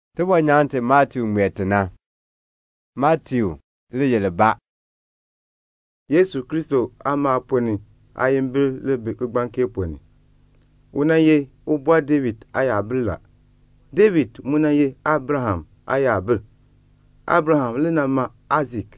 Tebo nyante Matthew mwetena. Matthew le ba. Yesu Kristo ama poni ayimbil lebe kugbanke poni. Una ye ubwa David ayabila. David muna ye Abraham ayabil. Abraham lena ma Isaac.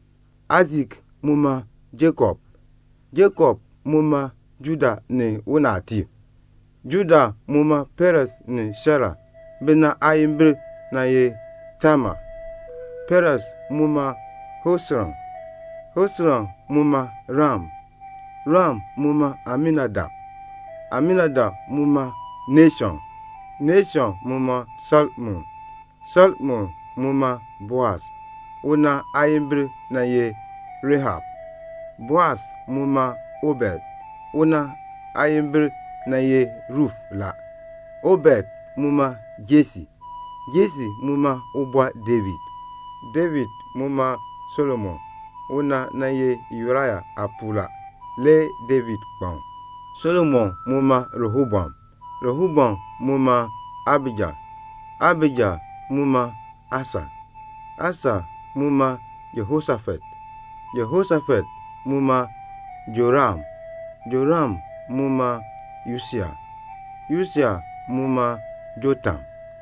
Isaac muma Jacob. Jacob muma Juda ne unati. Juda muma Perez ne Shara. Bena ayimbil na ye Tama. Perez muma Hosran. Hosran muma Ram. Ram muma Aminadab. Aminadab muma Nation. Nation muma Salmon. Salmon muma Boaz. Una ayimbil na ye Rehab. Boaz muma Obed. Una ayimbil na ye Ruf la. Obed muma Jesse. Jesse muma ubwa David. David muma Solomon. Una na ye Uriah apula. Le David kpam. Solomon muma Rehoboam. Rehoboam muma Abijah. Abijah muma Asa. Asa muma Jehoshaphat. Jehoshaphat muma Joram. Joram muma Usia. Usia muma Jotam.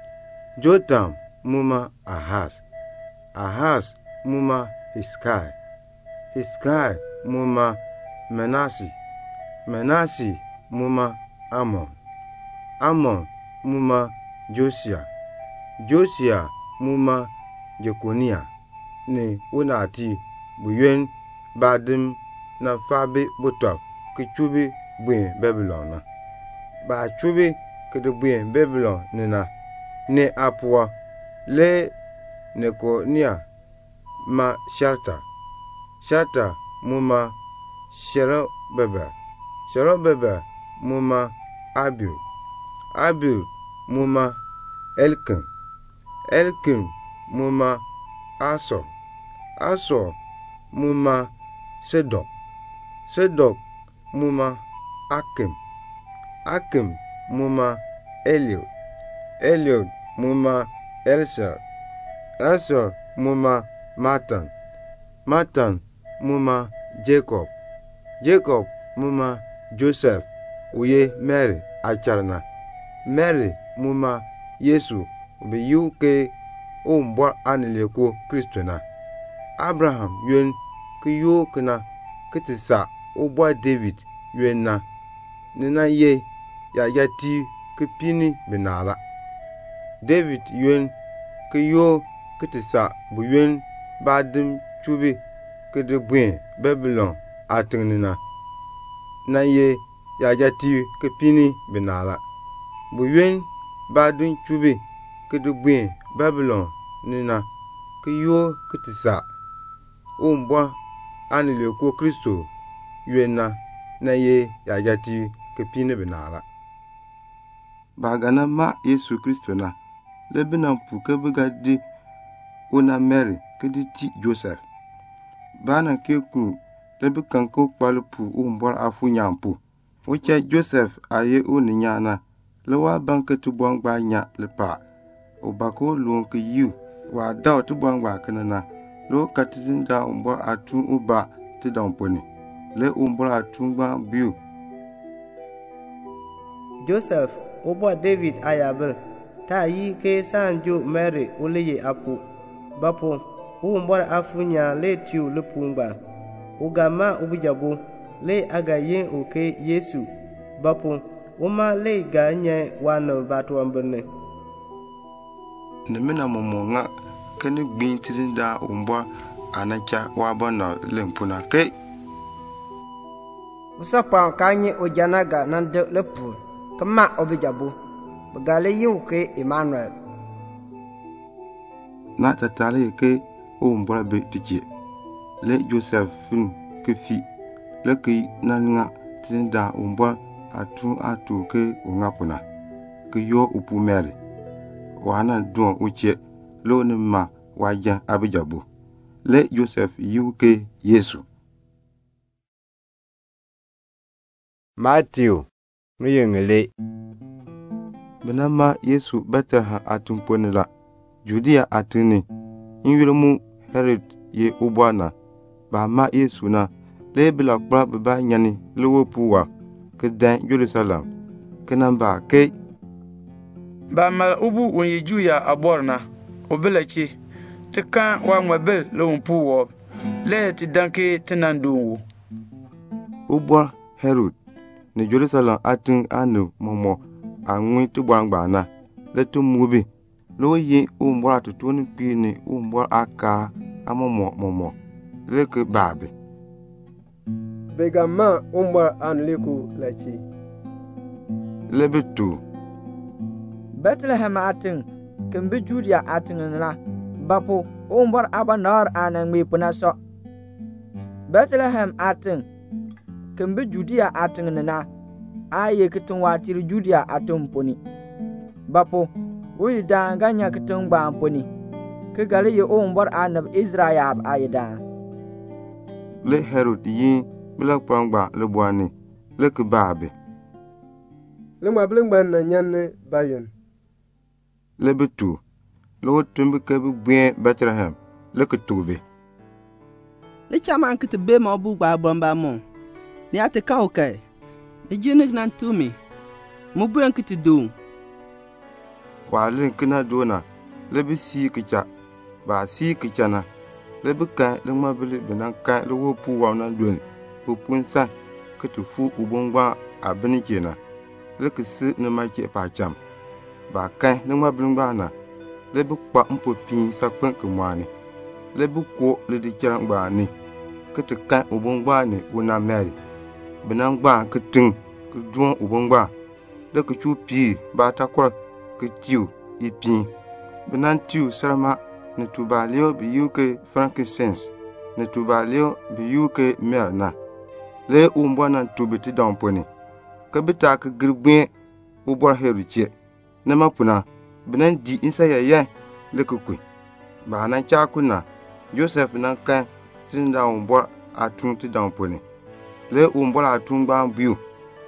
Jotam muma Ahaz. Ahaz muma Hiskai. Hiskai muma Menasi. Menasi muma Amon. Amon muma Josia. Josia muma Jekonia. Ni unati buyen badim na fabi butop kichubi buyen Babylon. Ba chubi kede buyen Babylon nina ne apua le Nekonia ma Sharta. Sharta muma Sherobabel. Sherobabel muma Abil. Abil muma Elkin. Elkin muma Asor. Asor muma Sedok. Sedok muma Akim. Akim muma Eliud. Eliud muma Elsar. Elsar muma Matan. Matan muma Jacob. Jacob muma Joseph uye Mary acharna. Mary muma Yesu be yuke o mbwa anileko Kristo na. Abraham yuen ki yukna kitisa ubwa David yuen na. Nina ye ya yati ki pini binala. David yuen ki yo kitisa bu yuen badim chubi kede buen Babylon atingnina. Na ye ya yati ki pini binala. Bu yuen badim chubi kede buen Babylon nina ki yo kitisa umbwa anileko Kristo yuen na ye ya yati ki pini binala. Bagana ma Yesu Kristo na lebina puke biga di una Mary kedi ti Joseph. Bana ke ku lebi kanko kpalu pu umbwa afu nyampu. Uche Joseph aye uninyana lewa banke tu bwangba nya lepa. Ubako luon ke yu wa dao tu bwangba kanana lo katizinda umbwa atu uba ti damponi. Le umbwa atu ngba biu. Joseph ubwa David ayabil. Ta yi ke sanjo Mary uleye apu. Bapo umbwa afunya le tiu lepungba. Ugama ubijabu le agayen oke Yesu. Bapo uma le ganye wana batu amberne. Nemena momonga kene gbin tirinda umbwa anacha wabana lempuna ke. Usapa kanye ojanaga nande lepu. Kama obijabu. Bagale yuke Emmanuel. Na tatale ke umbwa be tije. Le Joseph fin ke fi. Le ke nanga tirinda umbwa atu ke ungapuna. Ke yo upu Mary. Wana duon uche lo ni ma waja abijabu. Le Joseph yuke Yesu. Matthew nguyengele. Benama Yesu bataha atumponi la. Judea atini inwirmu Herod ye ubwana ba ma Yesu na le bila kpra ba nyani le wo puwa ke dan Jerusalem kenan ba ke ba mal ubu won ye Juya aborna o belachi te kan wa ngwabel le won puwo le ti danke tenandu ubwa Herod ne Jerusalem atin anu momo anwi tu gbangba na le tu mubi lo ye umbra tu tuni pini umbra aka amomo le ke babe begama umbra anliku lachi le betu Bethlehem atin kembe Judea atin na bapo umbra abanar anangmi punaso Bethlehem atin kembe Judea atin na aye kitun watir Judea atin poni bapo wi da ganya kitun ba poni ke gale ye umbra anab Israel ayda le Herod yi bila pangba le bwani le ke babe le mabling na nyanne bayon le betu lo tumbe ke bu Bethlehem le ke tobe le chama ke te be ma bu gba bomba mo ni ate ka okay le jinig nan tumi mo bu ke te do wa le kina dona le bi si kicha ba si kicha na le bi ka le mabili benan ka le wo pu wa nan don bu punsa ke te fu ubongwa abini kena le ke si ne ma ke pa cham ba ka le mabili ngba na le bi kpa mpo pin sa kwen ke mwani le bi ko le di kira ngba ni ke te ka ubongwa ni una Mary benan ngba ke tin ke duon ubongwa le ke chu pi ba ta kwa ke tiu ipi benan tiu sarama ne tubalio bi yuke frankincense ne tubalio bi yuke merna le umbwana tubiti damponi ke bita ke gribwe ubor heruche ne mapuna benan di insa ya le kukui ba nan cha kuna Joseph nan kan tinda umbor atun ti damponi le umbor atun gba biu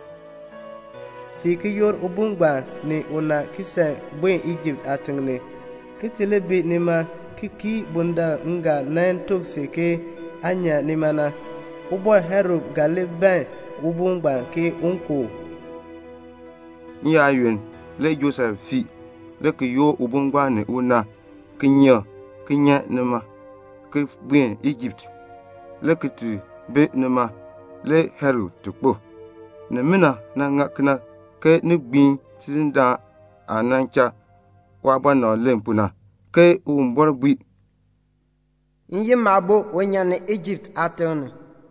fi ki yor ubungba ni una kisa bwen Egypt atingne kitile bi nima kiki bunda nga nan tokse ke anya nimana ubor Herod galiban ubungba ke unko ya yun le Joseph fi le ke yo ubungba ni una kinya nima ke bwen Egypt le ke tu be nima le Herod tukpo ne mina na ngakna ke ni gbin tinda anancha wa bana lempuna ke umbor bui inye mabo wonyane Egypt atone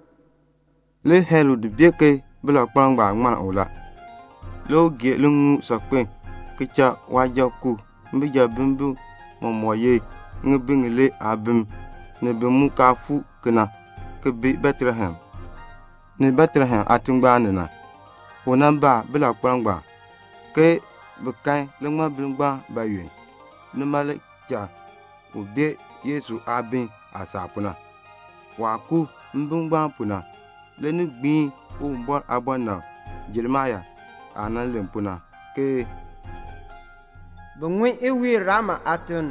le Herod bieke bla pangba ngman ola lo ge lungu sakpe kicha wajaku mbija bimbu momoye ngibingile abim ne bimu kafu kina ke bi Bethlehem ne Bethlehem atingba na onamba bila pangba ke bekai lengma bilngba baywen ne male ja obe Yesu abin asapuna waku mbungba puna le ni gbin umbor abona Jeremiah anan lempuna ke bengwe ewi rama atone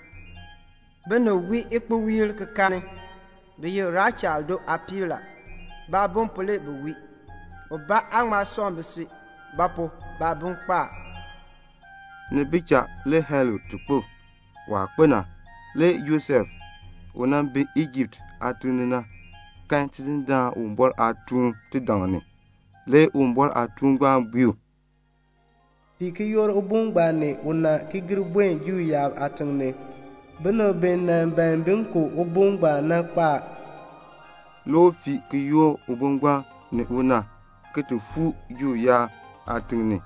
beno wi ekpo wir ke kane be ye Rachel do apila ba bon pole be wi oba angma son be si bapo ba bon pa ne bicha le Herod tukpo wa kpena le Joseph onan be Egypt atunina kan tinda umbor atun ti dangani le umbor atun gba biu fi ki yor ubungba ni una ki girbwen Juya atingne beno ben ban binko ubungba na pa lo fi ki yo ubungba ni una ke tu fu Juya atingne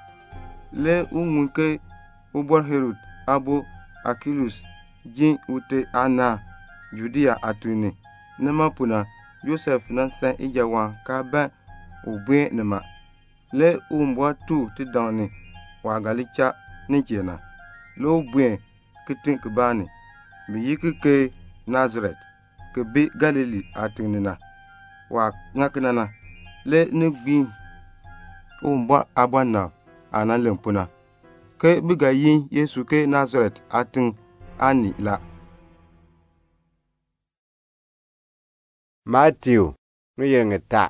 le umunke ubor Herod abo Akilus jin ute ana Judea atuni nema puna Joseph nan san ijawan ka ba obwe nema le umbo tu ti dawni wa galicha ni jena lo bwe kitin kubani bi yiki ke Nazareth ke bi Galilee atinina wa ngaknana le ni gbin umbo abana ana lempuna ke biga yin Yesu ke Nazareth atin ani la. Matthew ngiyeng ta.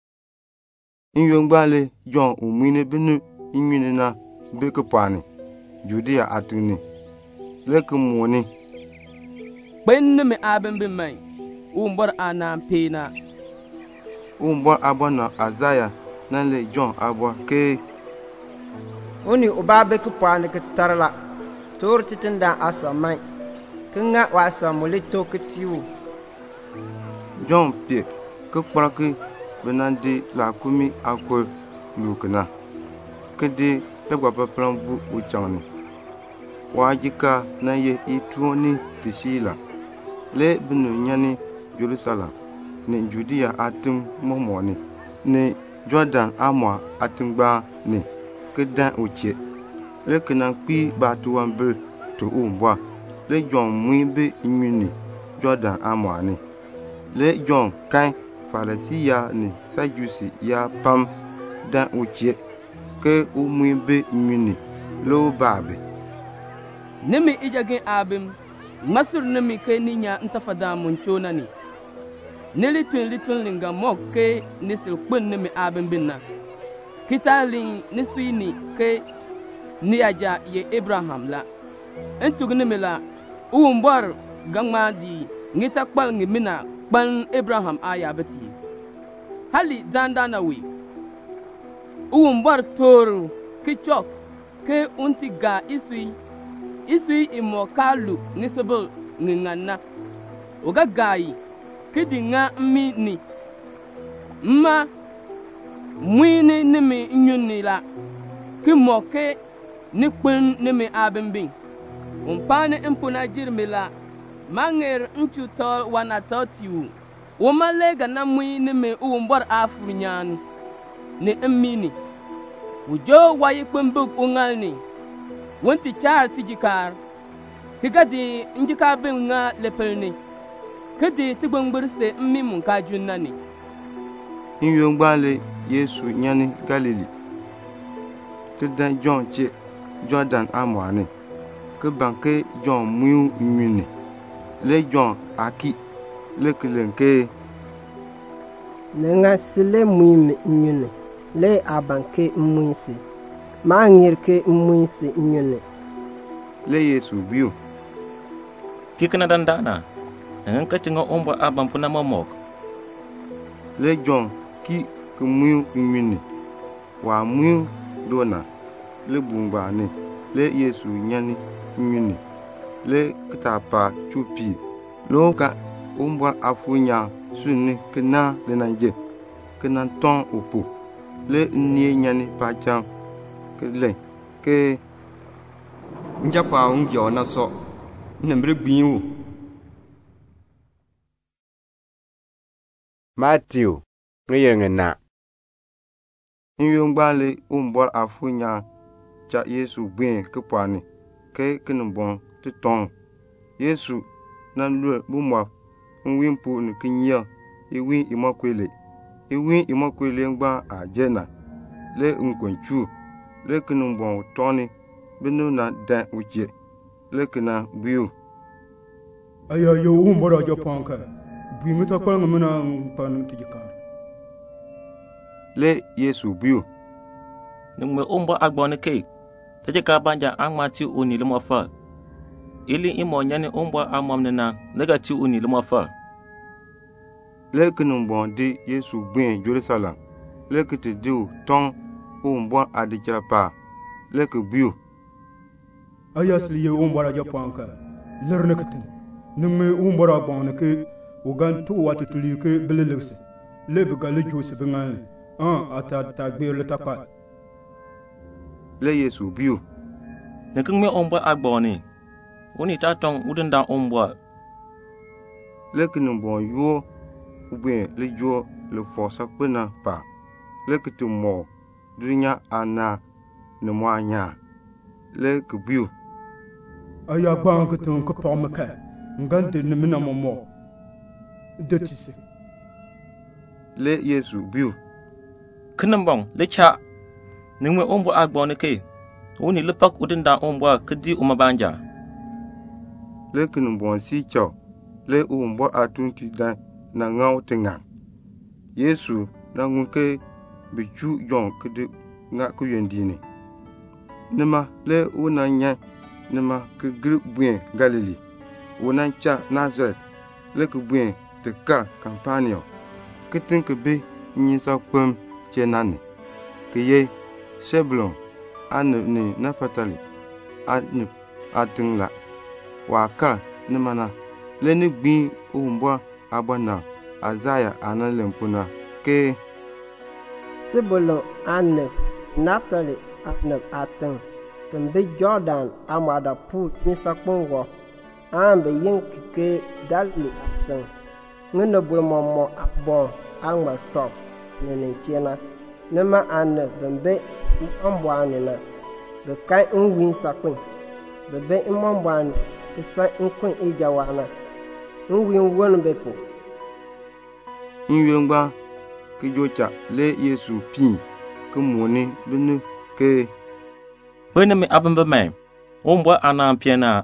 Ingyongbale John umwine binu inywine na beke pani Judea atuni leke muoni Kwenni mi abin bin mai umbor anan pena umbor abona Azaya nan le John abor ke Oni uba beke pani ke tarla tor titinda asamai kinga wasa mulito ketiwu John pie ke kparaki benandi la kumi akol lukena kede legwa paplan bu uchangni wajika na ye ituoni tishila le binu nyani Jerusalem ne Judea atum momoni ne Jordan amwa atumba ne kedan uche le kenan kpi batuwan bil to umbwa le John muibe imuni Jordan amwa ne le John kan Farisiya ni Sajusi ya pam dan uche ke umuibe imuni lo babe nimi ijagin abim masur nimi ke ninya ntafada munchona ni litun linga mok ke nisil kpun nimi abim binna kitalin nisuini ke niaja ye Abraham la entug nimi la umbor gangmadi ngita kpal ngimina kpal Abraham aya beti hali dandana wi umbor tor kichok ke untiga isui imokalu nisabel ngingana oga gayi kidinga mini ma mwini nimi nyuni la kimoke ni kpun nimi abimbing umpani impuna jirmi la manger nchuto wana totiu womalega na mwini nimi umbor afurnyani ni mmini ujo wayi kpumbuk ungalni wonti char tijikar kigadi njika benga lepelni kedi tigbongburse mmi munka junnani Ingyongbale Yesu nyani Galili kedan John che Jordan amwane ke banke John muyu nyuni le John aki le kelenke nenga sile muyi nyuni le abanke muisi ma ngirke muisi nyuni le Yesu biu kikana dandana nka tinga omba abampuna momok le John ki ke muyu nyuni wa muyu dona le bungbani le Yesu nyani nyuni le kitapa chupi lo ka omba afunya sunni kena le nanje kena ton opo le nie nyani pacham ke ke njapa ungyo na so nembre gbiwu Matthew ngiyeng na. Ingyongbale umbor afunya cha Yesu gben ke pani ke kenbon ti ton Yesu nan lu bumwa nwimpu ni kinya iwi imokwele ngba ajena le nkonchu le kenbon toni binu na dan uche le kena biu aya yo umbor ajo panka bimu ta kwal ngamana pan tijikar le Yesu biu ningme omba agbone ke tejeka banja angmati uni lemofa ili imo nyani omba amamnena negati uni lemofa le kenbon di Yesu gben Jerusalem le kete diu ton umbor adikirapa le ke biu ayasli ye umbor ajo panka lerne katin ningme umbor agbone ke ugan tu watu tuli ke belelekse le bigale jose bengale ata gbe le tapa le Yesu biu nekungme omba agbone oni tatong udenda omba le kenbon yo ube le jo le forsa pena pa le ketumo dunya ana ne moanya le kubiu aya bank ton ko pomaka ngante ne mina momo detise le Yesu biu kinambong le cha ningwe ombo agbone ke oni lepak udenda ombo kedi umabanja le kin bon si cho le umbor atun ti dan na ngau tinga Yesu na ngunke bichu jon kede nga ku yendini nima le una nya nima ke gri buen Galili una cha Nazareth le ku buen te ka Campania kitin ke be nyi sa kwem chenane ke ye Sebulon an ni Naftali an atingla wa ka ni mana le ni gbi umbo abana Azaya anan lempuna ke Sebulon an Naftali an ating kembe Jordan amada pu ni sakpongo an be yin ke Galili ating ngene bulmomo abon angma top ni chena nema an bembe ambwane na be kai unwin sakpin bebe imambwane ke sai unkun ejawana unwin won bepo inwengba ke jocha le Yesu pi ke moni binu ke bene me abembe me ombo anan piena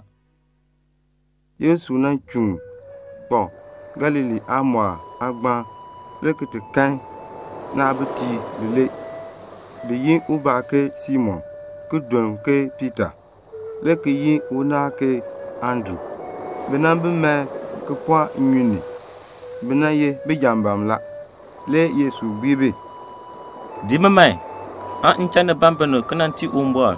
Yesu na chung po Galili amwa agba le ke te kan na abti bele be yin uba ke Simon ke don ke Peter le ke yin una ke Andrew bena be me ke po nyuni bena ye be jambam la le Yesu bibe di me a nchane bambeno kananti umbo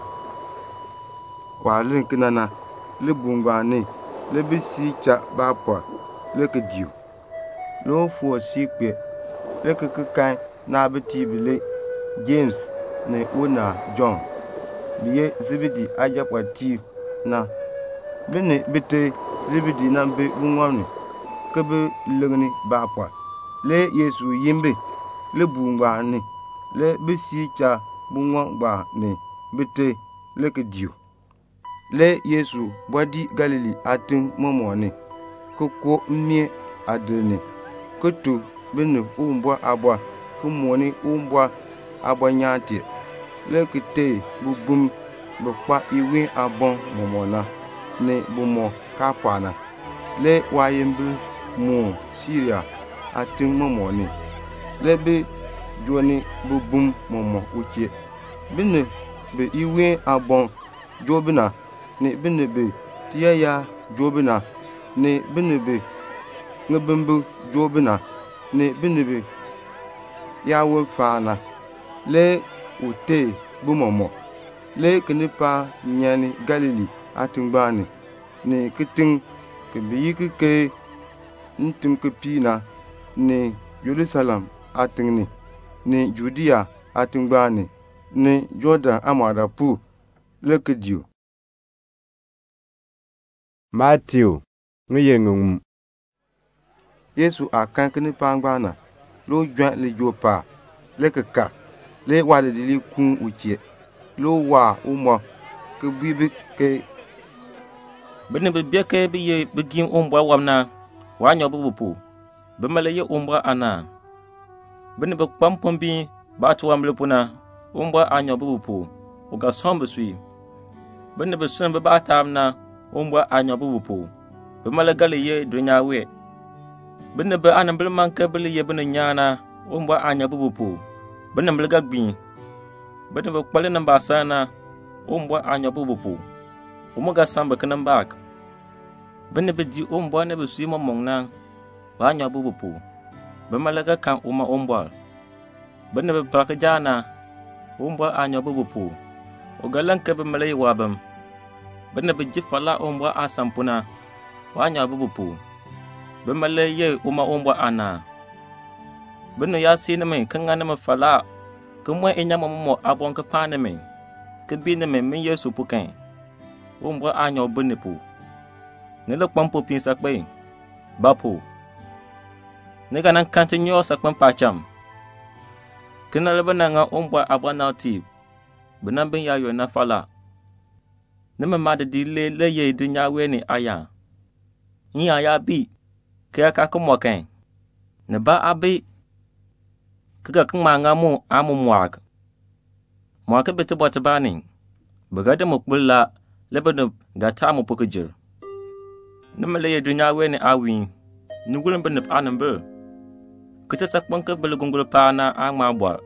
wa len kinana le bungwa ne le be si cha ba po le ke diu lo fu si pe le ke kan na abti bele James ne una John biye Zebedi ajapati na bene bete Zebedi na be bungwani ke be lengni ba po le Yesu yimbe le bungwa ne le be si cha bungwa ne bete le ke diu le Yesu bodi Galili atin momone ko mie adene ko to bene umbo abwa ko moni umbo abwa nyati le kete bugum bokpa iwe abon momona ne bumo kapana le wayembu mu Syria atin momone le be joni bugum momo uche bene be iwe abon jobina ne bene be tiyaya jobina ne bene be ngabembu jobina ne bene be yawo fana le ute bumomo le kenipa nyani Galili atungbani ne kitin ke biyiki ke ntum ke pina ne Jerusalem atingni ne Judea atungbani ne Jordan amada pu le kedio Matthew ngiyengum Yesu akan kenipa ngbana lo jwan le jopa le keka le wale li kun uche lo wa umo ke bibi ke bene be bieke be ye begin ombo wamna wa nyo bubu be male ye ombo ana bene be kpampombi ba to amle puna ombo anyo bubu o ga sombe sui bene be sun be ba tamna ombo anyo bubu be male gale ye dunya we bene be anambel manke be ye bene nyana ombo anyo bubu bene mle gagbi bene be kwale namba sana ombo anyo bubu umaga samba kanan bak bene be di ombo ne be suimo mongna wa anyo bubu be malaga kan uma ombo bene be plaka jana ombo anyo bubu o galan ke be malay wabam bene be jifala ombo asampuna wa anyo bubu be malay ye uma ombo ana bene ya siname kan ngana me fala kumwe enyama mo abon ka paneme ke bine me min Yesu puken ombo anyo benepu nele kpampo pin sakpe bapo nega nan kantinyo sakpan pacham kinale bananga ombo abanati benan ben yayo na fala neme madedi le ye dunya weni aya ni aya bi ke aka kumoken ne ba abi kega kmanga mu amu mwak mwak bete botbani begade mukbulla lebede gata mu pokejir Namale ye dunya weni awi. Nugulun benep anambe. Kita sakpon ke belugungul pana angma bwa.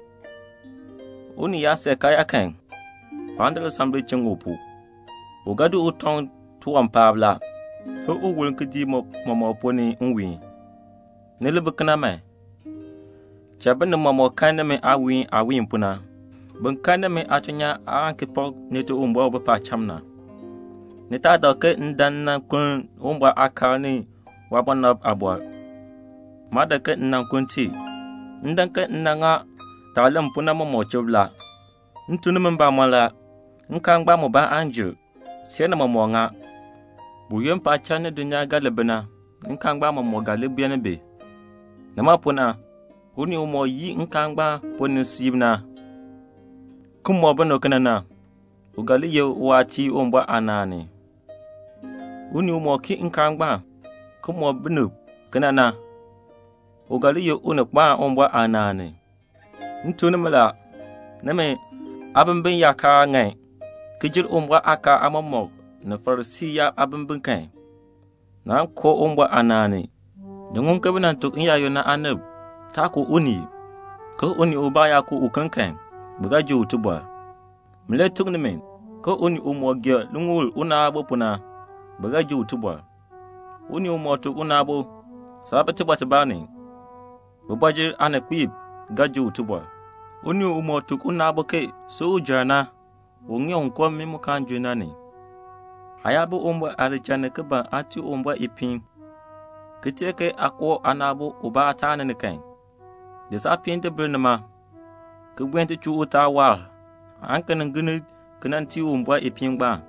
Uni ya se kaya ken. Pandal samble chengupu. Ugadu utong tuam pabla. Ho ugulun kedi mo poni unwi. Nelebekna me. Chaben mo kana me awi mpuna. Benkana me atunya ankipok neto umbo ba chamna. Neta doke ndanna kun umba akani wabonab abwa. Madake nnan kunti. Ndanke nnanga talam puna mo chobla. Ntunu mba mala. Nkangba mo ba anju. Sena mo nga. Buyem pa chane dunya galebena. Nkangba mo galebene be. Nama puna. Uni umo yi nkangba poni sibna. Kumo bano kanana. Ugali ye wati umba anani. Uni umo ki nkangba. Kumo bano kanana. Ugali ye unakba umba anani. Ntunu mala. Name abambin yaka ngai. Kijir umba aka amamok. Na farsi ya abambin kai. Na ko umba anani. Dungun kabinan tuk iyayo na anab. Taku uni. Ko uni ubaya ku ukankan. Buga ju tubwa. Mle tuk nimen. Ko uni umo gya lungul unabo puna. Buga ju tubwa. Uni umo tuk unabo. Sabat tubwa tabani. Bubajir anakwib. Gaju tubwa. Uni umo tuk unabo ke. So jana. Unge unkwa mimu kanju nani. Ayabu umba alichane keba ati umba ipin. Kiteke akwo anabo uba atana nikan. Desa pinte bernama. Kubwente chu uta wal. Ankan ngene kananti umba ipingba.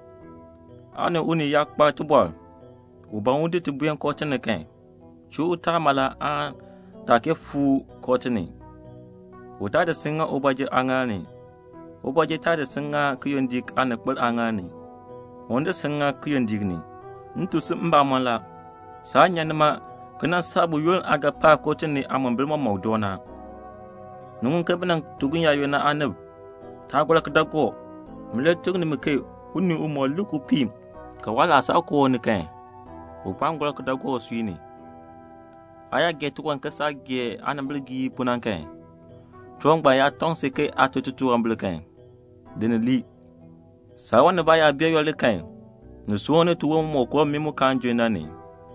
Ane uni yakba tubwa. Uba undi tubwen kotene kan. Chu uta mala an take fu kotene. Uta da singa ubaje angani. Ubaje ta da singa kuyondik anakbal angani. Wanda singa kuyondigni. Ntu simba mala. Sanya nama kena sabu yul aga pa kotene amambilma maudona. Nungun kebenang tugun ya yuna anab. Tagola kedako. Mle tugun mike uni umo luku pim. Kawala sa ko ni kan. Upangola kedako swini. Aya getu wan kesa ge anambilgi punan kan. Trong ba ya tong seke atututu ambil kan. Deneli. Sawan ba ya biya yole kan. Nusuone tuwo mo ko mimu kanjo nani.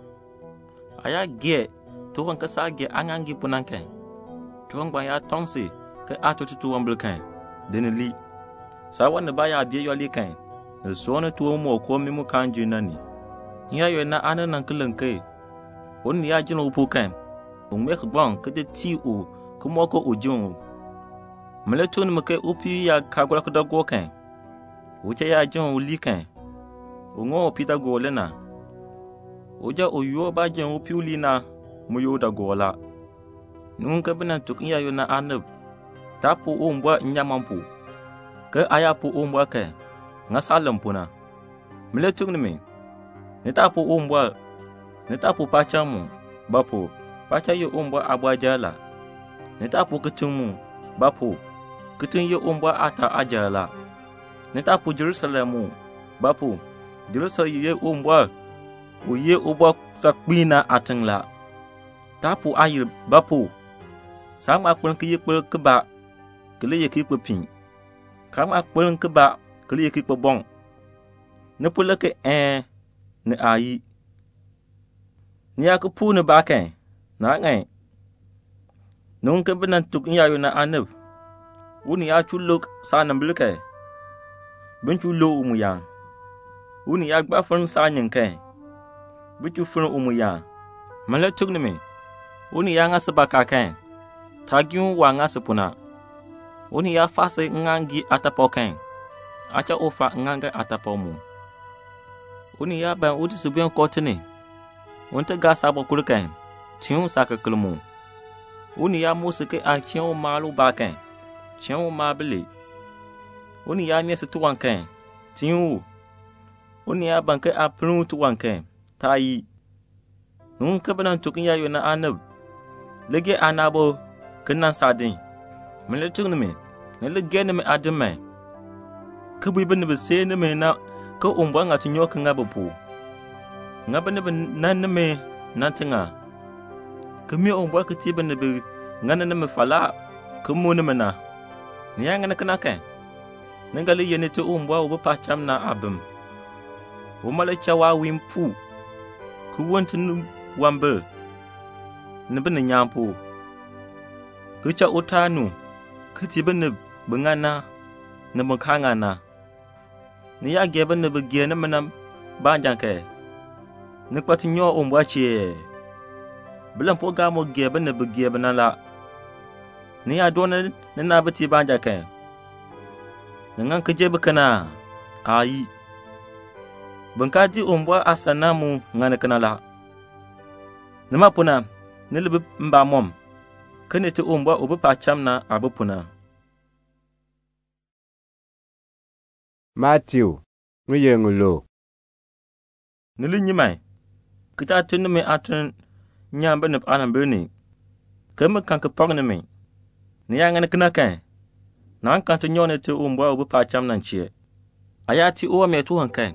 Aya ge tuwan kasa ge angangi punan kan. Trong ba ya tong se ke atututu ambil kan. Deneli. Sawan ba ya biya yole kan. Nusuone tuwo mo ko mimu kanjo nani. Nya yo na anan kelenke. On ya jino upu kan. Ungmek bang kede ti u kumoko ujung. Mletun mke upi ya kagula kudago kan. Uche ya jon uli kan. Ungo pita golena. Uja uyo ba jon upi uli na muyo da gola. Nunka bina tuk iya yo na anab. Tapu umbwa nyamampu. Ke ayapu umbwa ke. Ngasalam puna. Mletuk nime. Nitapu umbwa. Nitapu pachamu. Bapu. Pacha yo umbwa abwajala. Nitapu ketumu. Bapu. Ketun yo umbwa ata ajala. Nitapu Jerusalemu. Bapu. Jerusalem ye umbwa. Uye ubwa sakbina atengla. Tapu ayil bapu. Sang akpel kiyekpel keba. Kele yekikpe pin. Kam akpel keba. Kele yekikpe bong. Nepule ke ne ayi. Ni akupu ne baken. Na ngai. Nunke benan tuk yayo na anab. Uni ya chuluk sa nambilke. Benchu lo umuyan. Uni ya gba fun sa nyenke. Bichu fun umuyan. Mala tuk nime. Uni ya ngasa bakaken. Tagyun wa ngasa puna. Uni ya fase ngangi atapoken. Acha ofa nganga atapomu. Uni ya ban uti subian kotene. Unta gasa bokulken. Tiun saka kelmu. Uni ya musike a chion malu baken. Chion mabele. Uni ya miese tuwanken. Tiun. Uni ya banke a plun tuwanken. Tayi. Nun kabanan tukin ya yona anab. Lege anabo kenan sadin. Mele tukneme. Nele geneme ademe. Kubi bene bese neme na ko umbwa ngati nyoka ngabopu. ngabane ben nan me nantinga kemi on bwa kiti ben be ngana ne me fala kemu ne mena ni ya ngana kana kan ngali yene te on bwa obo pa cham na abem wo mala chawa wimpu ku wontinu wambe ne ben nyampu ku cha utanu kiti ben bengana ne mkhanga na ni ya ge ben be ge ne mena banjanke ne kwati nyo on bwa che bilan po ga mo ge ben be ge ben la ni ya dona ne na bati banjanke ngan ke je bekana ayi bankadi ombwa asanamu ngane kanala nama puna nilbe mba mom kene te ombwa obu pachamna abupuna. Matthew nguyengulo nili nyimai kita tun me atun nyamba ne anambeni keme kanke pogne me ni ya ngane kana kan nan kan to nyone te ombwa obu pachamna nchie ayati o me to hankan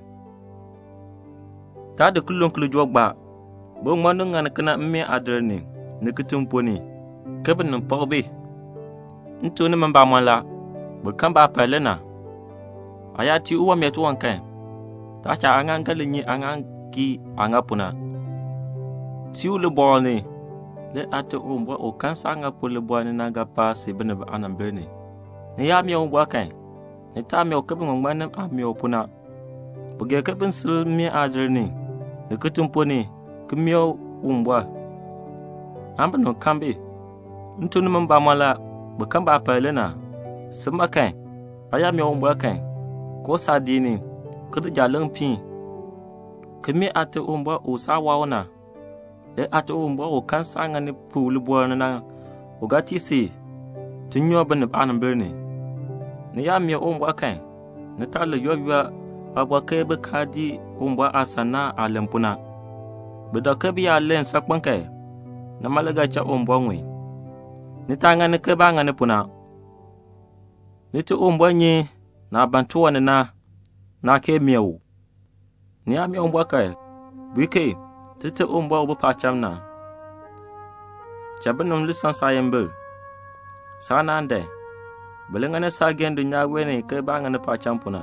ta de kullon kulu jogba bo ngmanu ngane kana me adreni ne kitumponi keben nan pogbe nto ne mamba mala bo kamba palena ayati o me to hankan ta cha angan galinyi angan ki angapuna tiule bolni le ate ombwa o kansa anga pole bwana naga pa se bene anambeni ne ya mi ombwa kan ne ta mi o keben ngmanu ami opuna buge keben sil mi adreni ne kutumponi kumio umbwa amba no kambe ntunu mamba mala bakamba apalena sima kan aya mi umbwa kan ko sadini kudu jalang pi kemi ate umbwa usawaona le ate umbwa o kansanga ne pulu bwana na ugati si tunyo bane anambeni ne ya mi umbwa kan ne tala yobya abwa kebe kadi umbwa asana alempuna bida kebe ya len sakbanke na malaga cha umbwa ngwe ni tanga ne kebe anga ne puna ni te umbwa nyi na bantuwa na ke miyawu ni ya mi umbwa kai bike tete umbwa ubu pachamna chabenum lisan sayembel sana ande belengane sagende nyawene kebe anga ne pachampuna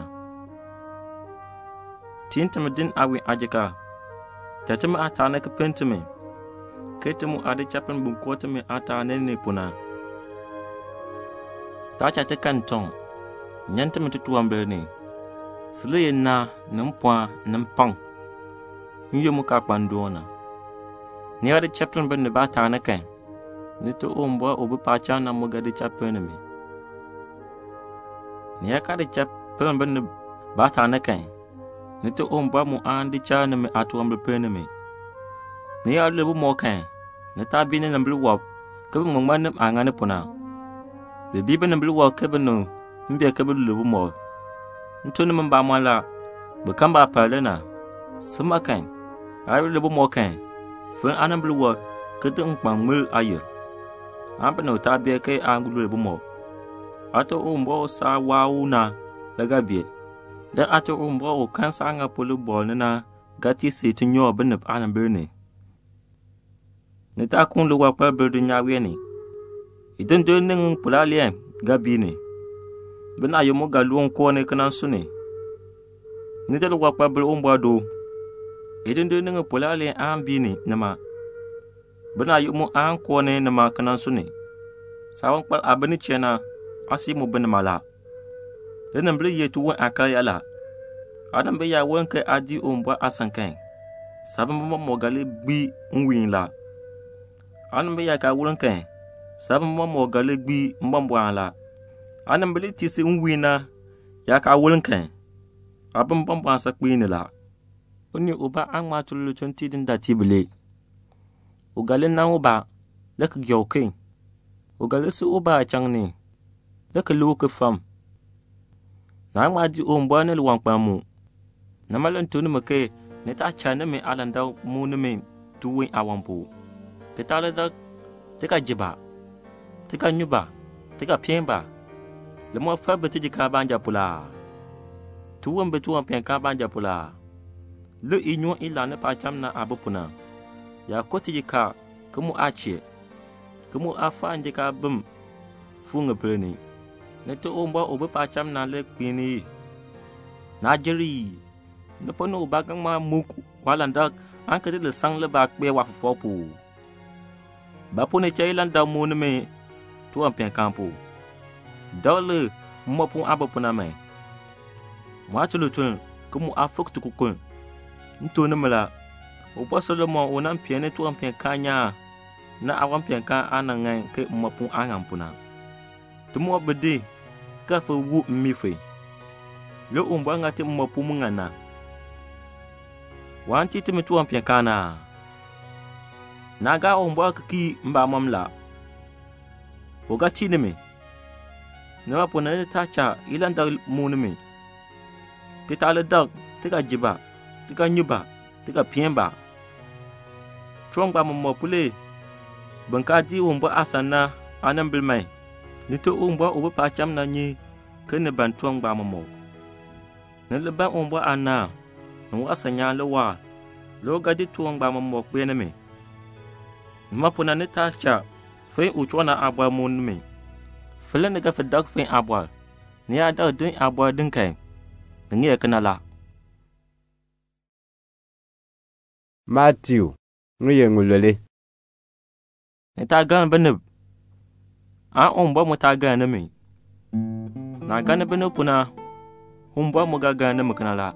tintam din awi ajika tatama atana ke pentume ketemu ade chapen bunkotame atana ne puna ta chate kanton nyantame tutuambe ne sile na nampwa nampang nyemu ka pandona ni ade chapen ben ba atana kan ni to ombwa obu pacha na mogade chapen me ni akade chapen ben ba atana kan nite omba mu andi chana me atuambe pene me ni ya lebu mo kan ne tabine na blu wop ke mo ngman angane puna be bibe na blu wop ke beno mbe ke blu lebu mo ntoni mba mala be kamba palena suma kan ayu lebu mo kan fu anan blu wop ke de ngpang mul ayer ambe no tabe ke angulu lebu mo ato ombo sa wauna daga bie da ato umbwa o kansa anga polo bol na gati se to nyo benep anambene ne ta kun lo wa pa bedu nyawe ni idan do ning pulalien gabini bena yo mo galwon ko ne kana sune ni da lo wa pa bel umbwa do idan do ning pulalien ambini nama bena yo mo an ko ne nama kana sune sawon pal abani chena asimu benmala denan ble yetu wa akayala adam be ya wonke adi ombwa asankan sabon mo gale gbi nwin la anam be ya ka wonkan sabon mo gale gbi mbambwa la anam ble tisi nwina ya ka wonkan abon mbambwa sakpi ni la oni oba anma tulu 20 din da tibele o gale na oba lek gyokin o gale su oba changni lek luke fam na ma di ombwa ne lwankpamu na malan tunu make ne ta chana me alanda mu ne me tuwi awampu ke tala da te ka jiba te ka nyuba te ka piemba le mo fa beti ka banja pula tuwon betu on pen ka banja pula le inyo ila ne pa cham na abupuna ya koti ka kumu ache kumu afa anje ka bum funga pleni ne to omba obe pa cham na le kwini na jeri ne pono ba gang ma muku wala ndak an ka de sang le ba kbe wa fo pu ba pone chailan da mu ne me to an pen kampo dole mo pu abupuna me ma tulu tun kumu afuk tu kukun nto ne mala obo Solomon onan piene to an pen kanya na awan pen kan anangan ke mo pu angampuna tumo bede ka fa wu mife le umba ngati mo pu mungana wanti timi to an pen kana naga umba ki mba mamla oga tini me ne ma pona ta cha ilanda munu me kita le dag tika jiba tika nyuba tika piemba trongba mo pule banka di umba asana anambil mai nito umba obo pa cham na nyi kene ban trongba mo ne le ban umba ana no asanya le wa lo ga di trongba mo kwene me ma pona ne ta cha fe uchona abwa mun me fele ne ga fe dag fe abwa ne ya dag dun abwa din kai nge kanala Matthew nguye ngulele ta gan beneb a omba mo ta gan me na gan beneb puna omba mo ga gan me kanala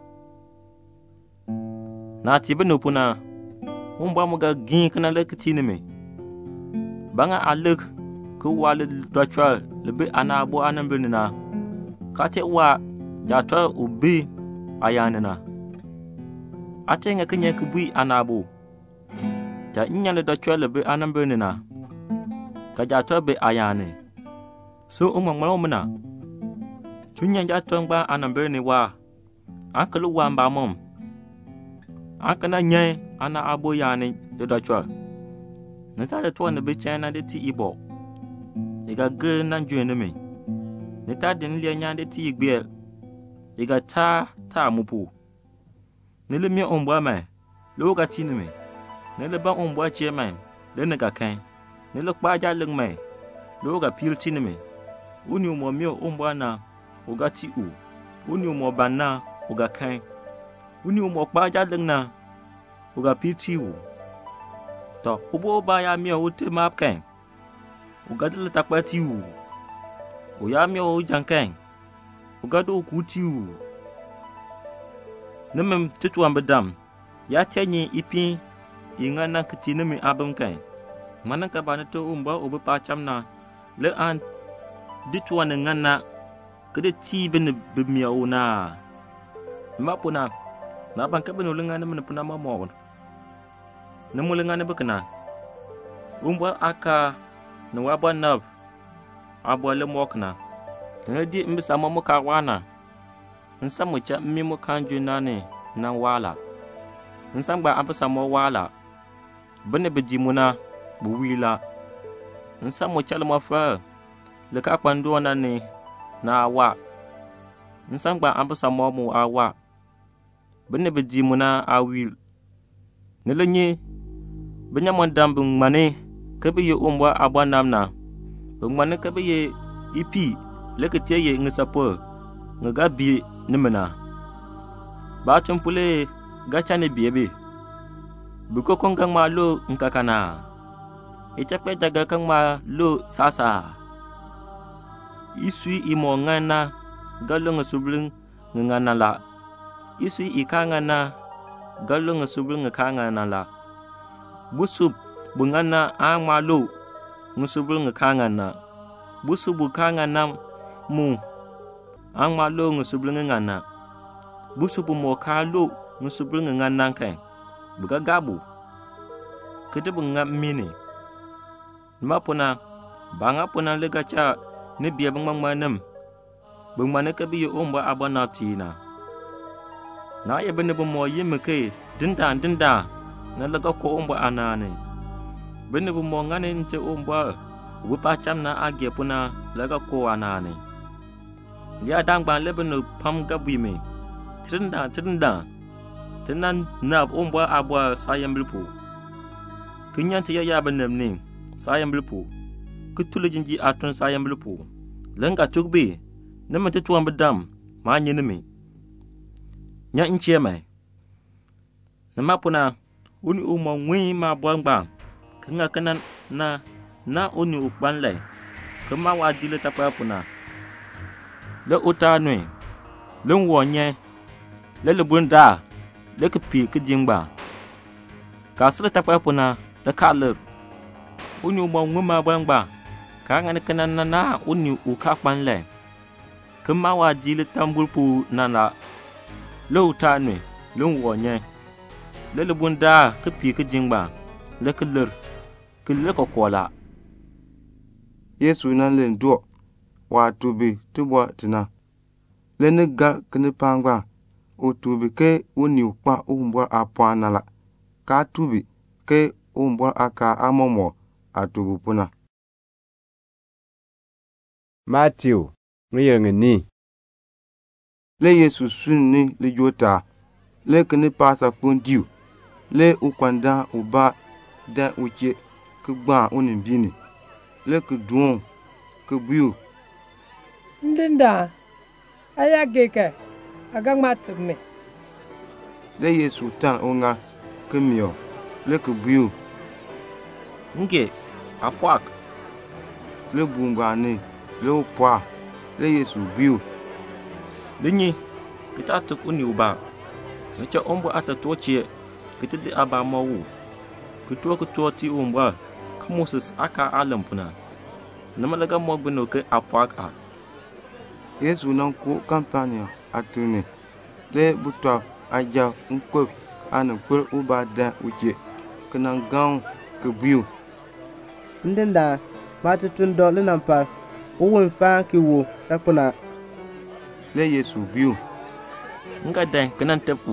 na ti beneb puna omba mo ga gin kanala kitine me banga aluk ko wale dochal lebe anabo anambelina kate wa jatwa ubi ayanina atenga kenya kubui anabo ja inyale dochwa lebe anambelina ka jatwa be ayane so umangmalomna chunya jatwa ngba anambelini wa akalu wa mba mom akana nye ana abo yani dochwa neta de to ne be chana de ti ibo ega ge nan jwene me neta de nle nya de ti igbe ega ta mupu nele mi omba me lo ga ti ne me nele ba omba che me le ne ga kan nele kpa ja leng me lo ga pil ti ne me uni mo mi omba na o ga ti u uni mo banna o ga kan uni mo kpa ja leng na o ga pil ti u to ubo ba ya mi o te map kan o ga de ta kpa ti u o ya mi o jan kan o ga do ku ti u nemem tutu ambedam ya tenyi ipin inga na kiti nemi abum kan manan ka bana to umba o be pa chamna le an ditu wan ngana kede ti ben be miaw na mapuna na ban ka beno lenga nemen puna ma mo ne mo lenga ne bekana umba aka no waba nav abwa le mokna ne di mbisa mo ka wana nsa mo cha mi mo kanju nane na wala nsa gba apasa mo wala bene be dimuna bu wila nsa mo cha le mo fa le ka kwando nane na wa nsa gba apasa mo mu awa bene be dimuna awil ne lenye benya mo dambu ngmane ke be ye omba abwa namna bu ngmane ke be ye ipi le ke tie ye ngisapo ngabi nimena ba tumpule gacha ne biebe buko kongang ma lo nkakana echape daga kang ma lo sasa isui imo ngana galong subling ngana la isui ikanga na galong subling ngakanga na la busub bungana ang ma lo ngusubling ngakanga na busubu kanga na mu ang malo ngusubling ngana busubu mo kalo ngusubling ngana kan buga gabu kede bunga mini mapuna banga puna legacha ne biya bangmang manam bangmane ka biyo omba abana tina na ya bene bo mo yimke dinda na lega ko omba anane bene bo mo ngane nte omba wupa chamna agye puna lega ko anane ya dangban lebeno pam gabwime trinda tenan nab umbwa abwa sayambilpo kinyanti ya banamne sayambilpo kutulujinji atun sayambilpo langa tugbe namate tuwan bedam ma nyinimi nya incheme namapuna uni umo ngwi ma bwangba kinga kanan na uni ukbanle kama wa dile tapapuna le utanwe le wonye le bunda le kpi kidingba ka sile tapapuna le kaler uni umo ngwi ma bwangba ka ngani kanan na uni ukakbanle kama wa dile tambulpu nana le utanwe le wonye le bunda kpi kidingba le kaler kile ko kola Yesu nan len do wa tubi tubwa tina le ne ga kne pangba o tubi ke oni ukpa o mbwa apwa nala ka tubi ke o mbwa aka amomo atubu puna. Matthew ni le Yesu sunni le jota le kne pasa pondiu le ukwanda uba da uche ke gba onin bini le ke duon ke biu ndinda aya geke agangmatme le Yesu tan onga ke mio le ke biu nge apak le bungane le opwa le Yesu biu linyi kita tuk uni uba yacha ombo atatochie kita di aba mawu kutua ti umbwa Moses aka alampuna namalaga mogbino ke apaka Yesu nan ko kampanya atune le butwa aja unko an ko uba da uche kana gaun ke biu ndinda matutun do le nampa uwon fa ki wo sakuna le Yesu biu nga dan kana tepu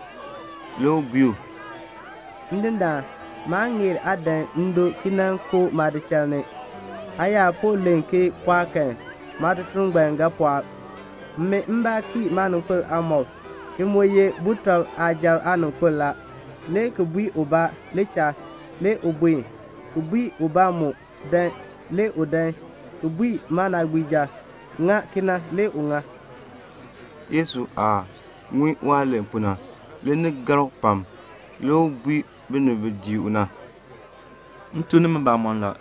le biu ndinda mangir adan ndo kinan ko madichalne aya po lenke kwake madutun gbenga pwa me mbaki manukul amo imoye butal ajar anukula le kubui oba lecha le obui kubui oba mo den le odan kubui managbija nga kina le unga Yesu a ngwi wale puna le ne garo pam le obui bene bedi una ntuni mba monla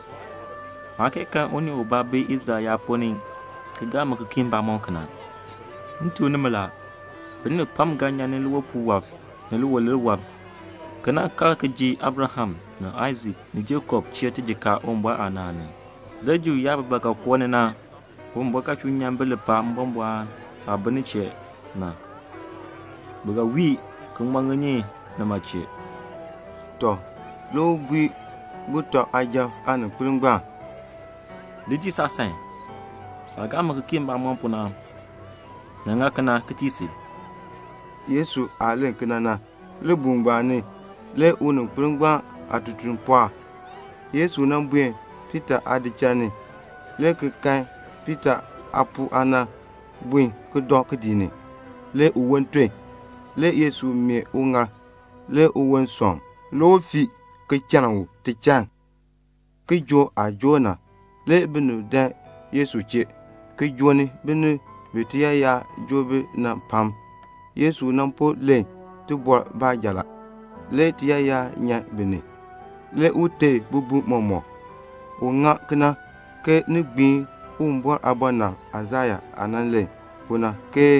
makeka oni oba be izda ya poni kiga makimba monkana ntuni mala bene pam ganya ne luwo puwa ne luwo lewa kana kalkiji Abraham na Isaac ni Jacob chiete jika ombwa anane leju ya baka kwone na ombwa ka chunyambele pa mbombwa abaniche na buga wi kumanganye na mache to lo bui buto aja an kulungba liji sasen saga makimba mompuna nanga kana kitisi Yesu alen kanana le bungba ni le unu kulungba atutun poa Yesu nan buen Peter adichani le ke kan Peter apu ana buen ke do ke dini le uwon twe le Yesu mi unga le uwon som lo fi ke chanawu te chan ke jo a jona le binu da Yesu che ke joni binu bitiya ya jobe na pam Yesu nan po le te bor ba jala le tiya ya nya bini le ute bubu momo o nga kana ke ni gbi umbor abana azaya ananle puna ke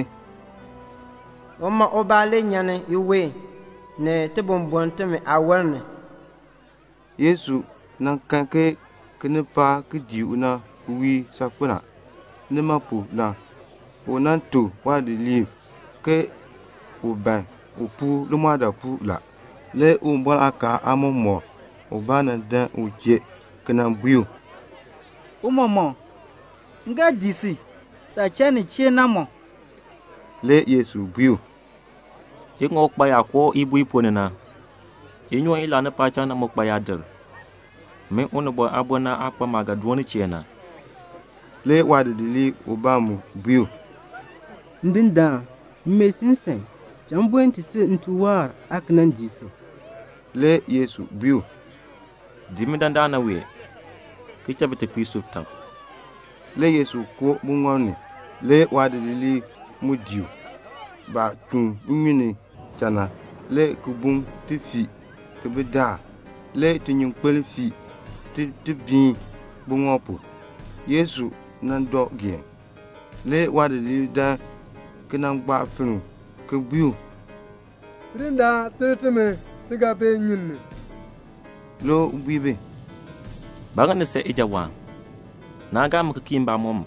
Oma obale nyane iwe ne te bombonte me awerne Yesu nan kanke kene pa ke diuna wi sakuna ne mapu na onan to wa de live ke uban upu lumada pu la le umbol aka amomo ubana dan uche kana buyu umomo nga disi sa chani chienamo le Yesu buyu ingo pa ya ko ibu iponena inyo ila na pa chana mo pa ya del me ono bo abona apa maga duoni chena le wadi dili obamu buyu ndinda mesinsen Chamboin ti se ntuwar ak nan dise. Le Yesu biu. Dimi dandana we. Kicha bete pisu tam. Le Yesu ko bungwani. Le wadili mudiu. Ba tun imini chana. Le kubung ti fi. Kebeda. Le tinyung kwel fi. Ti bin bungwapu. Yesu nan do gen. Le wadili da kenang ba finu. Kebiu. Rinda treteme tiga be nyinne. Lo bibe. Baga ne se ijawan. Na ga mu kimba mom.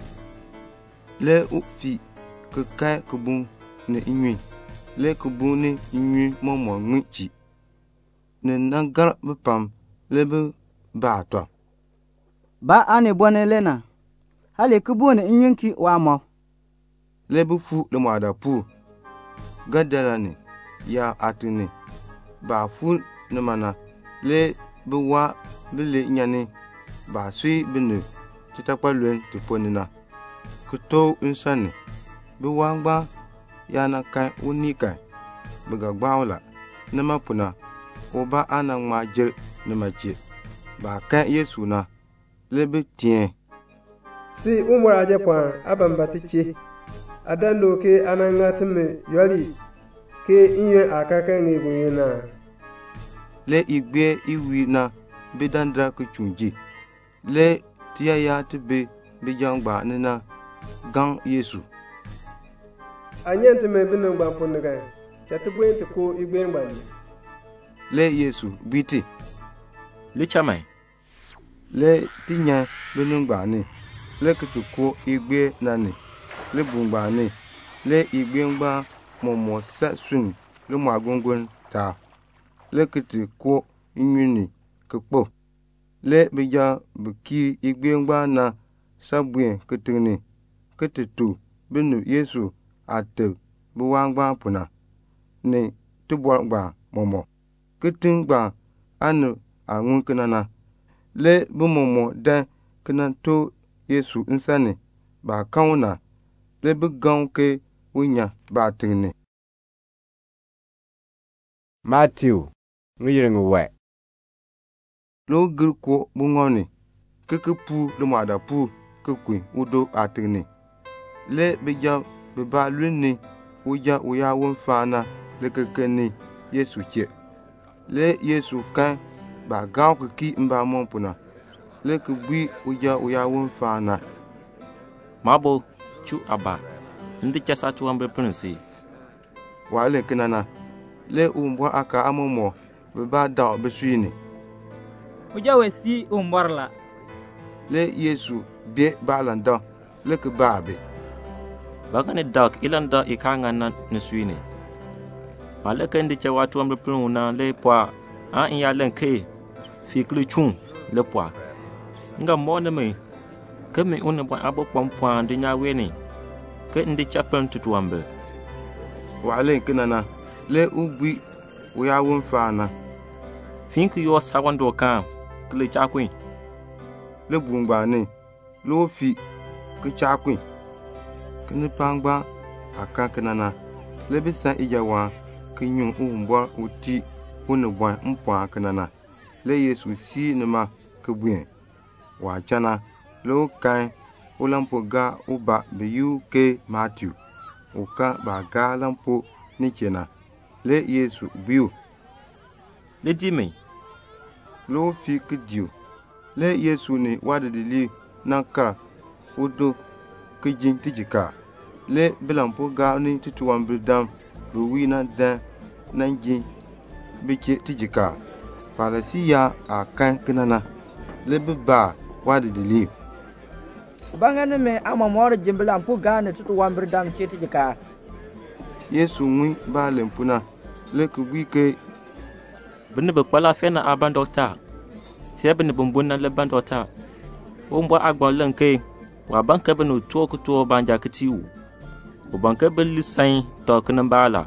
Le ufi ke kai kubun ne inwi. Le kubun ne inwi momo nwichi. Ne nangar bepam le be ba to. Ba ane bone lena. Hale kubun ne inwinki wa mo. Le be fu le mwada pu. Gadala ne ya atune. Ba fu ne mana. Le be wa be le nyane. Ba sui bene. Titakwa luen te ponina. Kuto insane. Be wangba yana kai unika. Be gagbaula. Nema puna. Oba ana ngmajir nema je. Ba kai Yesu na. Lebe tien. Si umura je kwa abambatichi. Adando ke anangatime yoli. Ke inye akaka ngebuyena. Le igbe iwi na. Be dandra kuchunji. Le tia ya tibe be jangba nina gang Yesu. Anyente me binu gba ponga. Chatubwen te ko igbe ngba. Le Yesu biti. Le chamai. Le tinya binu gba ni. Le kutuko igbe nani. Le bungba ni. Le igbe ngba momo satsun le mwagongon ta. Le kutuko inyuni kukpo. Le beja beki igbe ngba na sabuen ketene ketetu benu Yesu ateb buwangba puna ne tubwangba momo ketingba anu angun kenana le bu momo da kenanto Yesu insane ba kauna le bu gaun ke wunya ba tene. Matthew ngiring we Lo gir ko bungoni keke pu le mwada pu kekwe udo atene le beja beba lwini uja uya wonfana le kekeni Yesu che le Yesu kan ba gaw ki mba mompuna le kubwi uja uya wonfana Mabo chu aba ndi chasa tu ambe prince wale kenana le umbo aka amomo beba da besuini Uja wesi umborla. Le Yesu be balanda le ke babe. Baga ne dak ilanda ikanga na neswini. Malaka ndi cha watu ambe pluna le poa a iya lenke fi kluchun le poa. Nga mona me ke me une bo abo pompoa ndi nya weni. Ke ndi chapel tutu ambe. Wale kenana le ubwi uya wonfana. Finku yo sawando kan kle chakwin. Le bungba ne lo fi ke chakwin. Kene pangba akankenana le bisa ijawa kinyu umbo uti unubwa mpwa kenana le Yesu si nema kebuen wa chana lo kan ulampo ga uba biyu ke Matthew uka ba ga lampo ni chena le Yesu biu le dimi lo fi kidiu le Yesu ni wadili nankara udo kijin tijika le bilampo ga ni tituwan bidam buwi na dan nanjin biche tijika falasiya akan kinana le biba wadili Bangane me amamor jimbilampo ga ni tituwan bidam che tijika Yesu ngwi ba lempuna le kubi ke bini be kpala fena aban dokta se bini bumbuna le ban dokta umbo agbon lenke wa banka bini to ku to banja kitiwu o banka beli sain to kana bala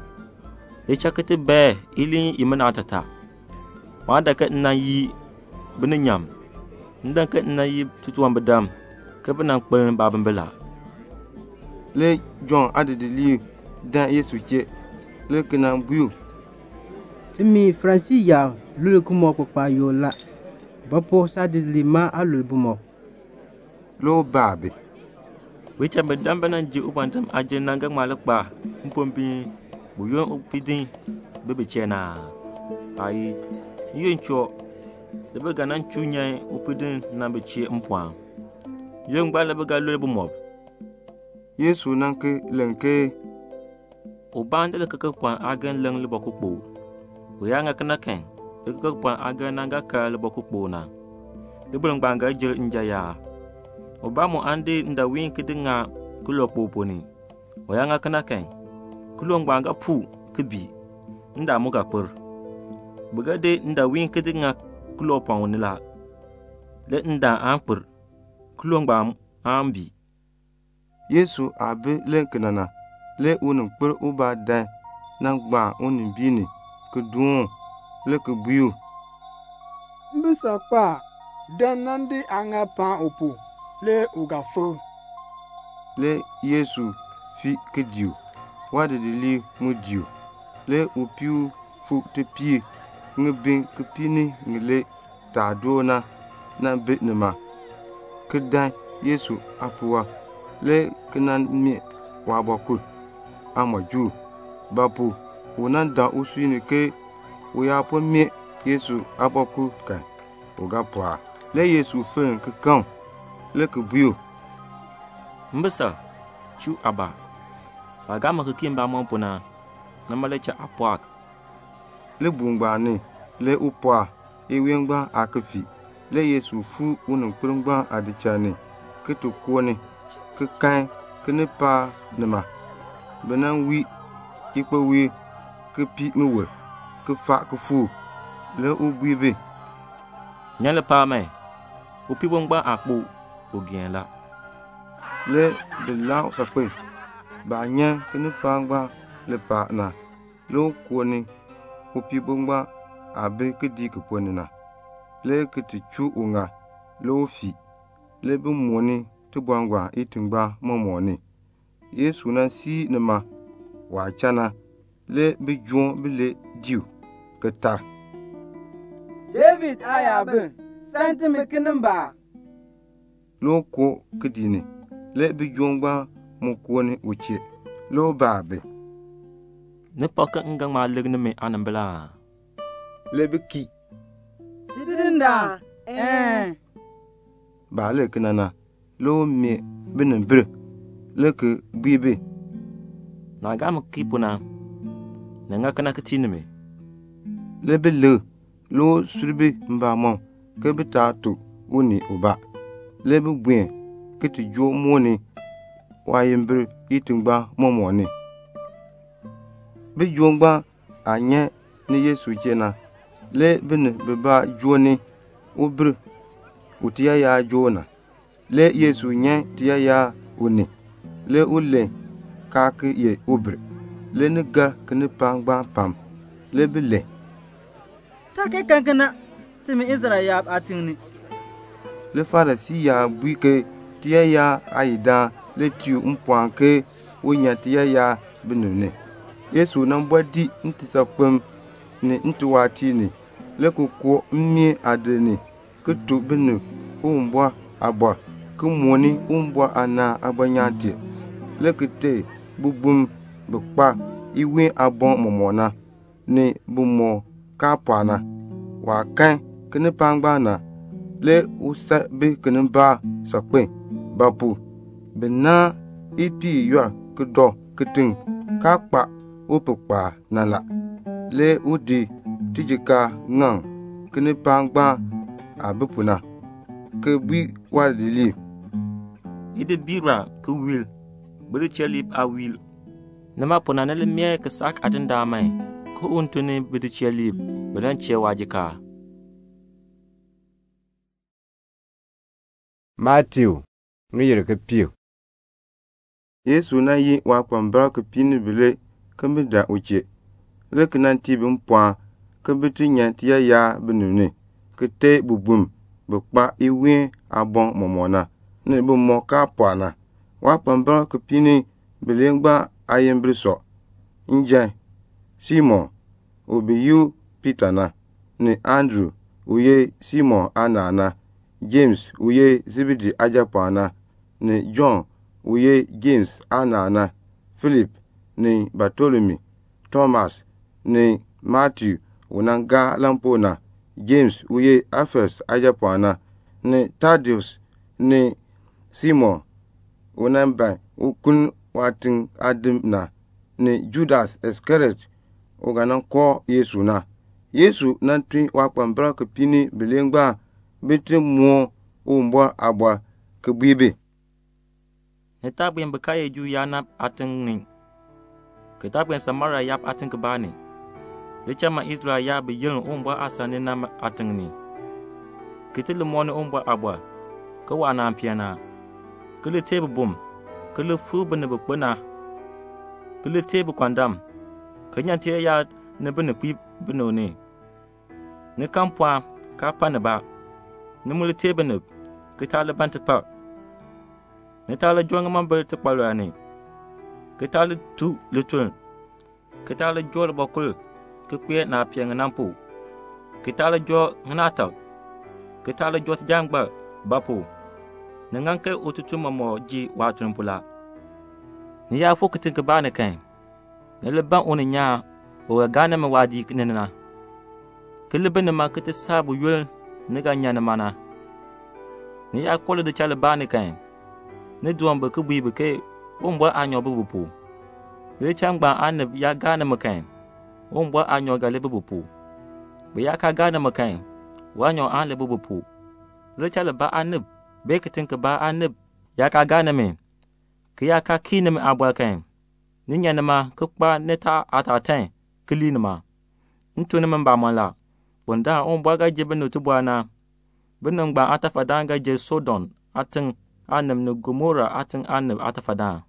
e chakete be ili imana tata wanda ka na yi bini nyam ndan ka na yi tutuwan badam ka bina kpalin baban bela le John adidili dan Yesu che le kena buyu timi Francis ya lule kumo kpa yo la bapo sadi lima alul bumo lo babe wicha be damba nan ji ubantam aje nanga malakba mpombi buyon upidin bebe chena ai yencho de be ganan chunya upidin na be che mpwa yen gba le be ga lule bumo Yesu nanke lenke o bande le kakakpan agen leng le bokukpo o yanga kana ken le kakakpan agen nanga ka le bokukpo na de bulung banga jil njaya o ba mo ande nda win kidinga kulo poponi o yanga kana ken kulo banga pu kibi nda mo ga pur bugade nda win kidinga kulo pawni la le nda anpur kulo bam ambi Yesu abe lenkenana le unun pur uba dan nan gba unin bini ke duon le ke buyu mbisa pa dan nandi anga pa opu le ugafo le Yesu fi ke diu wade de li mu diu le upiu fu te pi ngibin ke pini ngile ta dona na bitnema ke dan Yesu apuwa le kenan mi wa bokul amaju bapu unan da usini ke uya po mi Yesu aboku ka uga pwa le Yesu fen ke kan le ke buyo mbisa chu aba sagama ke kimba mompuna na malecha apwak le bungba ni le upwa ewengba akafi le Yesu fu unun kurungba adichani ke to kuoni ke kan ke ne pa nema benan wi ikpo wi ke pi nwe ke fa ke fu le ubibe nyale pa mai upi bongba akpo ogien la le de la sakwe ba nya ke ne pa ngba le pa na lo kuoni upi bongba abe ke di ke poni na le ke ti chu unga lo fi le bu moni tu bwangwa itingba momoni Yesu na si nema wa chana le bi juon bi le diu ketar David ayabe santi mekinamba lo ko kedini le bi juon gba mu ko ni uche lo babe ne paka ngang ma legne me anambla le bi ki tidinda ba le kinana lo mi binin bir le ke bibe na gam kipuna na ngakana kitini me le be le lo surbe mba mo ke bita to uni uba le bi buen ke ti jo moni wa yimbir itingba momoni bi jongba anye ni Yesu jena le bin be ba joni ubr utiya ya jona le Yesu nye tiya ya uni le ule ka ke ye ubr le ne ga kene pangba pam le bile ta ke kankana timi Israel atingni le farasi ya buike tiya ya aida le tiu mpwan ke wonya tiya ya binune Yesu nan bodi ntisa kwem ni ntuwati ni le ko mmi adeni ke to binu umbo abo ke moni umbo ana abanyati le kete bubum bukpa iwe abon momona ni bumo kapana wa kan kene pangbana le usa be kene ba sakpe bapu bena ipi yo kedo keting kakpa upukpa nala le udi tijika ngang kene pangba abupuna ke bi wadili ide bira ke wil bele chelip a wil nama pona na le mie ke sak atin da mai ko untune bede chelip bedan chewajika Matthew ngir ke piu Yesu na yi wa kwambra ke pini bile kambida uche le kenan ti bin pwa ke bitu nya ti ya binune ke te bubum bukpa iwe abon momona ne bu mo ka pwana wa kwambra ke pini bile ngba ayembriso nje Simon obiyu Peter na ni Andrew uye Simon ana James uye Zebedi ajapana ni John uye James ana Philip ni Bartholomew, Thomas ni Matthew unanga lampona, James uye Alphaeus ajapana ni Thaddeus ni Simon unamba ukun watin adim na ni Judas Iscariot uganan ko Yesu na. Yesu nan tun wakpambra ke pini bilengba bitre mo umbo abwa ke bibe. Netab yang bekaya ju yanap ateng ni. Kitab yang Samaria yap ateng ke bani. Lecama Israel ya beyeng umbo asane nama ateng ni. Kita lemone umbo abwa ke wana piana. Ke le tebe bum, ke le fu bene bekbena. Ke le tebe kwandam. Ke nyantie ya ne bene pi beno ni. Ne kampwa ka pa ne ba. Ne mule tebe ne kita le bante pa. Ne ta le jonga mambel te kwalwa ni. Kita le tu le tun. Kita le jo le bokul ke kwe na pieng nampu. Kita le jo nganata. Kita le jo tjangba bapu. Ne nganke ututu mamo ji watun pula. Ni ya fu kitin ke bane kan. Ne le ban oni nya o gane me wadi kinena. Kele bene ma kete sabu yul ne ga nya na mana. Ni ya kole de chale bane kan. Ne duan be kubi be ke umbo anyo bubu. Le changba aneb ya gane me kan. Umbo anyo ga le bubu. Be ya ka gane me kan. Wanyo an le bubu. Le chale ba aneb be kitin ke ba aneb ya ka gane me. Ke ya ka kine me abwa kan. Ni nya na ma kukpa neta atatan kili na ma. Ntu ne mba mala. Bunda umbo ga jebe no tubwana. Benang ba atafadanga je Sodon ateng anem no Gomora ateng anem atafada.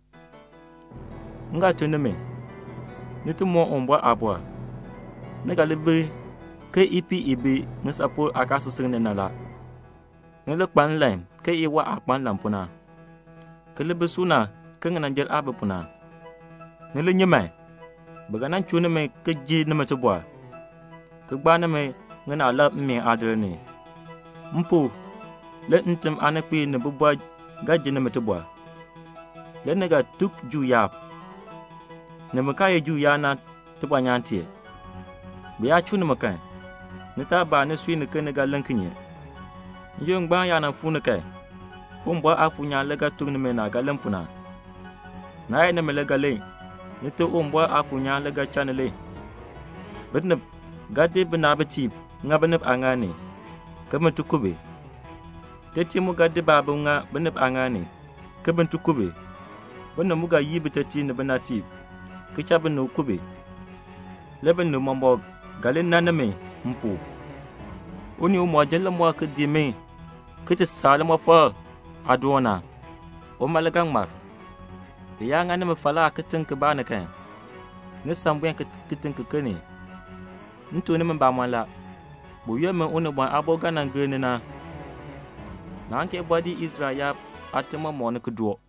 Nga tuneme. Nitu mo umbo abwa. Nega lebe ke ipi ibi ngesapo akasu sing nala. Ngele kpan lain ke iwa akpan lampuna. Ke lebe suna ke nganjel abe puna. Ngele nyemai. Baganan chuneme ke ji neme tubwa. Ke gba neme ngana la mi adreni. Mpo le ntem anekwi ne bubwa gaje ne metubwa. Le nega tuk ju yap. Ne makaye ju yana tubwa nyantie. Biya chune makan. Ne ta ba ne sui ne kenega lankinye. Yo ngba yana fu ne kai. Umbwa afunya lega tuk ne mena galempuna. Na ai ne melega le. Ne to umbwa afunya lega chanele. Bedne gade benabeti ngabenep angane. Keben tukube. Teti muga de babu nga benep angane. Keben tukube. Bena muga yibi teti ne benatib. Kicha benu kube. Leben no mambo galen naname mpu. Uni umo jella mwa kedime. Kite salama fa adona. O malagang mar. Ya ngane me fala kitin ke bana kan. Ne sambuen kitin ke kene. Ntu ne mba mala. Buye me une bon aboga na ngene na. Na anke body Israel atema mone kedwo.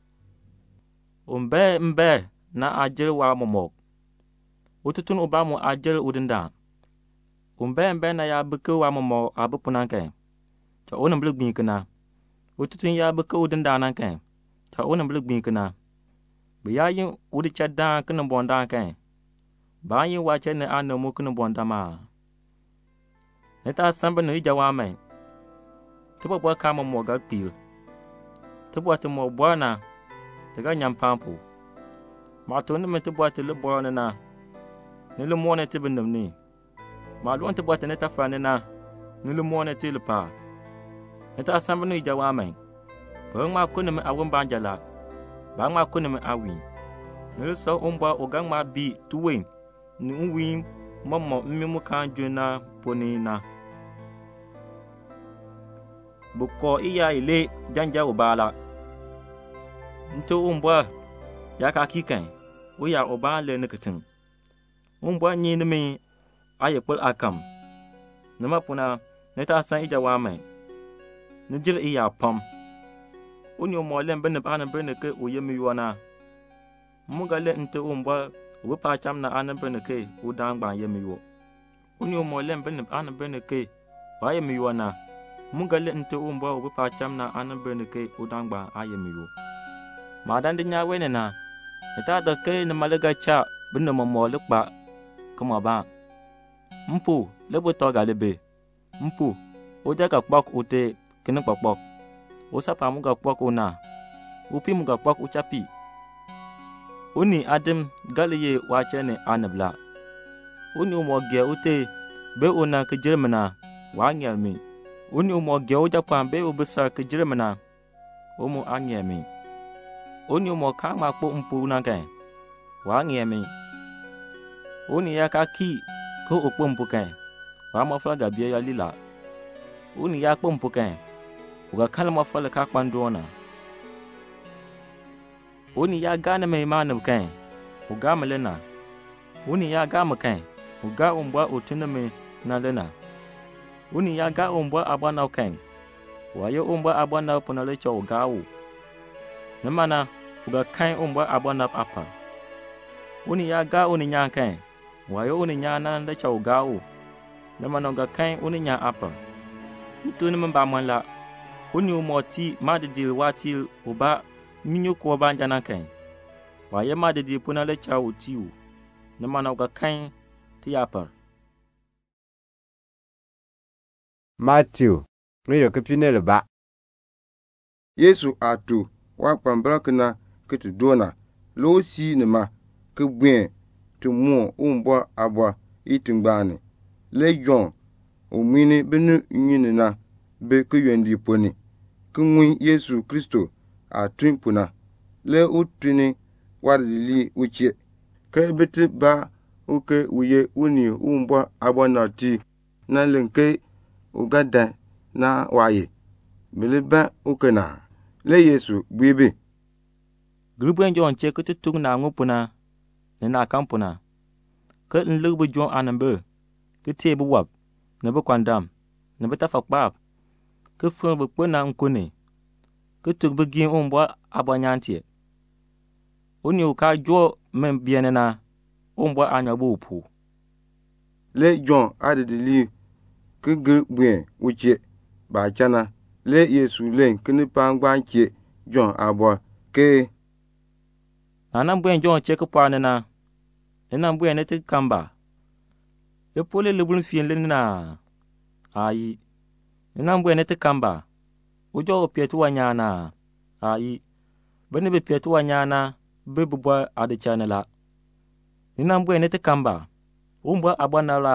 Mbe na ajel wa momok. Ututun ubamu ajel udenda. Mbe na ya beke wa momo abupunan kan. Ta onem blugbi kana. Ututun ya beke udenda nan kan. Ta onem blugbi kana. Biyayin udi chadda kana bonda kan. Bayin wache ne anamu kana bonda ma. Neta samba no ijawame. Tuba bwa kama moga pil. Tuba te mo bwana. Tega nyampampu. Mato ne me tuba te le bwana na. Nile mwone te benamni. Maluan tuba te neta fane na. Nile mwone te le pa. Neta samba no ijawame. Bang ma kune me awon banjala. Bang ma kune me awin. Nile so umba ogang ma bi tuwe. Ni uwim mama mmimu kanju na poni na. Buko iya ile janja ubala. Nto umbwa ya ka kikan. Uya oba le niketin. Umbwa nyi nimi ayekul akam. Nama puna neta san ija wame. Nijil iya pam. Unyo molen bene bana bene ke uyemi yuana. Muga le nto umbwa u pa cham na an bene ke u dang bang ye mi yo uni mo lem bene an bene ke wa ye mi yo na mun ga le nte u mbo u pa cham na an bene ke u dang bang a ye mi yo ma dan de nya we ne na ta da ke na malaga cha bene mo le pa kuma ba mpu le bo to ga le be mpu o ja ga kpok u te kene kpok o sa pa mu ga kpok u na u pi mu ga kpok u chapi uni adam galiye wa chene anabla uni mo ge u te be o na ke jermana wa nya mi uni mo ge o ja pa be o besa ke jermana o mu anya mi uni mo ka ma kpo mpu na kan wa nya mi uni ya ka ki ko o kpo mpu kan wa mo fla ga bia ya lila uni ya kpo mpu kan o ga kala mo fla ka kpandona uni ya gane mai manu kan o ga malena uni ya ga makan o ga umbwa o tuname na lena uni ya ga umbwa abana kan wa yo umbwa abana pona le cho ga u na mana o ga kan umbwa abana apa uni ya ga uni nya kan wa yo uni nya na le cho ga u na mana ga kan uni nya apa tuni mba manla uni mo ti ma de dil wati o ba minyo ko banja na kan wa ye ma de di puna le cha o tiu na mana ga kan ti apar Matthew ngiro ke pinele ba Yesu atu wa kwambra kana ke tu dona lo si ne ma ke buen tu mu umbo abwa itungbani le John o mini benu nyini na be ke yendi poni ke ngui Yesu Kristo atun puna le utuni warili uche ke bete ba uke uye uni umbo abonati na lenke ugada na waye bileba uke na le Yesu gbibe grubwen jon che ke tutung na ngupuna ne na kampuna ke nlubu jon anambe ke te bu wab ne bu kwandam ne bu tafakbab ke fun bu pona nkune ke tuk begin umbo abonyantie oni uka jo men biene na umbo anyabu pu le John adedili ke gbien uche ba chana le Yesu len kini pangbanche John abo ke anam buen John che ke pane na enam buen ne te kamba e pole le bun fien le na ayi enam buen ne te kamba ujo pietu wanyana ayi bene be pietu wanyana be bubwa ade chanela ninam buen ne te kamba umba abana la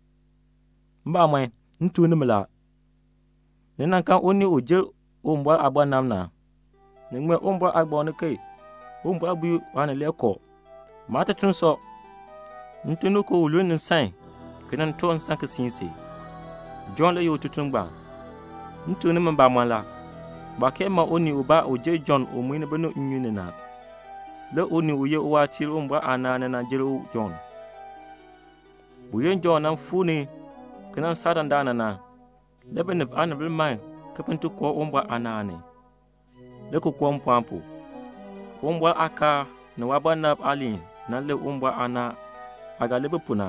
mba mwe ntu ni mala ninan kan oni ojil umba abana na ningme umba agbon ke umba bu wana leko mata tunso ntu no ko ulu nin san kenan ton san ke sinse John le yo tutungba ntu ni mba mala ba ke ma oni uba oje John o mu ni beno nyune na le oni uye o watir umba anana na jiro John buyen John nan funi kenan sadan dana na le benep anabil mai kapantu ko umba anane le ko ko mpampu umba aka na wabanap ali na le umba ana aga le bepuna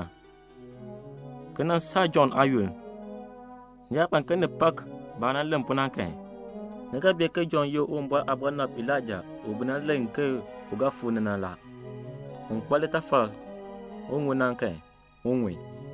kenan sa John ayun ya pan kan pak bana lempuna kan naga be ke John yo umba abanap Elijah obuna lenke uga funa na la on kwale tafa onwunan kan onwe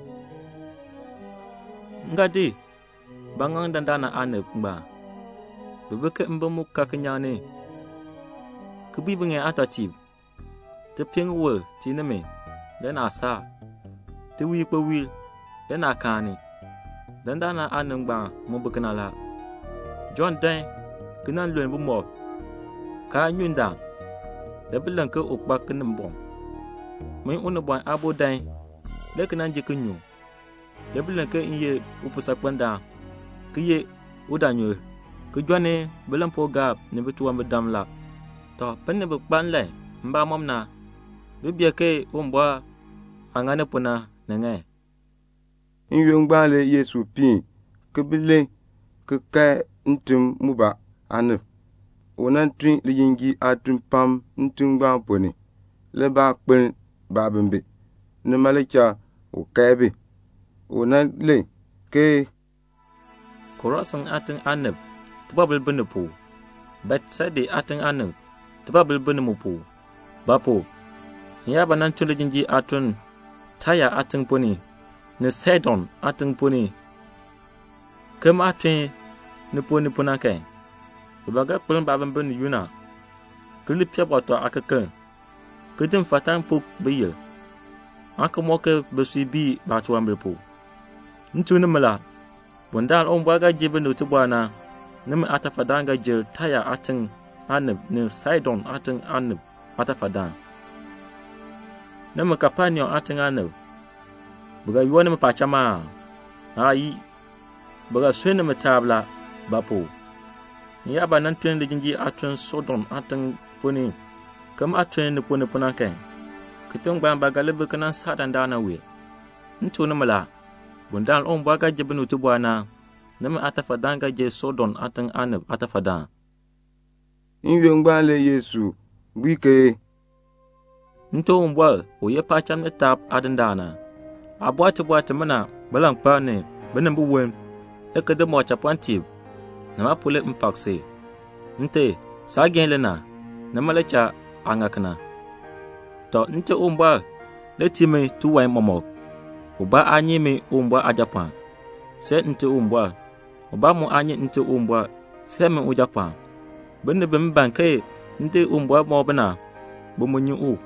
ngadi bangang dandana ane mba bebeke mbamu kakanyane kubi bunge atatib te pengwe tineme dana sa te wi ko wi dana kani dandana ane mba mo bekana la John dan kenan luen bu mo ka nyunda de bilan ke okpa kenem bon mai onu bon abo dan le kenan je kenyu de bilan ke inye upusa kwanda kiye udanyo ke jwane bilan po gab ne betuwa medam la to penne be kpanle mba momna bibye ke umba angane puna nenge inwengbale Yesu pin ke bile ke ka ntum muba ane onan tun liyingi atun pam ntum gba poni le ba kpen babin bi ni malika o kaibi o na le ke korosan atin anab tubabul binipo bet sade atin anab tubabul binimupo bapo ya banan tulujinji atun taya atin puni ne Sidon atin puni kema atun ne puni punake baga kulun babin bin yuna kuli piaboto akakan kudin fatan puk biyel aka moke basubi batuan bilpo ntuni mala bundal on baga jibe no tubana nimi atafadanga jil taya atin anab ne Sidon atin anab atafadan nimi kapanyo atin anab buga yuwa nimi pachama ayi buga suene matabla bapo ya banan tun da jinji atun Sodom atin puni kam atun ne puni punake kitun gba bagalibe kana sadan dana we ntuni mala bundal on baga jibe no tubana nimi atafadanga je Sodom atin anab atafadan inwe ngbale Yesu bike nto mbwal o ye pacham ne tap adandana abwati mana balang pane benem buwen ekede mo chapanti na mapule mpakse nte sagen lena na malacha angakana to nte umbwal letime tuwai momok uba anyi me umbwa ajapan se nte umbwal uba mu anyi nte umbwa se me ujapan bende bembanke nte umbwa mo bana bumunyu u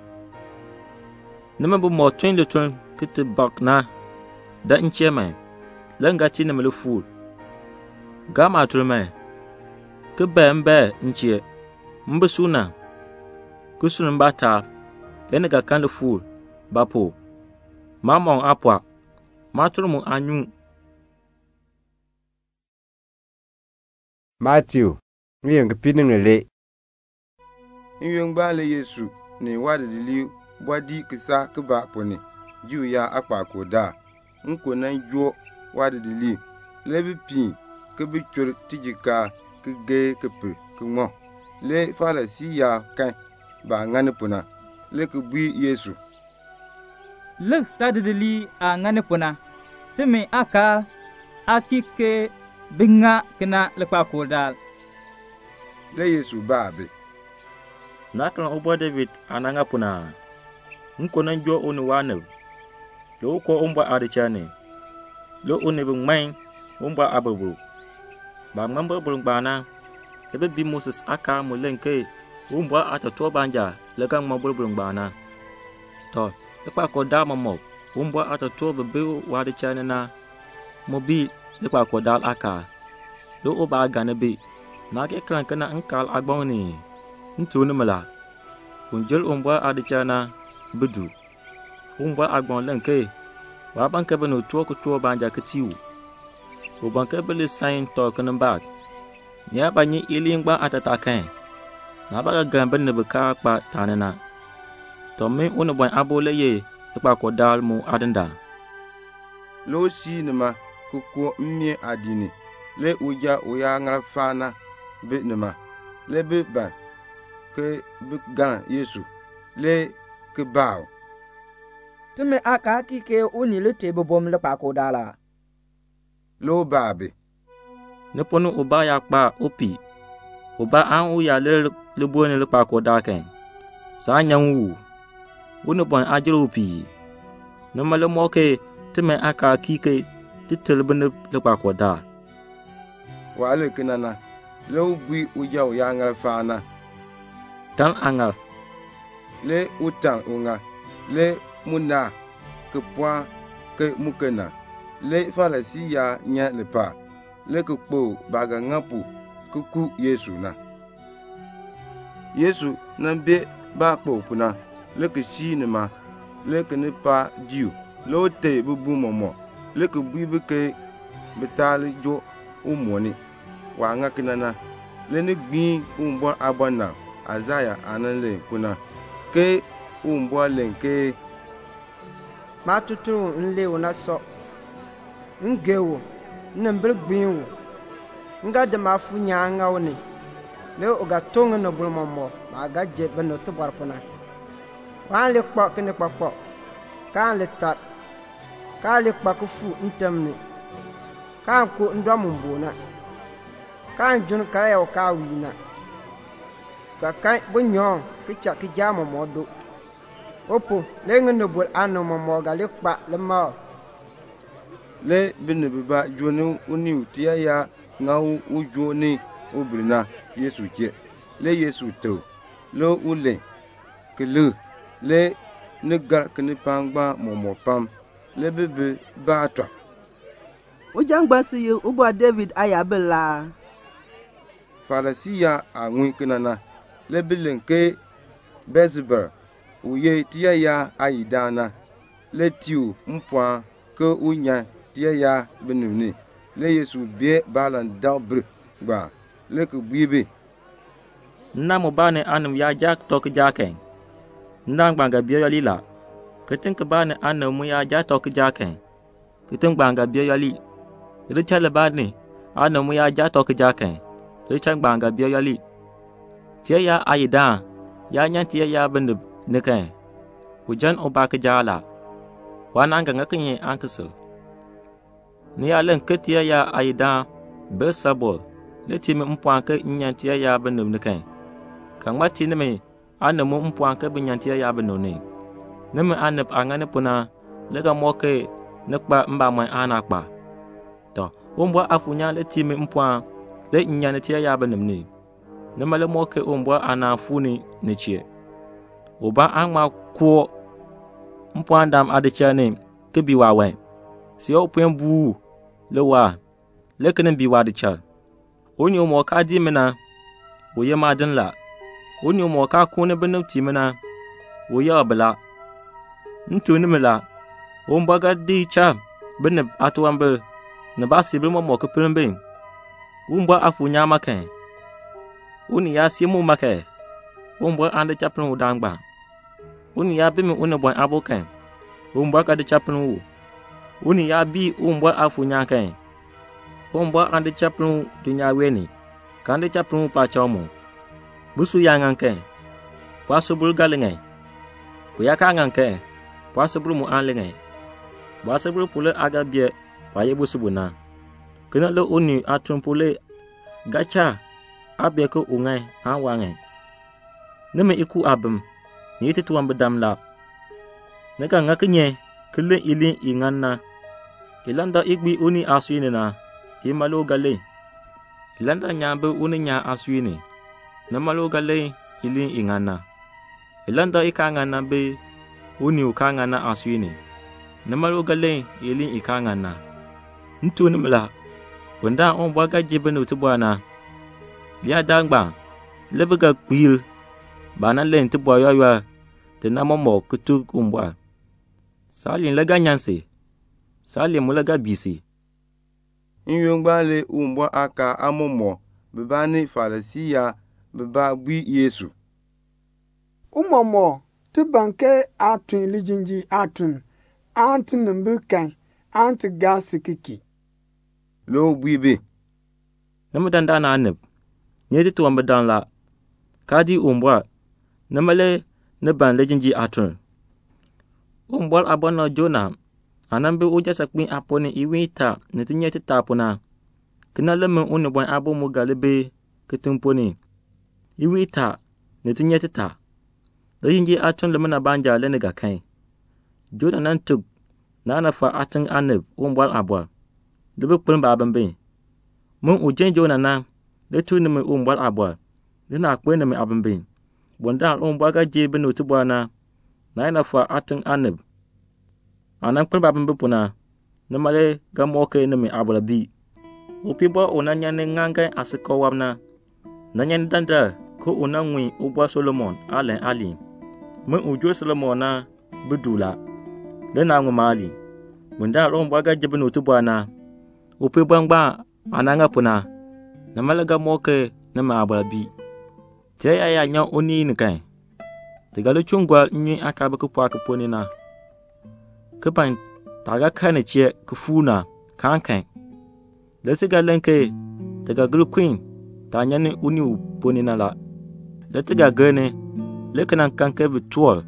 nama bu mo twin le twin kite bakna da ncheme langa ti namle fu gama tulme ke bembe nchie mbesuna kusun bata ene ga kan le fu bapo mamon apwa matulmu anyu Matthew ngiyeng piningele inwe ngbale Yesu ni wadili bwadi kisa kba poni jiu ya akpa koda nko nan jo wadili lebi pi kebi chur tijika kege kepe kmo le fala si ya kan ba ngane puna le kubwi Yesu le sadili a ngane puna teme aka akike binga kina le kwa koda le Yesu babe naklan obo David ananga puna nko nan jo onu wanu lo ko umba adichane lo oni bingmain umba abubu ba ngamba bulungbana ebe bi Moses aka mulenke umba atato banja legang mabul bulungbana to ekpa ko da mamo umba atato bebe wadichane na mobi ekpa ko dal aka lo oba ganabe na ke kran kana ankal agboni ntuni mala kunjel umba adichana budu umba agbon lenke wa banka beno to banja ktiu o banka bele sign to kan bak nya banyi ilingba atatakan na baga gambe ne beka pa tanana to me onu bon abole ye pa ko dal mu adanda lo si nima kuko mmi adini le uja uya ngrafana be nima le be ba ke be gan Yesu le ke bawo tume aka kike uni le tebe bom le pa ko dala lo babe ne ponu uba ya kpa opi uba an u ya le bone le pa ko daken sa nyanwu unu bon ajiro opi ne male moke tume aka kike titel bene le pa ko da wale kinana le ubwi uja ya ngrafana tan angal le utang unga le muna ke poa ke mukena le falasi ya nya le pa le ke po baga ngapu kuku Yesu na be ba po puna le ke si ne ma le ke ne pa jiu lo te bubu momo le ke bui be ke betali jo umoni wa nga kinana le ne gbi umbo abana azaya anale puna ke umbo lenke matutu nlewo na so ngewo nembelgbinwo nga de mafu nyanga woni le oga tonga no bulmomo ma ga je beno to barpona wan le kpa kene kpa kan le tat ka le kpa ku fu ntemni kan ko ndo mumbona kan jun ka ya ka wina ka kai bunyo kicha ki jamo modo opo le ngene bol anu mo ga le kpa le ma le bini biba joni uni utiya ya ngau ujoni ubrina Yesu je le Yesu to lo ule kele le negar kini pangba momo pam le bebe ba atwa ujangba si yu ubo David ayabela Farisiya anwi kinana le bilenke Beelzebul uye tiya ya ayidana le tiu mpwa ke unya tiya ya benuni le Yesu bie balan dalbr gba le ku bibe na mo bane anum ya jak tok jaken ndang banga biyo yali la ketin ke bane anum ya ja tok jaken ketin banga biyo yali richale bane anum ya ja tok jaken richang banga biyo yali tiya ya ayida ya nyan tiya ya benub neken ujan obak jala wana nga ngakinye ankesel ni alen ketiya ya ayida Beelzebul le timi mpwanke nyantiya ya benub neken kangmati neme anamu mpwanke binyantiya ya benone neme anep angane puna lega moke nekpa mba mwen anakpa to ombwa afunya le timi mpwan le nyantiya ya benumni neme le moke ombwa anafuni nichie oba angma ko mpwandam adechane kebiwa wen si opwen bu lewa lekenen biwa decha oni mo ka di mena oye madin la oni mo ka kune benupti mena oye abla ntuni mela ombaga di cha benep atwambe ne basibil mo ke pembe umba afunya make oni ya simu make umba ande chapun udangba oni ya bimi une bon abokan umba ka de chapun wu oni ya bi umba afunya kan umba ande chapun dunya weni kande chapun pa chomo busu yangan kan pasubul galengai kuya kangan kan pasubul mu anlengai basubul pule aga bie paye busubuna kena lo oni atun pule gacha abie ko ungai anwangai neme iku abem ni tetuam bedam la neka ngakenye kele ilin inganna ilanda igbi uni aswine na imalo gale ilanda nyambe uni nya aswine na malo gale ilin inganna ilanda ikangana be uni ukangana aswine na malo gale ilin ikangana ntuni mla bunda on bwaga jibenu tubwana ya dangba lebega kwil bana len ti boyo yo te na momo kutu umbwa salin lega nyanse salin mulaga bisi Nyongbale umbwa aka amomo bebani Farisiya beba bui Yesu umomo ti banke atun lijinji atun anti numbukan anti gasikiki lo buibe namudan dana anib nyeti tuwamba dan la kadi umbwa namale ne ban lejinji atun umbwal abona jona anambe uja sakpin apone iwita ne tinyeti tapona kina lemme uni bon abo mu galebe kitumponi iwita ne tinyeti ta lejinji atun lemana banja lene ga kai jona nan tuk nana fa atun anib umbwal abwa lebe kpin babambe mun ujen jona na le tuni me umbwal abwa dina kpin me abambe bonda umbwa ga jebe no tubwana na fa atun anib anan kpin babambe puna ne male ga moke ne me abla bi upibo onanya ne nganga asiko wamna nanya danda ko onanwi ubwa Solomon alen ali mun ujo Solomon na budula dena ngumali bonda umbwa ga jebe no tubwana upibo ngba ananga puna ne male ga moke ne me abla bi te ya nya oni nikan tegalo chungwa nyi akabe ko pa ko ponina kepan taga kana che kufuna kankan da tiga lenke daga gul queen ta nya ni uni ponina la da tiga gane lekanan kanke bitual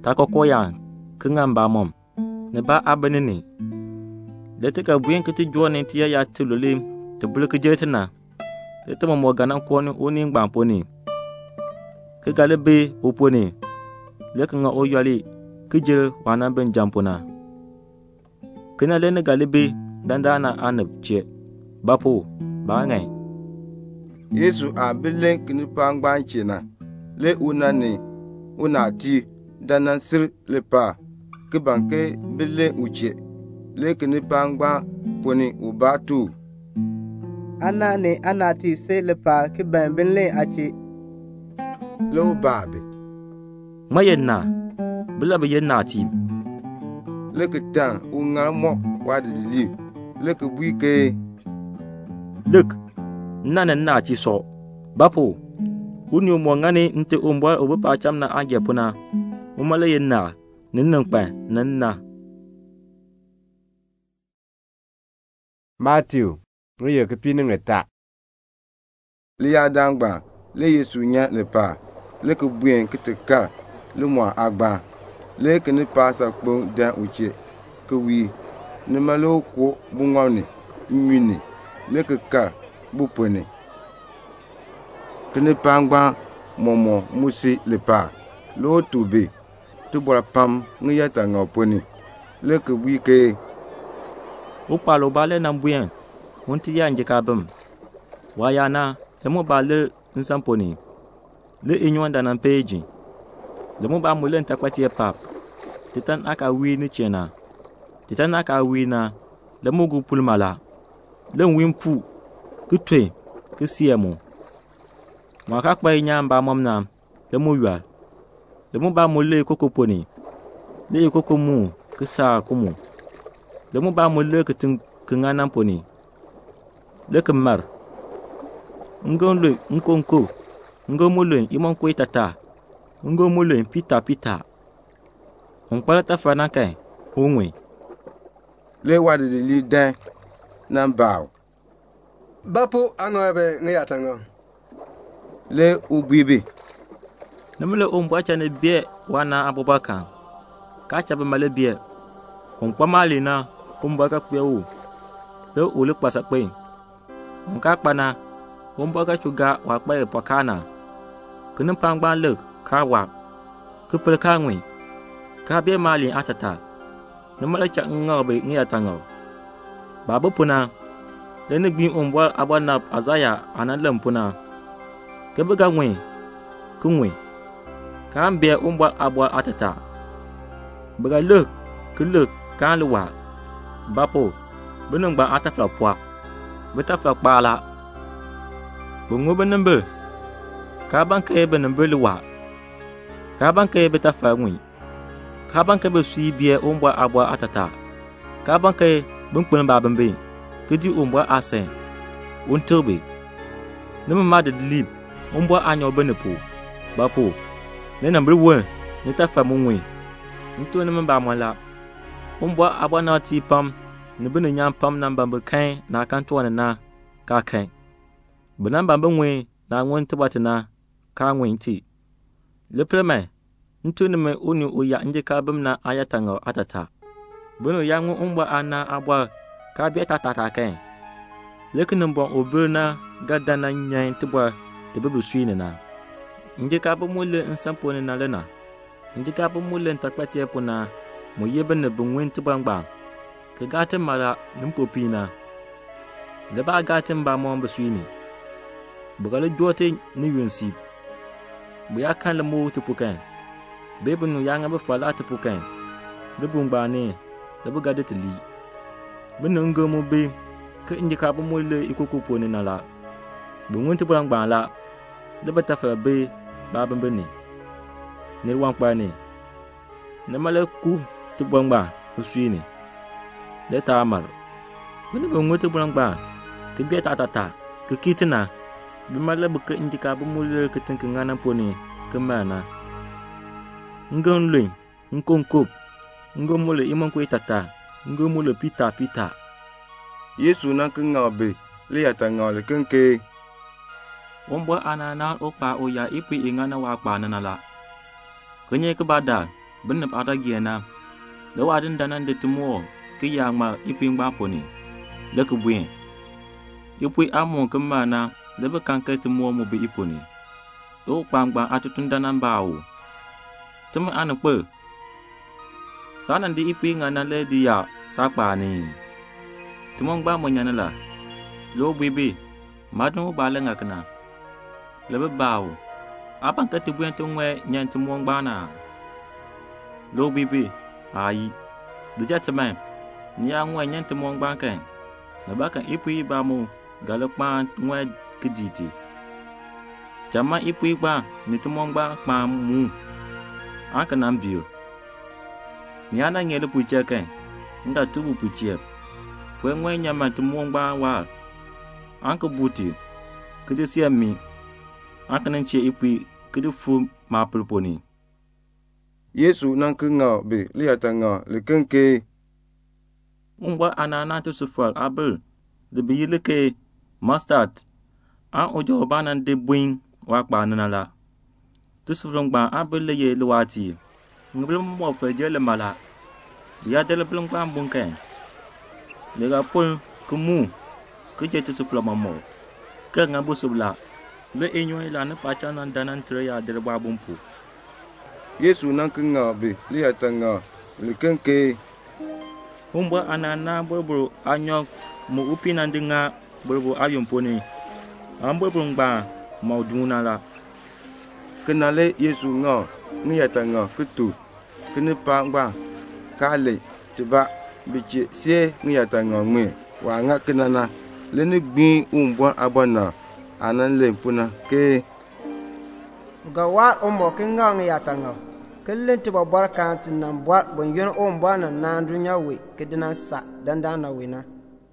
ta kokoya ke ngamba mom ne ba abanini le te ka buyen ke ti jone ti ya tulule te bulu ke jetina le te mo ganan ko ni oni ngbampo ni ke gale be oponi le ke nga o yali ke je wana ben jampona kena le ne gale be dandana anab che bapo ba ngai Yesu a bilen kini pangban chena le unani unati danan sir le pa ke banke bilen uche le kini pangban poni ubatu anani anati se le pa ke ban bilen achi le ubabe mayenna bila be yenna ti le ke tan ungal mo wa de li le ke buike lek nana na ti so bapo uni mo ngani nte ombo obo pa cham na age puna umale yenna ninnan pa nanna Matthew ngoye ke pinu ngeta le ya dangba le Yesu nya le pa le ke buen ke te ka le mo agba le ke ni pa sa kpo dan uche ke wi ne malo ko bungwani nyini le ke ka bupone kene pangba momo musi le pa lo tube tu bora pam ngya ta ngoponi le ke wi ke o palo bale na mbuyen wonti ya njeka bam wayana emo bale nsamponi le enywanda na peji le mo ba mulen takwati e pap titan aka wi ni chena titan aka wi na le mo gu pulmala le nwimpu kutwe ke siemo ma ka kpa nyamba momna le mo ywa le mo ba mulle kokoponi le kokomu ke sa kumu le mo ba mulle ke tin kengana poni le kemar ngonle nkonko ngomule imon ko itata ngomule pita on pala ta fana kai onwe le wadi li dan nan baw bapo anobe ngiyatanga le ubibi namule on bwacha ne bie wana abubakar ka cha be male bie on pamali na on baka kwewu le ule pasa pe on ka pana on baka chuga wa pa e pakana kenen pangba le ka wa ku pel ka ngwi ka bie mali atata namale cha ngabe ngiyatanga babu puna dene gbi onbwa abana azaya analam puna kebega ngwe kunwe kambia onbwa abwa atata bega lek kelek kanwa bapo benengba atafla pwa betafla kpala bungo benembe kabanke benembe lwa kabanke betafla ngwe kabanke besui bie onbwa abwa atata kabanke bunkpen babembe kedi ombwa asen untobe nemu made dilib ombwa anyo benepo bapo ne nambre won ne tafa munwe nto ne mba mala ombwa abana ti pam ne bene nyam pam namba be kan na kan to na ka kan benamba benwe na ngon tibatina ka nwenti le preme nto ne me oni oya nje ka bem na ayatanga atata beno yangu ombwa ana abwa ka bia tata kan lekin bon obrna gadana nyan tibwa de bebu suine na ndika bo mule nsampone na lena ndika bo mule ntakpati epona mo yebe ne bunwen tibangba ke gate mara numpopina le ba gate mba mo mbusuine bugale jote ni yunsi bu yakan le mo tupukan bebu nu yanga be fala tupukan bebu ngba ne le bu gade tili benungo mo be ke indika bo mole ikoko poni na la bu ngunti bang ba la de bata fa be ba bambe ni ne wan pa ni ne male ku tu bang ba usini de ta amal bene bo ngunti bang ba te bi ta ke kitina bi male bu ke indika bo mole ke tin ke ngana poni ke mana ngon lin nkonkop ngom mole imon ko itata ngomule pita Yesu na ngabe le yata ngale kenke ombwa anana opa oya ipi ingana wa pa nanala kenye ke bada binne ada giena le wadin danan de timo ke ya ma ipin gba poni le ku buin ipui amon ke mana le be kan ke timo mo be iponi do kpangba atutun danan bawo teme an pe sanan di ipui ngana le dia sakpa ni timo gba mo nyana la lo bibi madun ba le ngakna le be bawo apan ke tibuen to ngwe nyan timo gba na lo bibi ayi bija teme ni ya ngwe nyan timo gba kan na ba kan ipui ba mo galakpa ngwe kiditi jama ipui gba ni timo gba kpa mu aka nan biyo ni ana ngele puche kan nga tubu puche pwe ngwe nyama timo gba wa anka buti kidi siami aka nan che ipui kidi fu ma pulponi Yesu nan ke nga be liata nga le kenke ungwa anana to sufal abel de biyile ke mustard an ojo banan de buin wa kpa nana la to sufal gba abel le ye luati ngbil mo fe je le mala ya de le blung gba bunke le ga pul kumu ke je to sufal mamo ke nga busubla le enyo ila ne pa cha nan danan tre ya de ba bumpu Yesu nan ke nga be liata nga le kenke umbwa anana bobo anyo mu upina ndinga bobo ayomponi ambobo ngba mauduna la kenale Yesu nga ngiyata nga kutu kene pa ngba kale tiba biche sie ngiyata nga ngwe wa nga kenana leni gbin umbwa abana anan le puna ke gawa omo kinga ngiyata nga kelen tiba barkan nan bwa bon yon ombwa na dunya we kedina sa dandana we na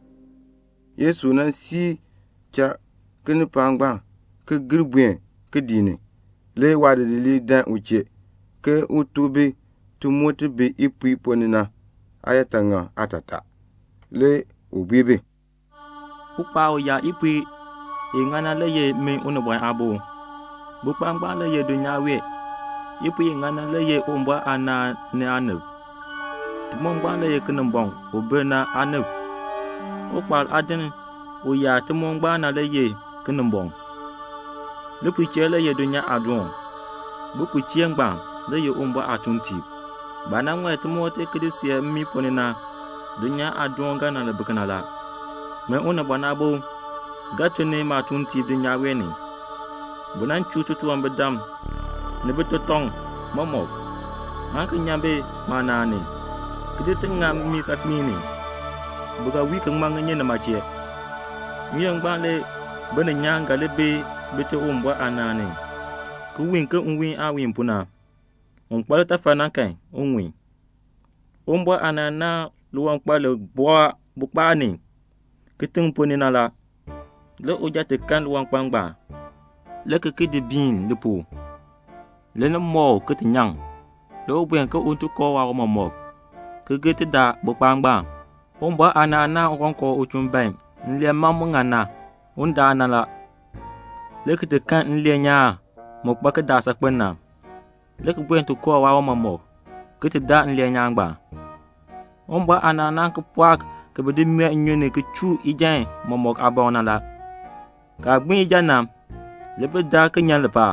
Yesu nan si cha kene pa ngba ke girbuen ke dine le wade li dan uche ke utubi tumote be ipui ponina ayatanga atata le ubibe upa o ya ipui ingana le ye me unobwa abo bupangba le ye dunya we ipui ingana le ye ombwa ana ne anu tumongba le ye kinambong obena anu ukpal adin o ya tumongba na le ye kinambong le puche le ye dunya adon bu puche ngba le ye ombwa atunti bana ngwe tumote kidisia mi ponina dunya adon gana le bukana la me ona bana bo gatune ma tunti dunya weni bunan chutu tuam bedam ne betotong momo anka nyambe manane kidite ngam mi sakmini buga wi kan manganye na mache nyang bale bana nyanga lebe bete ombwa anane ku win ka unwi awin puna on kwala ta fana kan unwi ombwa anana luwan kwala bwa bukpani kitin puni nala le ojate kan luwan kwangba le kidi bin lipo le na mo kitinyang le obwen ka untu ko wa mo ke gete da bukpangba ombwa anana onko uchumbai nle mamu ngana unda nala lekete kan nle nya mo kpake da sakpena lek bwen to ko wa mo kete da nle nya ngba ombwa anana ke pwak ke bedi me nyone ke chu ijan mo abona la ka gbin ijana lebe da ke nya lepa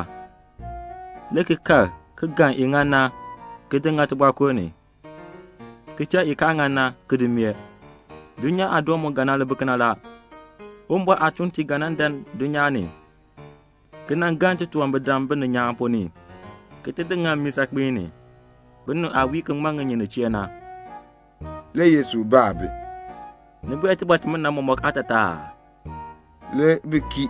lek ka ke gan ingana ke denga to ba ko ni ke cha ikangana ke de me dunya adomo gana lebe kana la ombwa atunti ganan dan dunya ni kenan ganti tuan bedam bene nyampo ni kete denga misak bini benu awi keng mangenye ne chiena le Yesu babe ne bu ati bat men na momok atata le biki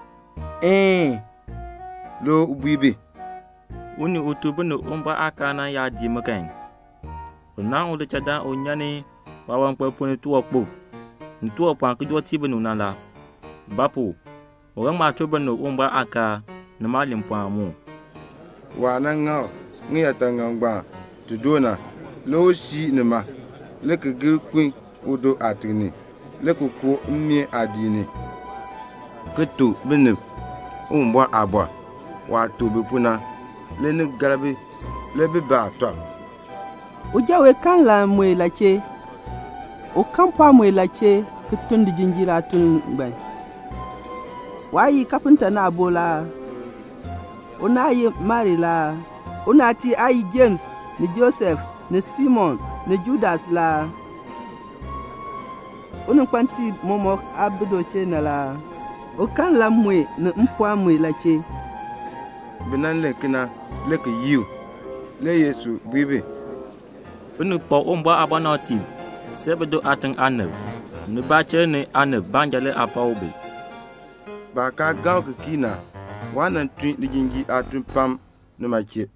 lo ubibe uni utu benu ombwa akana ya di makan ona o de chada onyane wawan pepone tuokpo ntuo pan kujwa tibenu nala bapu orang ma choba no ombwa aka na malim pamu wa nan nga ngiyata ngangba tudona lo si ne ma le ke girkwin odo atini le ko ko mmi adini keto bene ombwa abwa wa to be puna le ne garabe le be ba to Ujawe kan la mwe la che. O kan pa mwe la che kutundi jinjira tun ngbai. Wayi kapinta na bola. Ona yi Mary la. Ona ti ayi James ni Joseph ni Simon ni Judas la. Ona kwanti momo abido che na la. O kan la mwe ni mpwa mwe la che. Binan le kina le ke yiu. Le Yesu bibi. Bini po umba abanati. Sebedo ateng ane. Ni bache ni ane banjale apa obe. Ba ka gaw ke kina. Wana twin di jinji atun pam ni mache.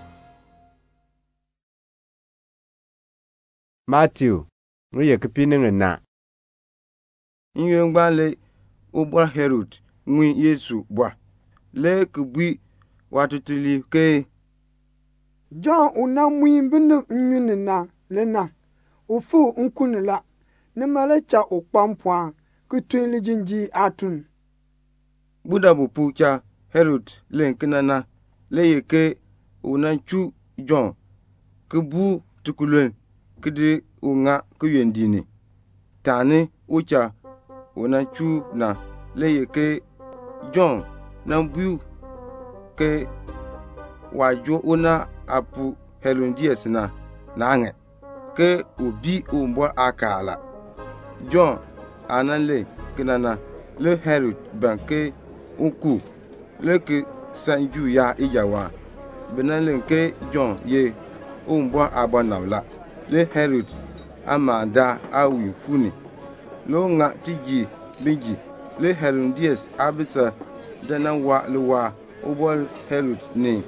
Matthew, nguye kipine na. Inwe ngbanle ubwa Herod ngwi Yesu bwa. Le kubwi watutuli ke John una mwi binu nyuni na lena. Ufu nkuni la. Ni malecha ukpampwa kutwin li jinji atun. Buda bupu cha Herod len kinana le yeke unanchu John kubu tukulwen kidi unga kuyendini tani ucha unanchu na le yeke John nambu ke wajo una apu Herodias na nange ke ubi umbo akala John ananle kinana le Herod banke unku leke sanju ya ijawa benalen ke John ye umbo abanawla le Herod amada awi funi lo nga tiji biji le Herodias abisa dana wa luwa ubol Herod ni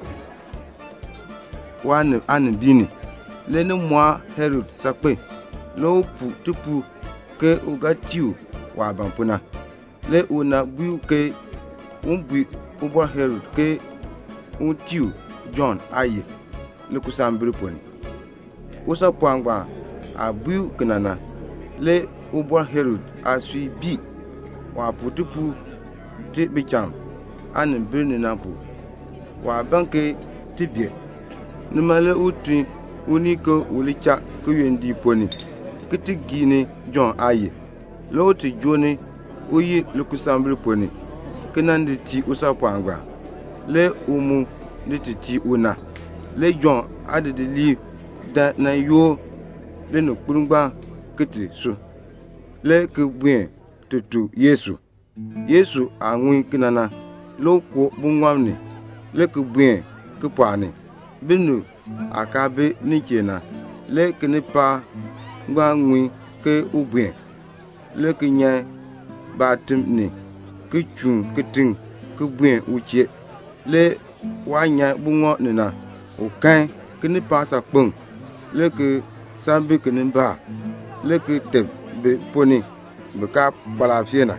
wan anbini le ne mwa Herod sakpe lo pu tupu ke ugatiu wa bampuna le una bu ke umbi ubor Herod ke untiu John aye le kusambiriponi usa pwangba abu kinana le ubor Herod asui bi wa putupu te bicham anin birni napu wa banke tibie nimale utu uniko ulicha kuyendi poni kiti gini John aye lo ti joni uyi le kusambiriponi kenandi ti usa pwangba le umu ni ti una le John adede li da na yo le no kurungba kiti so le ke buen tutu Yesu anwin kinana lo ko bunwamni le ke buen ke pani binu akabe ni chena le kinipa gba nwin ke ubuen le ke nya batim ni ke chun ke tin ke buen uche le wanya bunwo nina okan kinipa sa pon le ke sambe kinimba le ke teb be poni be ka palafiena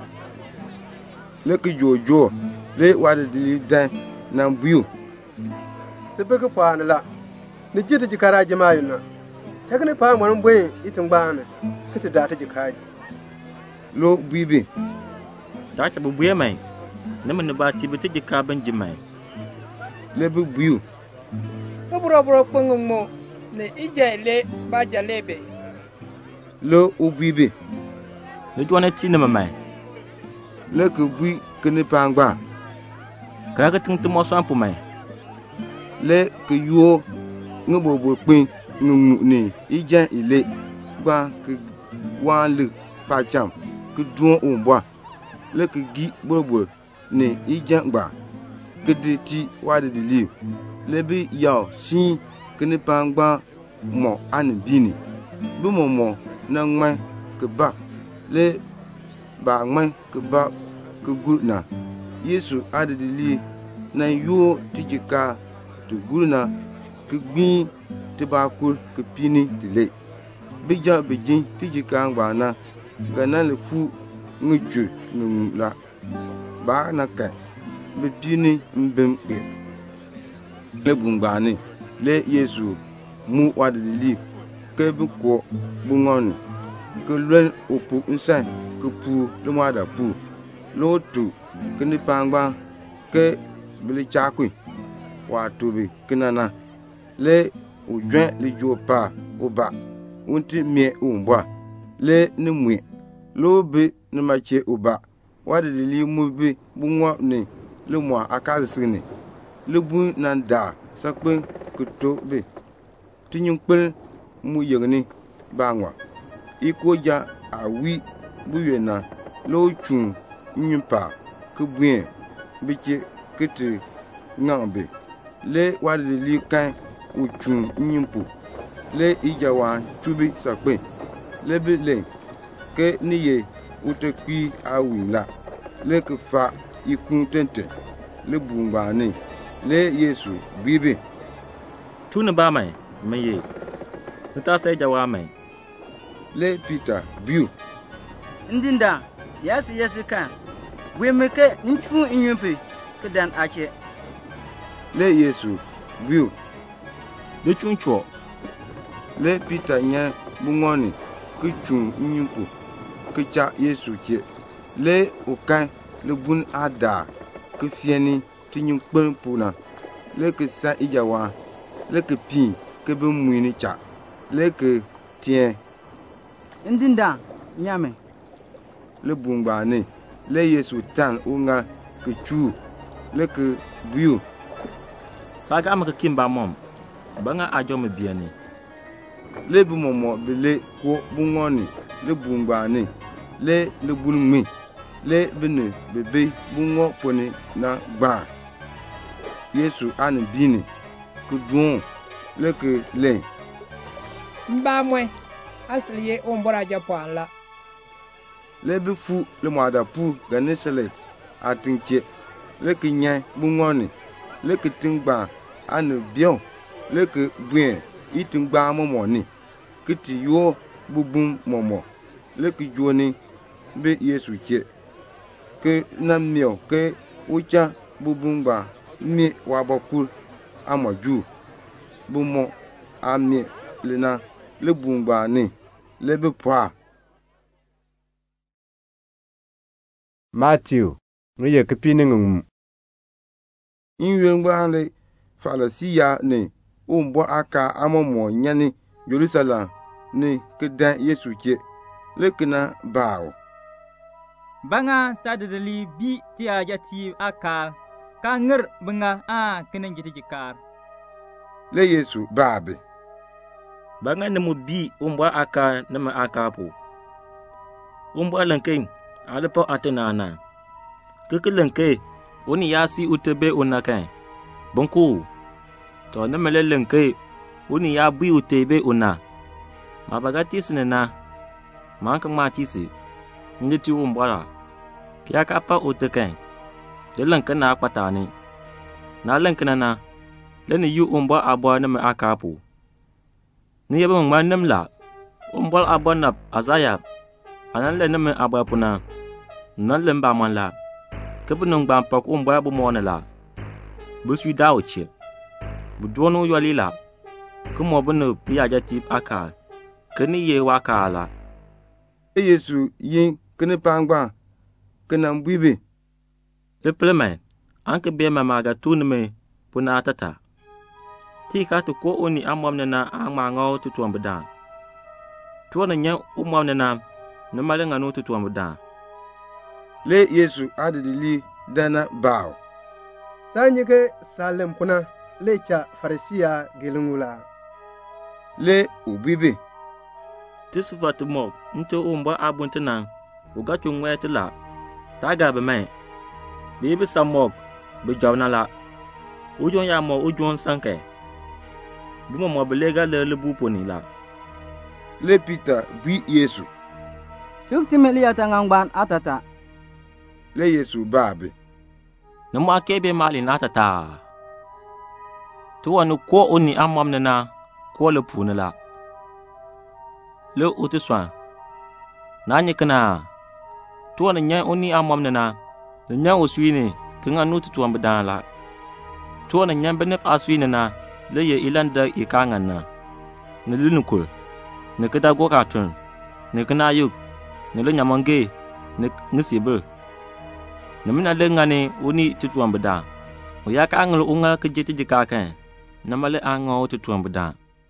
le ke jojo le wade di dan na buyu Tebe ke paana la. Ni jiti jikara jamayuna. Chakne pa ngwan bwe itingbana. Kiti data jikaji. lo bibi Da cha bubuye mai. Nema ne ba ti bete jika banji mai. le buyu Obro kpongmo ne ijele ba jalebe. lo ubibi Ne jwana ti ne mai. le ke bui kinipa ngba Ka ka tin tumo so ampu mai. le ke yo ngobobo pin ngumu ni ija ile gba ke wan le pacham ke duon umba le ke gi bobo ni ija ngba ke de ti wade de live le bi yaw sin kinipa ngba mo ani bini bi mo na ngma ke ba le ba ngma ke ba ke gurna Yesu adede li na yo tijika to gurna ke gbin te ba kur ke pini tile bija bijin tijika ngba na gana le fu nguju nungla ba na ka be pini mbem be le bungbani le Yesu mu wadede li ke bi ko bungoni ke lwen opu nsan ke pu le mwada pu lo tu kini pangba ke bili chakui wa tubi kinana le u jwen li jo pa u ba unti mie u mbwa le ni mwe lo be ni mache u ba wadi li mu be bu ngwa ni le mwa akazi sini le bu nan da sakpen kuto be tinyin kpel mu yegni ba ngwa iko ja awi bu yena lo chun nyimpa ku buen biche kete ngambe le wadi li kan u chun nyimpu le ijawa chubi sakpen le bi le ke niye ute kwi awi la le ke fa ikun tente le bungba ni le Yesu bibe tuni ba mai meye nta sai jawa mai le Peter biu ndinda yasi kan we meke nchu inyumpe ke dan ache le Yesu biu le chuncho le Peter nya bungoni ke chun nyumpu ke cha Yesu che le okan le bun ada ke fieni tinyin kpen puna le ke sa ijawa le ke pin ke be muini cha le ke tien ndinda nyame le bungba ni le Yesu tan unga ke chu le ke biu saga ma ke kimba mom banga ajo me biani le bu momo be le ko bungoni le bungba ni le bunmi le bene bebe bungo poni na gba Yesu an bini ku dun le ke le mba mwe asliye ombora japan la le bi fu le mwada pu Genesaret atinche le ke nya bungoni le ke tingba an bio le ke buen itingba momo ni kiti yo bubun momo le ke joni be Yesu che ke na mio ke ucha bubungba mi wabokul amaju bumo ami lena le bungba ni le be pa Matthew ye kepini ngum inwe le falasiya ne umbo aka amomo nyani Jerusalem ne kedan Yesu che le kena bawo banga sadadali bi tiya jati aka ka ngir bunga a kenen jiti jikar le Yesu babe banga ne mu bi umbo aka ne ma aka po umbo lanken alpo atenana kekelenke oni yasi utebe onakan bonko to ne melelenke oni ya bi utebe ona mabagati sinena manka matisi nditi umbara kya kapa utekan delanka na patani na lankana na leni yu umba abwa na ma akapu ni yaba ngmanam la umbal abana azaya anan le na ma abwa puna nan lemba man la kabunung ban pak umba bu mona la buswi daoche budwono yolila kumo bunu piya jati aka kani ye wakala Yesu yin kene pangba kena mbibe le plemen anke be mamaga tunme puna tata tika to ko oni amwamne na amango tutuambda tuona nya umwamne na malenga no tutuambda le Yesu adili dana bawo sanyike salem puna le cha farisiya gelungula le ubibe tisufa tumo nto umba abuntina ugachu ngwetla taga be mai bibi samok be jawna la ujon ya mo ujon sanke bumo mo belega le buponi la le Peter bi Yesu chukti melia tangangban atata le Yesu babe namo akebe mali natata tuwanu ko oni amamna na ko le punela le utuswan nanye kana tuwana nya oni amamna na nya oswini kinga nutu tuamba la tuwana nya benep aswini na le ye ilanda ikangan na ne lunukul ne kada gokatun ne kana yuk ne le nyamange ne ngisibe ne mina le ngane oni tutuamba o ya ka anglo unga kejeti jikakan na male ango tutuamba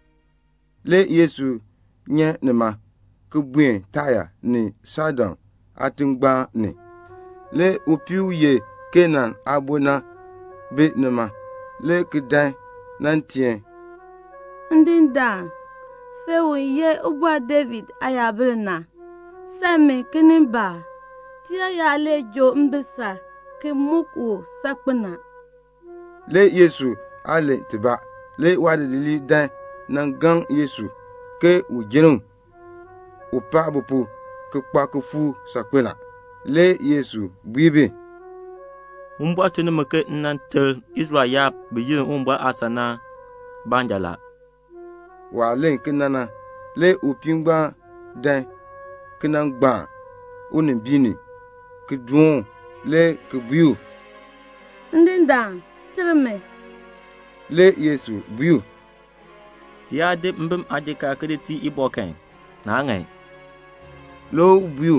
le Yesu nye ne ma ke buen Taya ni Sidon atingba ni le upiu ye Kenan abona be ne ma le kedan nantien ndinda se wo ye ubwa David ayabelna seme kinimba tia ya lejo mbisa ke muku sakpana le Yesu ale tiba le wade li dan nan gang Yesu ke ujenu upa bupu ke pa ke fu sakpana le Yesu bibe umbwa tuni make nantel Israel ya biyin umbwa asana banjala wa len kinana le upingba dan kinan gba unin bini ke duon le ke biu ndinda treme le Yesu biu tia de mbem adika kedeti iboken na ngai lo biu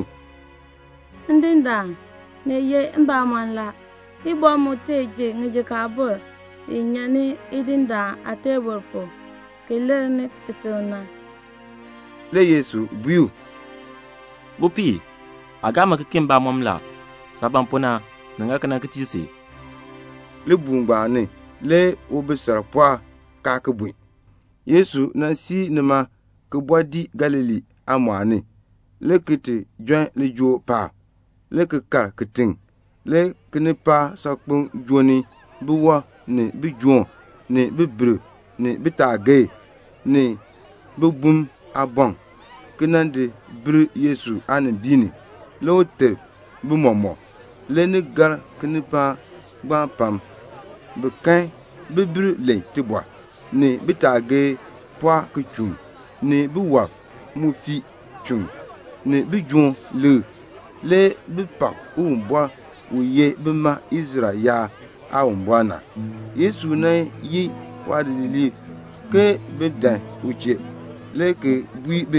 ndinda ne ye mba manla ibo moteje ngeje kabo inyane idinda ateborpo kelerne ketona le Yesu biu bupi agama kikimba mamla saban puna nanga kana kitisi le bungba ne le obesara pwa ka kebwe Yesu na si ne ma ke bwadi Galili amwane le kete join le jo pa le ke kar keting le kene pa sakpon joni buwa ne bi juon ne bi bru ne bi tage ne bi bum abon kenande bru Yesu ane bini le ote bi momo le ne gar kene pa gba pam bi kan bi bru le tibwa ne bi tage pwa kuchum ne bi wa mufi chum ne bi juon le bi pa umbwa uye bi ma Israel ya a umbwana Yesu na yi wadili ke bi dan uche le ke bui be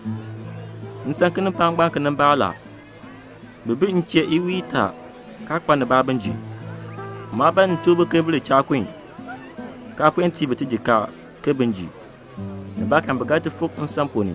nsankin pangba kan bala bibi nche iwita ka kpan ba banji ma ban tubu ke bile chakwin ka kwen ti biti jika ke banji ne ba kan bagati fuk nsamponi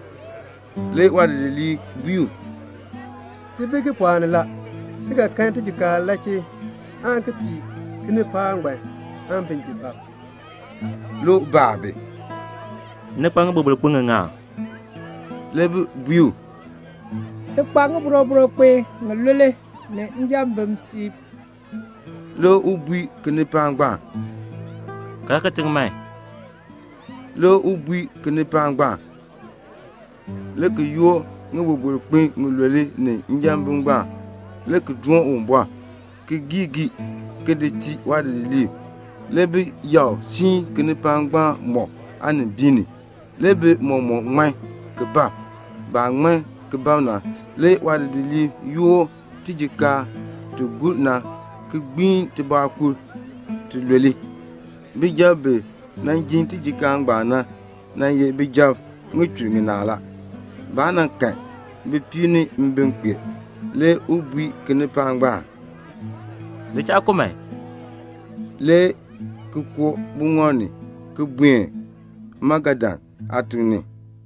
le wadili biu tibege pwana la tiga kan ti jika lache an kiti kini pangba an benji ba lo babe ne pang bobul punga nga le biu te pang bro pe ngolele ne njambam si lo ubui kini pangba ka ka ting mai lo ubui kini pangba le ke yo ngobobul pe ngolele ne njambam gba le ke duon umbwa ke gigi ke de ti wadili le bi yaw sin kini pangba mo ane bini le bi momo ngwan ke ba ngwan ke ba na le wadili yo tijika to guna ke gbin te ba ku te lele bi jabe nan jin tijika ngba na ye bi jab ngutu nginala ba na kan bi pini mbenkpe le ubui kini pangba le cha ko mai le kuko bungoni ke buen Magadan atuni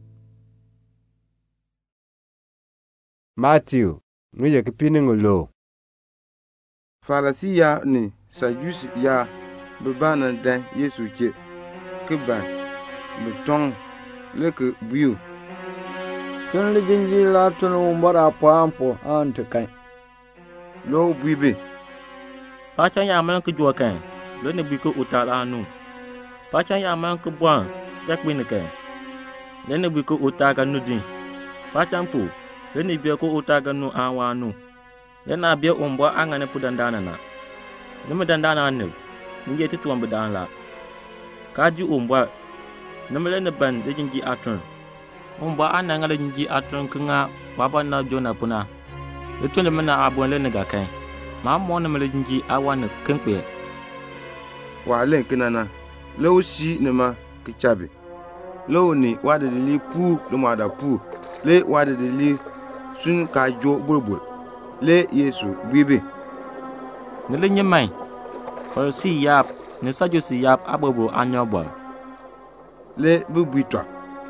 Matthew ngye kipini ngulo Farisi ya ni Sadusi ya bebana dan Yesu che ke ban beton le ke biu tun le jinji la tun umbara pampo antukai lo bibe pacha ya man ke jo kan lo ne bi ko utala anu pacha ya man ke bwan jakpin ke le ne bi ko utaga nudin pacha mpo le ne bi ko utaga nu awanu le na bi umbo angane pudandana na ne mudandana ne nge tituwa budan la kaji umbo ne mele ne ban de jinji atun umbo ananga le jinji atun kinga baba na jona puna le tun le mena abon le ne ga kan ma mo ne mele jinji awana kenkpe wa len kinana lo si ne ma kichabe lo ni wade li pu lo ma da pu le wade li sun ka jo bulbul le Yesu bibe ne le nyemai Farisi yap ne Sadusi yap abobo anyobo le bubuitwa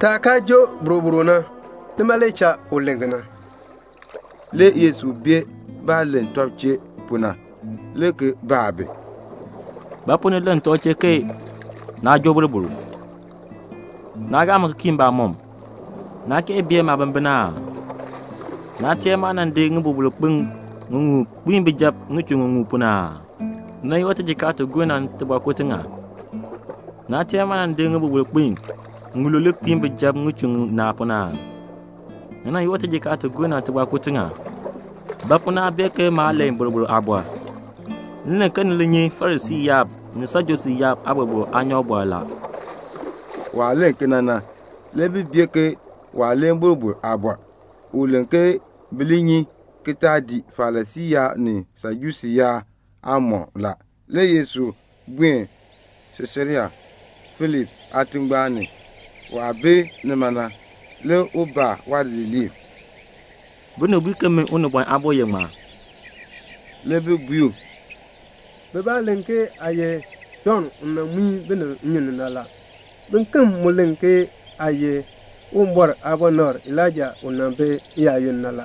ta ka jo bro na ni malecha ulengna le Yesu bie ba len topche puna le ke baabe ba pune len toche ke na jo buru na ga ma kimba mom na ke bie ma bambana na te ma nan de ngubulu pung ngu kwin bi jap ngu ngu puna na yota jikato gunan to ba kotinga na te ma nan de ngubulu kwin ngulu le kwin bi jap ngu na puna na yota jikato gunan to ba kotinga ba puna be ke ma le buru abwa nne kan le nyi farisi yab ni sajosi yab ababo anyo bola wa le kenana le bi bie ke wa le buru abwa ulenke bilinyi kitadi falasiya ni sajusiya amo la le Yesu buen Caesarea Philip atungbani wa be ne mana le oba wa lili bunu bi kemen onu bon aboye ma le bi buyu be ba lenke aye John na mui bene nyin na la ben kam mo lenke aye umbor abonor Elijah unambe ya yun na la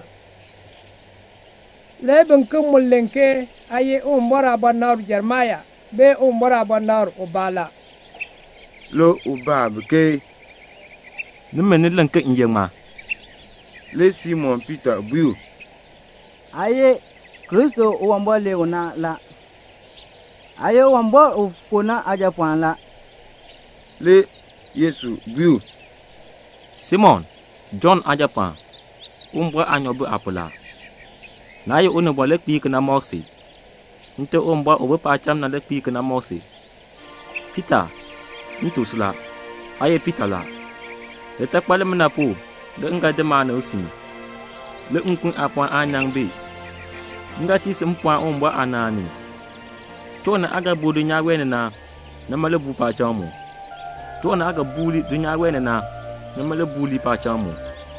leben kum mulenke aye umbora banar Jeremiah be umbora banar ubala lo ubab ke nimeni lenke injema le Simon Peter buyu aye Kristo uambo le una la aye uambo ufuna aja pwan la le Yesu buyu Simon John ajapan umbwa anyobu apula na ye onu bole kpi kana mosi nte umbwa obo pacham na le kpi kana mosi Peter ntusla aye Peter la le takpale mnapu le nga de mana osi le nkun apwan anyang bi nga ti simpwa umbwa anani to na aga bodu nyawe na male bu pachamu to na aga buli dunya we na male buli pachamu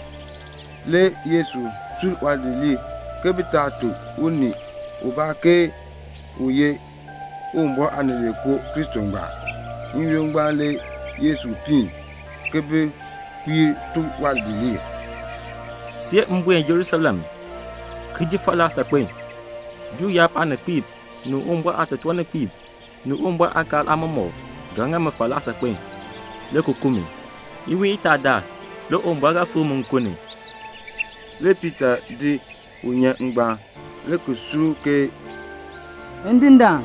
le Yesu sul wadili kebitatu uni ubake uye umbo anele ko Kristo ngba nwe ngba le Yesu pin kebe kwi tu wadili sie mbwe Jerusalem kiji fala sakwe ju yap ana pip nu umbo atatwana pip nu umbo akal amamo ganga ma fala sakwe le kokumi iwi itada le umbo ga fu mun kuni le Peter di unya ngba le kusuru ke ndinda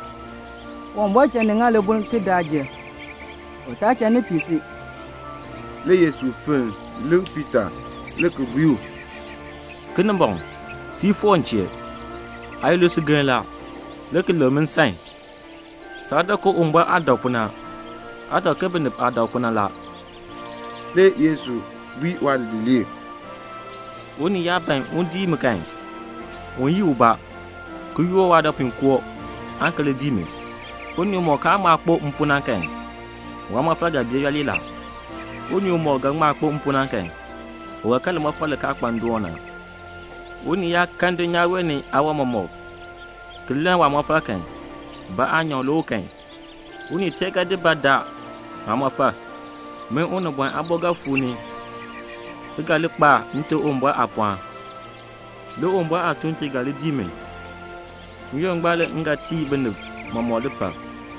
umbo chane ngale bun kidaje ota chane pisi le Yesu fen le Peter le kubuyu kinambong si fonche ay lu sigen la le ke le men sai sada ko umbo adopuna ata kebene adopuna la le Yesu bi wadili woni ya ban undi mukan woni uba ku yo wada pin ko ankele dimi woni mo ka ma kpo mpuna kan wa ma flaga bi yali la woni mo ga ma kpo mpuna kan wa kala ma fala ka kpandona woni ya kande nyawe ni awa mo killa wa ma fala kan ba anyo lo kan woni tega de bada ma fa men ono bon aboga funi gali kpa nto omba apwa do omba atunti gali dime nyo ngbale ngati benu mamode pa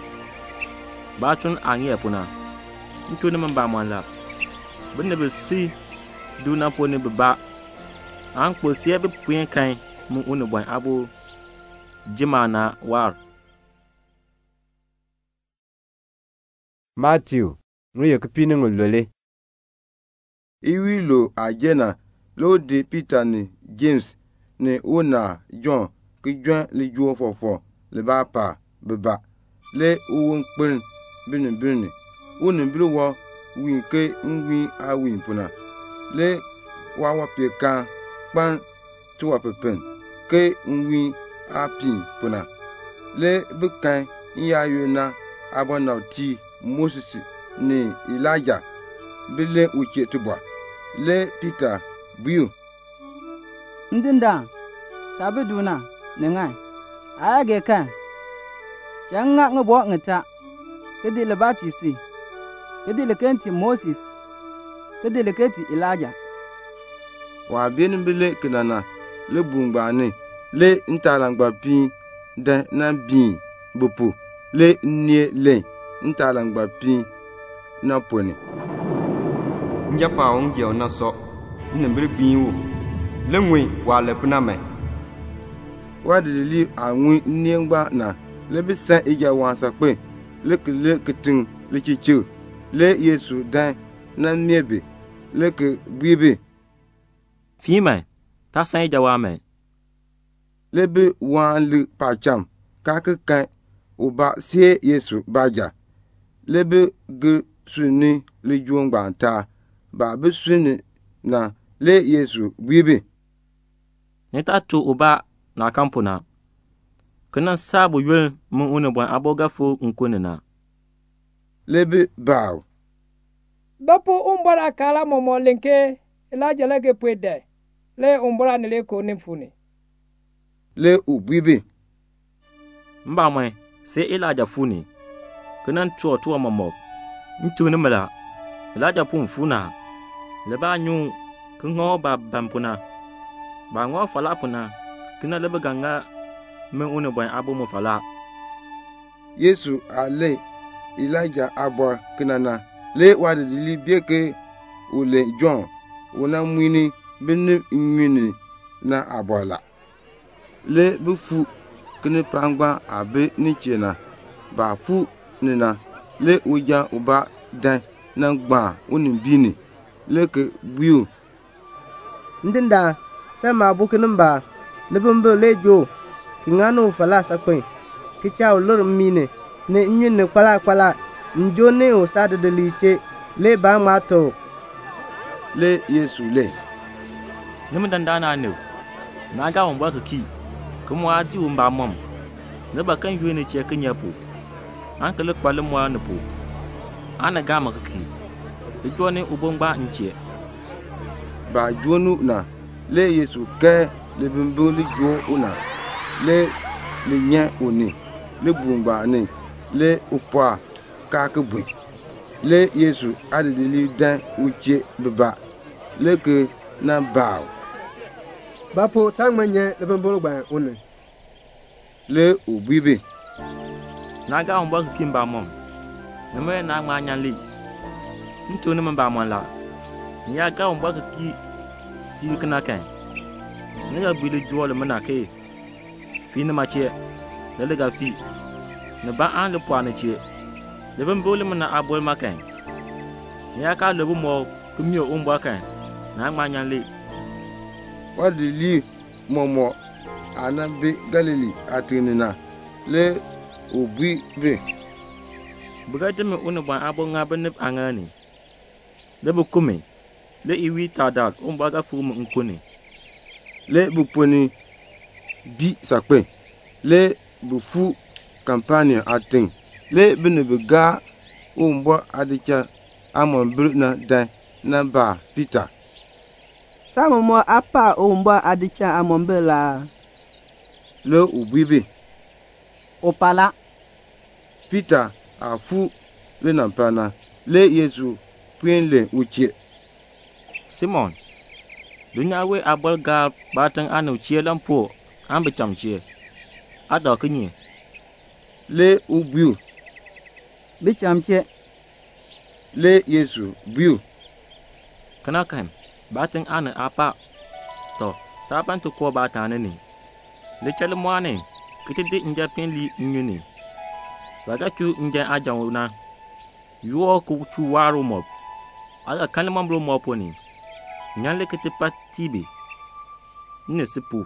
batun angi apuna nto ne mba manla benne be si du na poni be ba an kpo sie be puen kan mu onu bon abo jimana war Matthew nuye kupini ngulole iwi lo ajena lo de Peter ni James ni ona John ki John le juo fofo le ba pa beba le uwon pin bini woni bilu wo win ke nwi a win puna le wa pe kan pan tuwa pepen ke nwi a pin puna le bukan ya yona abona ti Moses ni Elijah bile uche tubwa le Peter buyu ndinda tabiduna nengai ayage kan changa ngbo ngata kedi le batisi kedi le kenti Moses ke deleketi Elijah. Wa bien bile kinana le bungbani le ntalangba pi de na bi bupu le nie le ntalangba pi na poni. Njapa ongi ona so nembere biwo le ngwe wa le puna me. Wa de li anwi niengba na le bi san ija wansa pe le kitin le chichu le Yesu dan na miebe le ke bibe Fima ta san ija wa me le bi wan le pacham ka kan uba sie Yesu baja le bi ge suni le juongba ta ba bi suni na le Yesu bibe ne ta tu uba na kampuna kana sabu yul mun una bon aboga fo nkone na lebe baw Bapo umbara akala momo lenke Elijah leke pwede le umbara nile ko nifuni le ubibe mba mwe se Elijah funi kana tuwa momo ntune mala Elijah pun funa le ba nyu kungo ba bampuna ba ngo fala puna kana lebe ganga men una bon abo mo fala Yesu ale Elijah abor kinana le wade li bieke ule John una mwini benu nwini na abola le bufu kene pangba abe ni chena ba fu nina le uja uba dan na gba unin bini le ke biu ndinda sama bukinumba lebumbe lejo kingano fala sakwe kichao lor mine ne nyune kwala njone o sada de liche le ba mato le Yesu le nimu dandana ne na ga on ba ki kuma adi umba mom ne ba kan yune che kanya pu an kale kwale mo an pu ana ga ma ki jone ubongba nche ba jonu na le Yesu ke le bimboli jo una le nya oni le bungba ni le upwa ka bu le Yesu adili dan uche beba le ke na baw Bapo tangmanye le bimbolo gba one le ubibe na ga on ba ki mba mom ne me na ma nya li nto ne mba mom la ya ga on ba ki si kana kan ne ga bi le jo le mana ke fi ne ma che le ga fi ne ba an le po na che le ben bole mana abol makan ya ka le bu mo kumyo umba kan na ma nya le wadili momo anabe Galili atinina le obi be bugaje me unu ban abo nga benep angani le bu kumi le iwi tadak umba ga fu mu nkuni le bu poni bi sakpe le bu fu campagne atin le bene bega umbo adicha amon bruna dan na ba Peter Samo mo apa umbo adicha amon bela le ubibe opala Peter afu le nampana le Yesu pwinle uche Simon dunya we abol ga batan anu che lampo ambe chamche ada kinyi le ubiu bichamche le Yesu biu kana kan batan anu apa to taban to ko batan ne le chal moane kitidi inja penli nyuni saga chu inja ajawuna yo ku chu waru mo aga kalmam bro mo poni nyanle kiti patibi ne sipu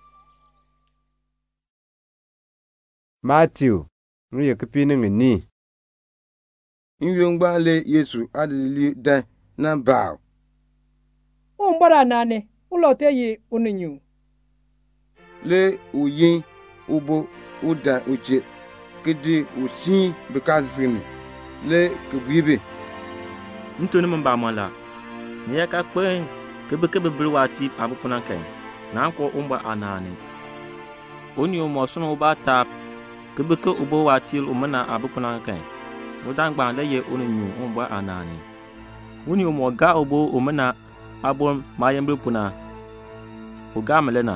Matthew nuye kipini ngini Nyongba le Yesu adili dan na baw umbara nane ulote yi uninyu le uyin ubo uda uche kidi usin bekazini le kubibe ntoni mba mala ne ka kwen kebe bulwati abupuna kan na ko umba anane oni o mo sunu ba tap kebe ko ubo wati umana abupuna kan udangba le ye onunyu umba anane uni mo ga obo omena abon mayembre puna o ga melena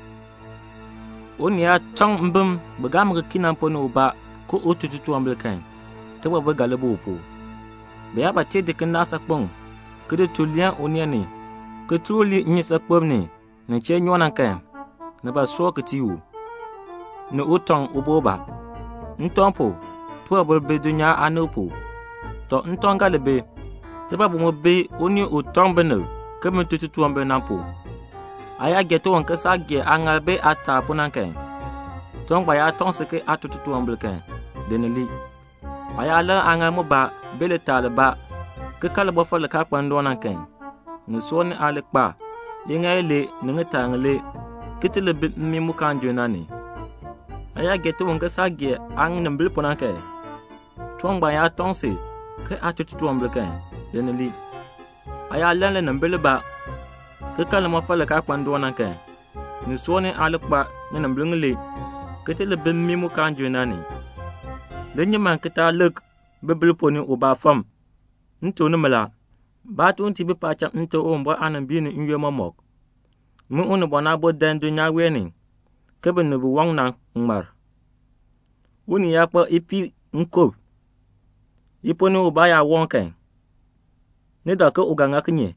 uni ya tong mbum bagam ga kinan pono ba ko otututu amblekan te ba galebo po be ya ba te de kan nasa kpong kede tulian oniani ke troli nyi sakpom ni ne che nyona kan ne ba so ke tiwu ne utong oboba ntompo to abol be dunya anopo to ntonga lebe te ba mo be oni utong beno ke mututu ambe nampo aya geto on kasa ge angabe ata punankan tong ba ya tong seke atututu ambekan deneli aya la angamo ba bele talba ke kala bo fala ka kpandona kan ne soni alikpa yenga ele ninga tangle kitile bi mi mukan jonani aya geto on kasa ge ang nambil punankan tong ba ya tong se ke atututu ambekan deneli aya la nambil ba ke kala mo fala ka kpandona kan ne soni alikpa ne namble kitile bi mi mukan jonani denye man kita lek bibil poni oba fam nto ne mala ba tu nti bi pa cham nto o mbo anan bi ni nwe momok mu onu bona bo den dunya weni ke be no bu wang na ngmar uni ya pa ipi nko iponi oba ya won kan ne da ko uganga knye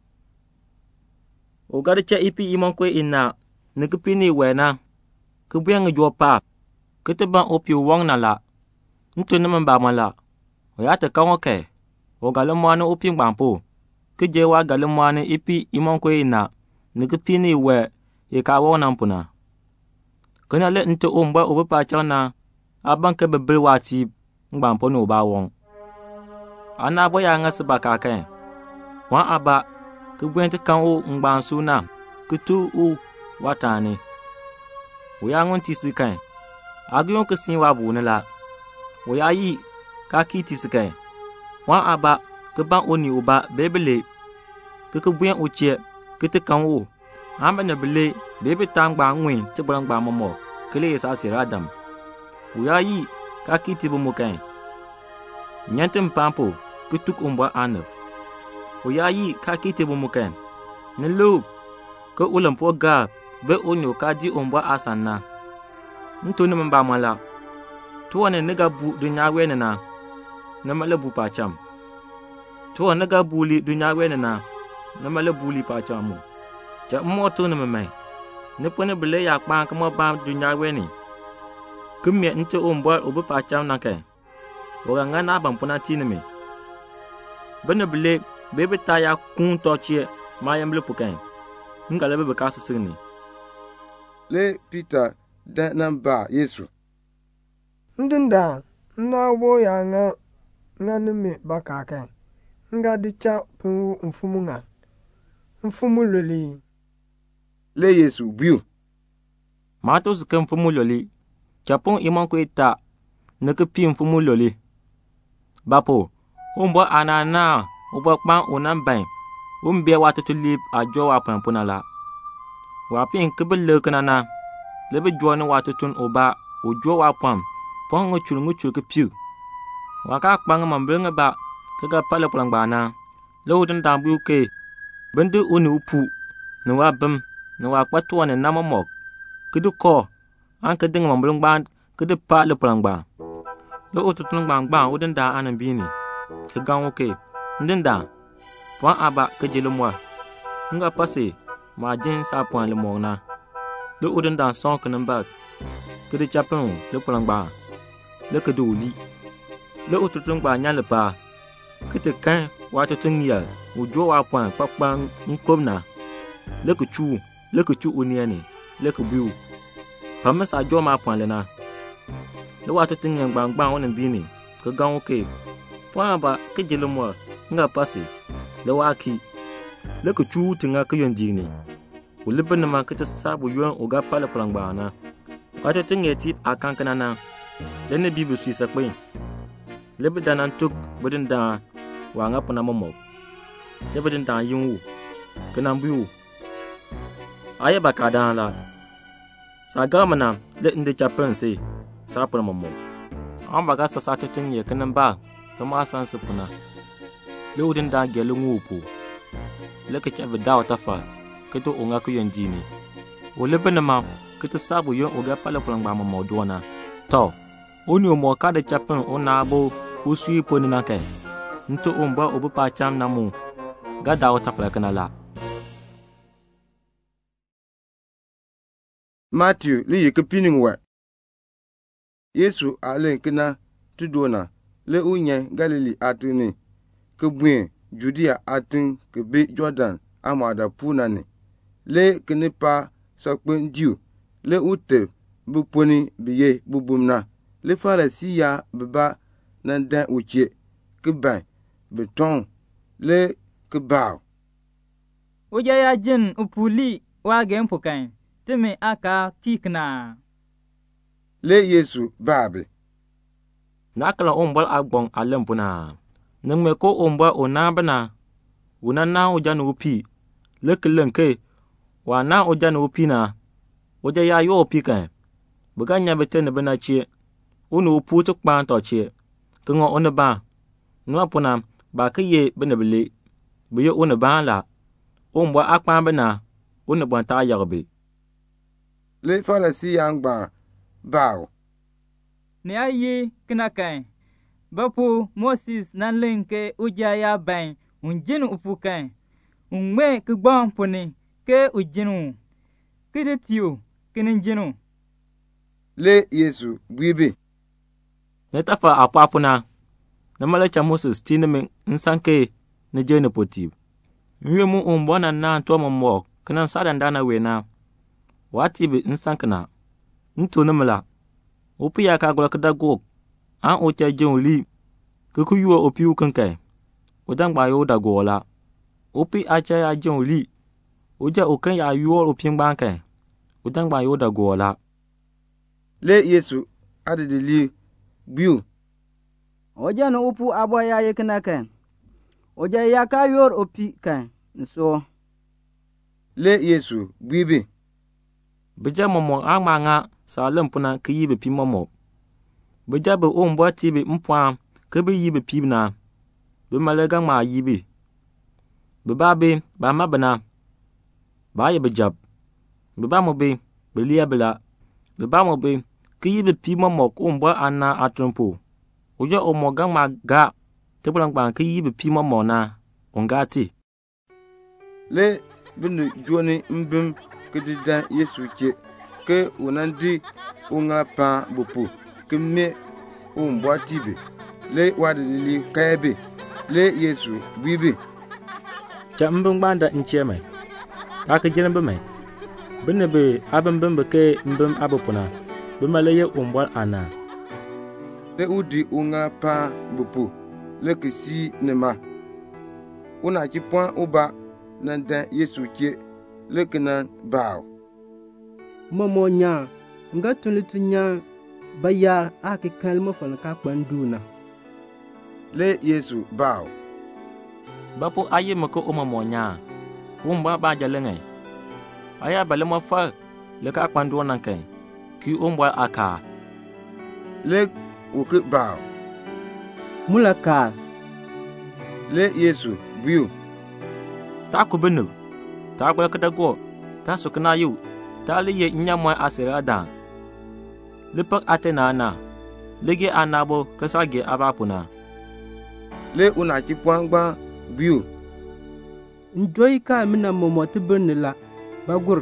o ga de cha ipi imon ko ina ne ke pini wena ke bu yang jo pa ke te ba opi wang na la nto ne mba mala o ya te kan oke o gale mwana opi ngbampo ke je wa gale mwana ipi imon ko ina ne ke pini we e ka wo na mpuna kana le nto o mba o pa chana aban ke bebe wati ngbampo no ba won ana bo ya ngase ba ka kan wa aba ke gwente kan o ngbansu na ke tu o watani o ya ngon ti sikan agyon ke sin wa bu ne la o ya yi ka kiti sikai wa aba ke ban oni oba bebele ke buyan uche ke te kan o amba ne bele bebe tangba ngwin te brangba momo kele sa siradam o ya yi ka kiti bu mukai nyantem pampo ke tuk umba ane o ya yi ka kiti bu mukai ne lo ke ulampo ga be onyo ka di umba asanna ntoni mba mala tuwane niga bu dunya wene na mala bu pacham tuwa niga buli dunya wene na mala buli pachamu ja mo to ne me ne pone bele ya kpan kamo ba dunya wene kumye nte ombo obu pacham na kai oga ngana ban pona tinime bene bele bebe ta ya kun tochie ma yamle pukan ngala bebe kasisini le Peter da namba Yesu ndinda nna wo ya nga nime bakaka nga dicha pu mfumu loli le Yesu biu matos ke mfumu loli chapon imon ko ita ne ke pi mfumu loli bapo umbo anana ubo kpan onamban umbe watutulip ajo wa pampuna la wa pin ke bele kanana lebe joni watutun oba ojo wa pam pongo chulungu ke piu waka kpang mambrenga ba kaga pala plangba lo den dambu ke bendu unu upu no wa bem no wa kwatwa ne namamok kedu ko an ka ding mambrengba kedu pa le plangba lo otutun gbangba odin da anan bini ke ganwo ke ndinda wa aba ke jelumwa nga pase ma jin sa point le mona lo odin da son kanamba kedu chapon le plangba le keduli le otutun gba nya le pa kete kan wa tutun ya ujo wa pon pakpa nkomna le kuchu uniani le kubiu pamasa jo ma pon le na le wa tutun yang gbangba won bini ke gan oke pon ba ke jelomo nga pase le wa ki le kuchu tinga ke yondini ulibana ma kete sabu yon oga pala plangba na wa tutun yeti akankana na le ne bibu suisa kwe lebe danan tuk bedin da wa nga pona momo lebe din da yinwu kenan biu aye bakada la sagamana le inde chapense sa pona momo amba ga sa tutun ye kenan ba kama san su puna le udin da gele ngupu le ke chabe dawa tafa ke to onga ku yendini o le benama ke to sabu yo oga pala pulang ba mo dona to oni o mo ka de chapen ona bo usui poni na ke nto omba obu pa cham na mu ga dawa tafa kana la Matthew li yike pining wa Yesu alen kina tudona le unye Galili atuni ke buen Judea atin ke be Jordan amada punane le kene pa sakpen diu le ute bu poni biye bubumna le farisiya beba nan dan uche ke ban beton le ke baw Uja ya jin upuli wa gen pukan teme aka kikna le Yesu babe nakala ombal agbon alempuna nangme ko omba onabana unana ujanu upi lekelenke wana ujanu upina oja ya yo pikan buganya betene bana chie unu uputu kpanto chie kungo onaba nwa puna ba kiye benebele buye onaba la omba akpan bana onaba ta yagbe le farasi yangba baw ne ayi kinakan bapu Moses nan lenke uja ya ban unjinu upukan unme ke gbon puni ke ujinu kide tiu kinin jinu le Yesu gbibe netafa apapuna na malacha Moses tineme nsanke ne jene potib nwiemu umbona na to momok kana sadan dana wena wati be nsankana ntonumla opi ya ka gwa kada go an o cha jonli ke ku yuo opi u kanka o dan gba yo da go la opi a cha ya jonli o ja o kan ya yuo opi ngbanka o dan gba yo da go la le Yesu adedeli biu o ja no upu abo ya yekna kan o ja ya ka yor opi kan nso le Yesu gbibe bija momo amanga salem puna kiyibe pi momo bija be ombo tibe mpwa ke be yibe pibna be malega ma yibe be babe ba mabana ba ye bijab be ba mo be liya bela be ba mo be kiyibe pi momo ombo ana atrumpo oja omoga ma ga te bulang bang kiyibe pi momo na ongati le binu joni mbim kedida Yesu che ke unandi unga pa bupu ke me umbwatibe le wadili kaebe le Yesu bibi chambung banda ncheme aka jiran bame binne be abin bimbe ke mbim abupuna bimalaye umbwal ana le udi unga pa bupu le kesi nema una ki point uba nanda Yesu che le kana baw momo nya nga tunitu nya baya ake kalma fon ka panduna le Yesu baw bapu aye mako omomo nya umba ba jalenge aya balema fa le ka panduna kan ki umba aka le uke baw mulaka le Yesu biu ta ku benu ta gba kada go ta sukna yu ta liye nyamwa asira da lipak atena na lege anabo kasage abapuna le una ki pwangba biu njoi ka mina momo tibirnila bagur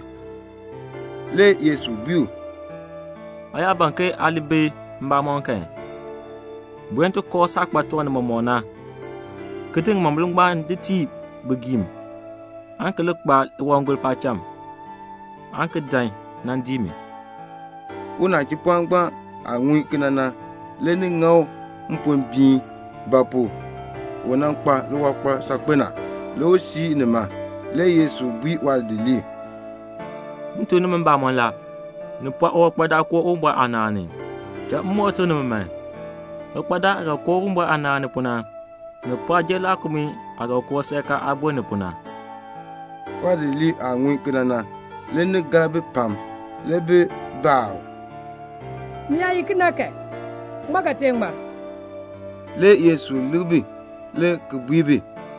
le Yesu biu aya banke alibe mba monke buento ko sakpa to na momona keting mamlungba nditi begim anke lekba wongol pacham anke dai nandimi una ki pwangba anwi kinana le ni ngao mpombi bapo wona nkpa lo wakpa sakpena lo si ne ma le Yesu bui wadili ntonu mba monla ne pa o kpada ko omba anani ja moto ne ma o kpada ga ko omba anani puna ne pa jela kumi aga ko seka abone puna wadili anwi kinana le ni garabe pam le be baw ni ayi kinake maga tengma le Yesu lubi le kubibi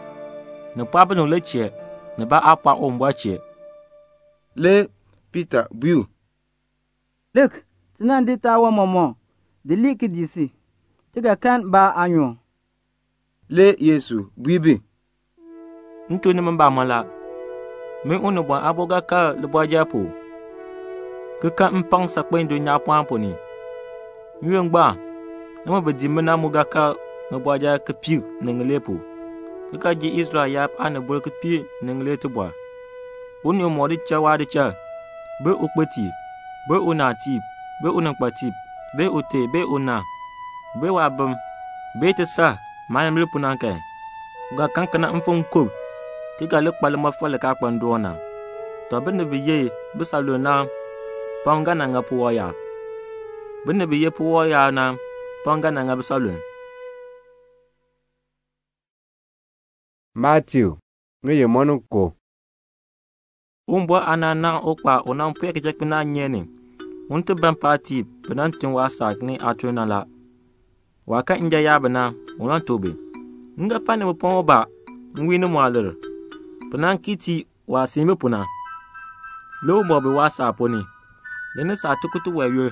ne pa beno le che ne ba apa o mbwa che le Peter biu lek tinan di ta wa momo de liki disi tiga kan ba anyo le Yesu bibi nto ne mba mala me onu bwa aboga ka le bwa japo ka mpang sa kwen do nya pampo ni nyengba nama bedi mena muga ka ne bwa ja ka pi ne nglepo ka ji Israel yap ane bol ka pi ne ngle to bwa onu mo di cha wa di cha be okpati be onati be onankpati be ote be ona be wabam be te sa mayam le punanke ga kankana mfon ko ti ga le kpal ma fole ka kpandona to be ne biye be salona panga na nga puwa ya be ne biye puwa ya na panga na nga be salon Matthew ngeye monu ko umbo anana okpa onan peke jekpina nyene untu ban party banan tin wasa ni atuna la waka inja ya bana onan tobe nga pane mo pon ba nwini mo aler banan kiti wasime puna lo mo be wasa poni dene sa tukutu wayo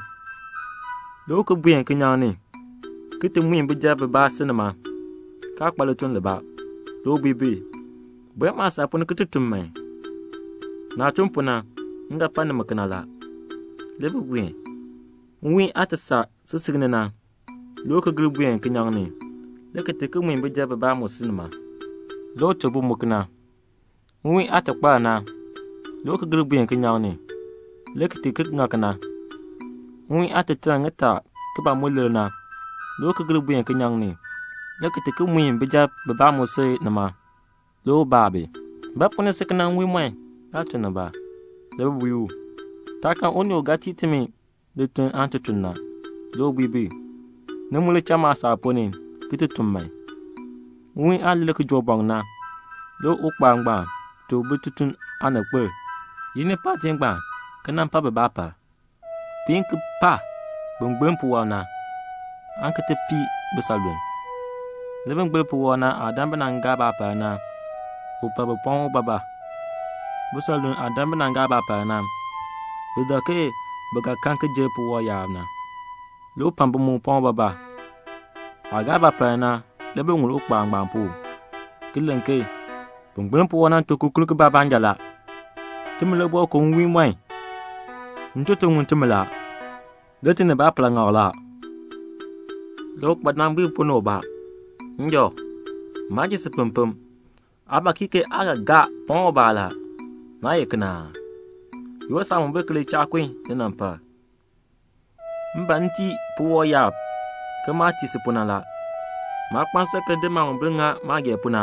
lo ko buyen kinyane kiti muin be jabe ba sinema ka kpalatun le ba lo bibi bwe ma sa poni kitutum mai na tumpuna nga pane makanala lebe buyen wi atasa sisignena lo ko gru buyen kinyane leke te ko muin be jabe ba mo sinema lo to bu mukna wi atakpa na lo ko gru buyen kinyane leke te ko ngakana wi atatra ngata ke ba molena lo ko gru buyen kinyane leke te ko muin be jabe ba mo se nama lo babe ba pone sekna wi mwen atuna ba lebe buyu taka onyo gati timi de tun antutuna lo bibi ne mule chama sa poni kitutumai wi alle ko jobang na lo ukpangba to bututun anakpe yine patingba kana pa be bapa pink pa bongbem puwana ankete pi besalwen leben gbel puwana adam bana ngaba pa na upa be pon baba besalwen adam bana ngaba pa na bedake baga kanke je puwa yamna lo pambo mu pon baba agaba pa na lebe ngul ukpangba pu kilenke bongbem puwana to kukulu baba njala timle bo ko wi mai ntoto nguntumla letine ba pla ngala lok badnam bi puno ba njo maji sepumpum aba kike aga ga pon bala na yekna yo sa mo be kle cha kwin tenampa mbanti puwo yap kama ti sepunala ma kpansa ke de ma mblinga ma ge puna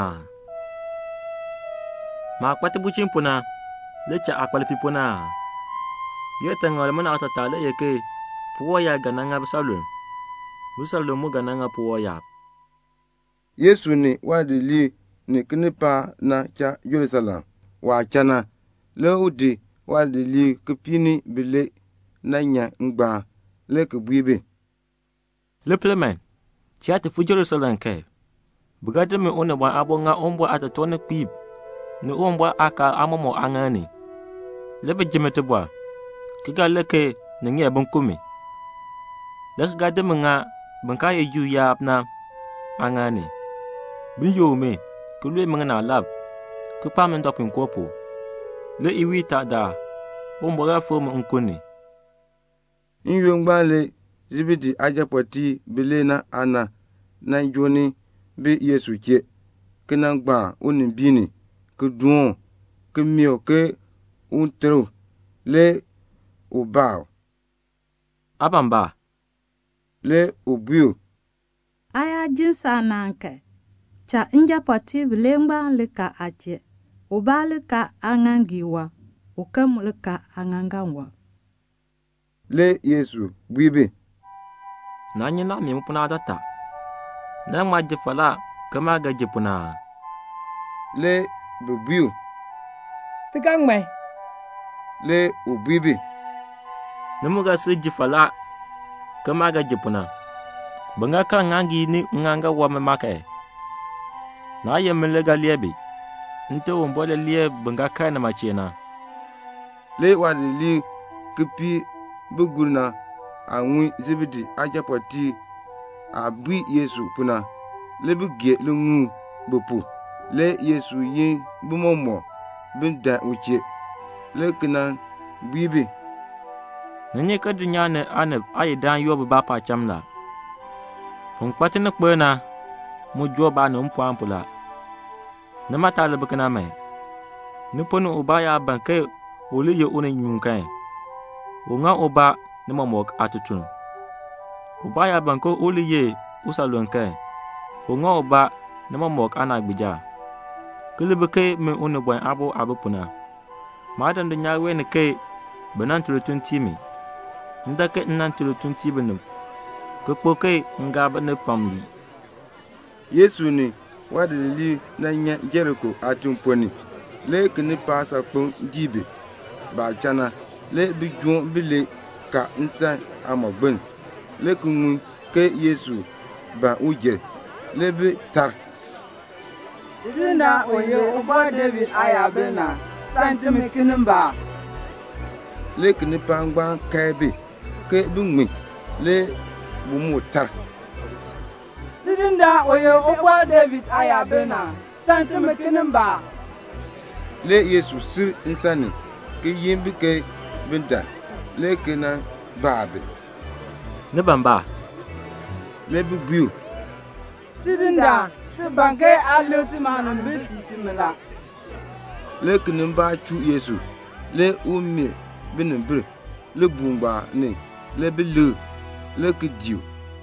ma kpati buchin puna le cha akwal pipuna yeta ngol mana atata le yeke puwo ya gananga bisalun mu gananga puwo ya Yesu ni wadili ni knipa na cha Jerusalem wa chana le udi wadili kpini bile na nya ngba le kbuibe le plemen cha te fu Jerusalem ke bugade me one ba abonga ombo atatone kpib ni ombo aka amomo angani lebe jimete bwa kiga leke ni nge bunkumi leke gade menga bunka ye yu yapna angani bin yome kulwe menga na lab ku pamen dopin kopo le iwita da ombo ga fo mo nkuni nyongba le zibidi ajapoti belena ana na joni be Yesu che kinangba onibini ku duon ku mio ke untro le ubao abamba le ubiu aya jinsa nanke cha njapoti bilengba lika ache ubalika angangiwa ukamulika angangangwa le Yesu bibi nanyina mi mpuna data na majifala kama ga jipuna le bubiu tikangme le ubibi namuga su jifala kama ga jipuna banga kan ngangi ni nganga wa mamaka na yemle ga liebe nte umbo le lie benga kana machena le wa li kipi bugurna anwi zibidi ajapati abui Yesu puna le bugie le ngu bopu le Yesu yin bumomo binda uche le kina bibi nanye ka dunya ne ane ayi dan yob ba pa chamla fun patin kpena mu joba no mpwampula ne mata le bukana mai ne ponu uba ya banke oli ye one nyunkan wonga uba ne momok atutun uba ya banko oli ye usalonkan wonga uba ne momok anagbija kelebeke me one boy abupuna madan dunya we ne ke banan tulutun timi ndake nan tulutun tibinum kokpoke ngaba ne pamdi Yesu ni wadili na nya Jericho atumponi le kini pasa kpon dibe ba chana le bi jon bile ka nsan amagbin le kunu ke Yesu ba uje le bi tar idina oye uba David ayabena santimi kinimba le kini pangba kaibe ke bi ngwi le bumu tar idina oye uba David ayabena santimi kinimba le Yesu sir insani ke yimbi ke binda le kina baabe ne bamba le bi biu sidinda se banke aloti manon biti timela le kina ba chu Yesu le umi binibir le bumba ne le bi le ke diu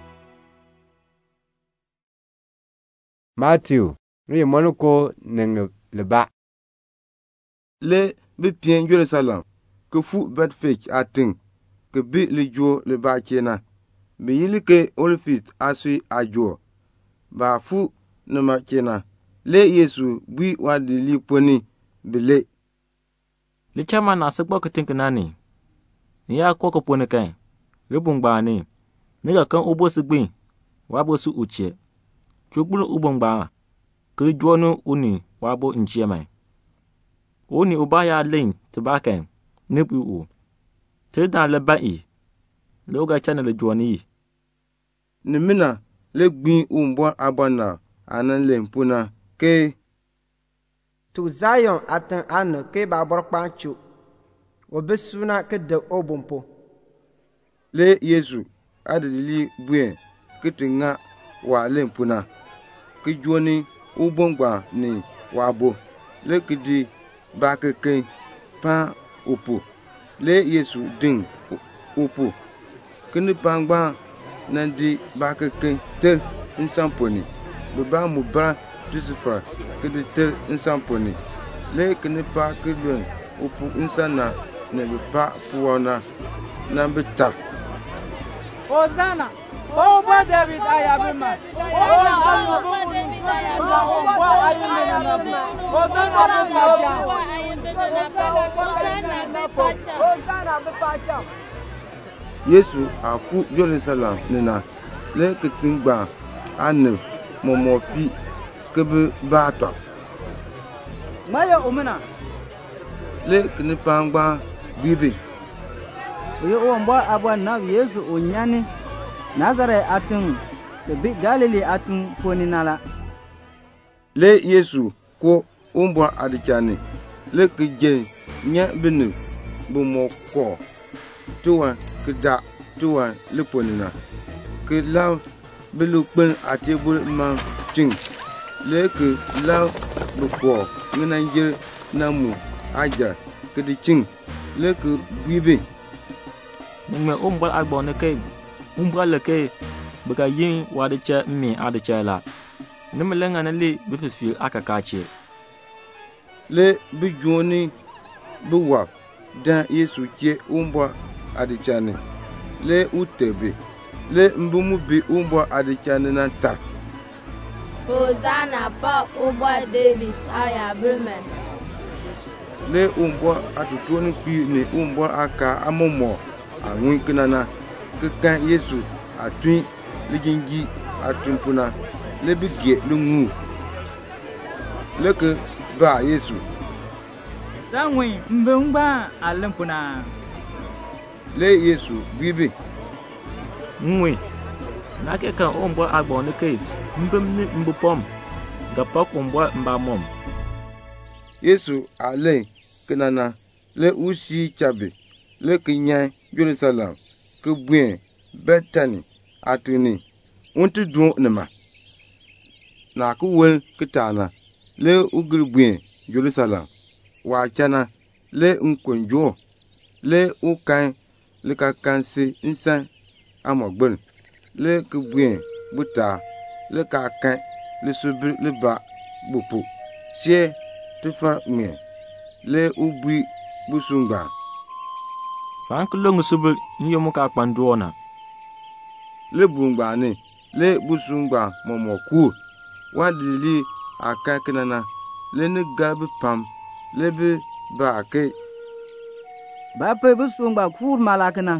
Matthew ri monuko neng le ba le bi pien Jerusalem ke fu Betfage atin ke bi le jo le ba chena bi yili ke Olfit asui ajo ba fu ne ma chena le Yesu bui wa de li poni bile le chama na se gbok tin kanani ni ya ko poni kan le bungba ni ga kan obo sigbi wa bo su uche chugbulu ubungba ke jono uni wa bo nchie mai oni ubaya len tibakan nibu u tida le bai loga channel le joni ni mina le gbin umbo abana anan le mpuna ke tu Zion atan an ke ba borpanchu obesuna ke de obumpo le Yesu adili buen ke tinga wa le mpuna ke joni ubongba ni wabo le kidi ba ke pa upu le Yesu ding upu kini pangba nandi ba ke ter insamponi ba mu bra Lucifer kidi ter insamponi le kini pa kidwen upu insana ne ba puona na bita Hosanna Oba David ayabema Oba David ayabema Oba ayabema Hosanna bepacha Yesu aku Jerusalem nina le ketingba ane momofi kebe bato Maya omena le kinipangba bibi Oyo omba abwa na Yesu onyane Nazare atin ke bi Galili atin poninala le Yesu ko umbo adichani le kije nya binu bumoko tuwa kida tuwa le ponina ke la belu pen atebul ma ching le ke la buko ngananje namu aja ke di ching le ke bibi me umbo agbone ke umbo le ke baka yin wadicha mi adicha la nimelenga na le bififi akakache le bijoni buwa da Yesu ke umbo adichani le utebe le mbumu bi umbo adichani na ta Hosanna pa umbo David ayabema le umbo atutoni pi ni umbo aka amomo anwi kinana keka Yesu atun lijingi atumpuna le bigie lungu le ke ba Yesu. Sangwe mbengba alempuna. Le Yesu bibi. Ngwe. Nake kan ombo agbon ke mbem ni mbupom. Gapak ombo mbamom. Yesu ale kenana le usi chabe le kinya Jerusalem ke buen Bethany atuni untu dun nema. Na ku wel kitana le ugri buen Jerusalem wa chana le nkonjo le ukan le kakansi insan amogbon le ku buen buta le kakan le subir le ba bupu sie tufar nge le ubui busungba sank longu subul nyomu ka kpanduona le bungba ne le busungba momoku wadili akakenana le ne garbi pam le be ba ke ba pe busungba kur malakana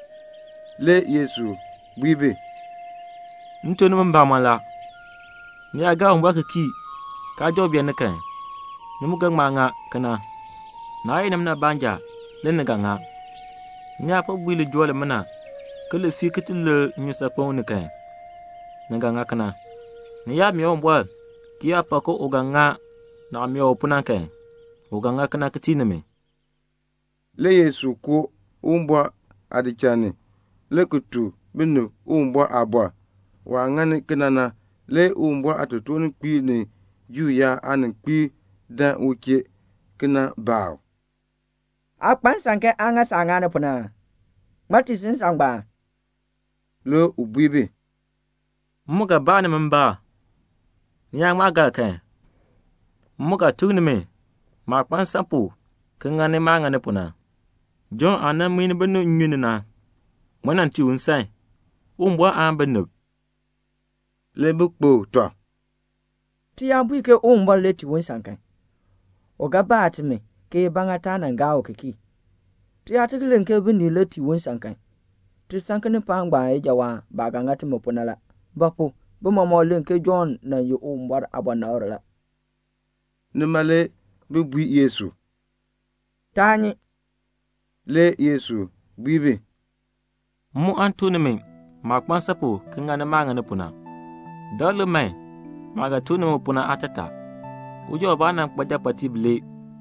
le Yesu bibe ntonu mba mala ni aga umba ki ka jobya ne kan nimu ga manga kana na yi namna banja le ne ganga nya pa bwile jole mana kele fi kitil nyusa pon ne kan ne ganga kana ni ya mi ombo ki ya pa ko oganga na mi opuna kan oganga kana kitine me le Yesu ko umbo adichane le kutu binu umbo abwa wa ngane kenana le umbo atotoni kpi ne ju ya anin kpi dan uke kena baw akpan sanke anga sangane puna mati sin sangba lo ubibe muga bani mba nyang maga kan muga tugni me ma kpan sampu kengane mangane puna John ana min benu nyunina monan ti unsai umbo an benub le bukpo to ti ambu ke umbo le ti unsankan oga batme ke bangata nan gawo kiki ti atiglen ke bini le ti unsankan ti sankan pangba e jawa baganga ti moponala bapo bo momo len ke John na yu umbo abana orla ne male bu Yesu tani le Yesu bibi mu antuni me ma kpan sapo kengane mangane puna dole mai maga tuni mu puna atata ujo bana kpaja pati bile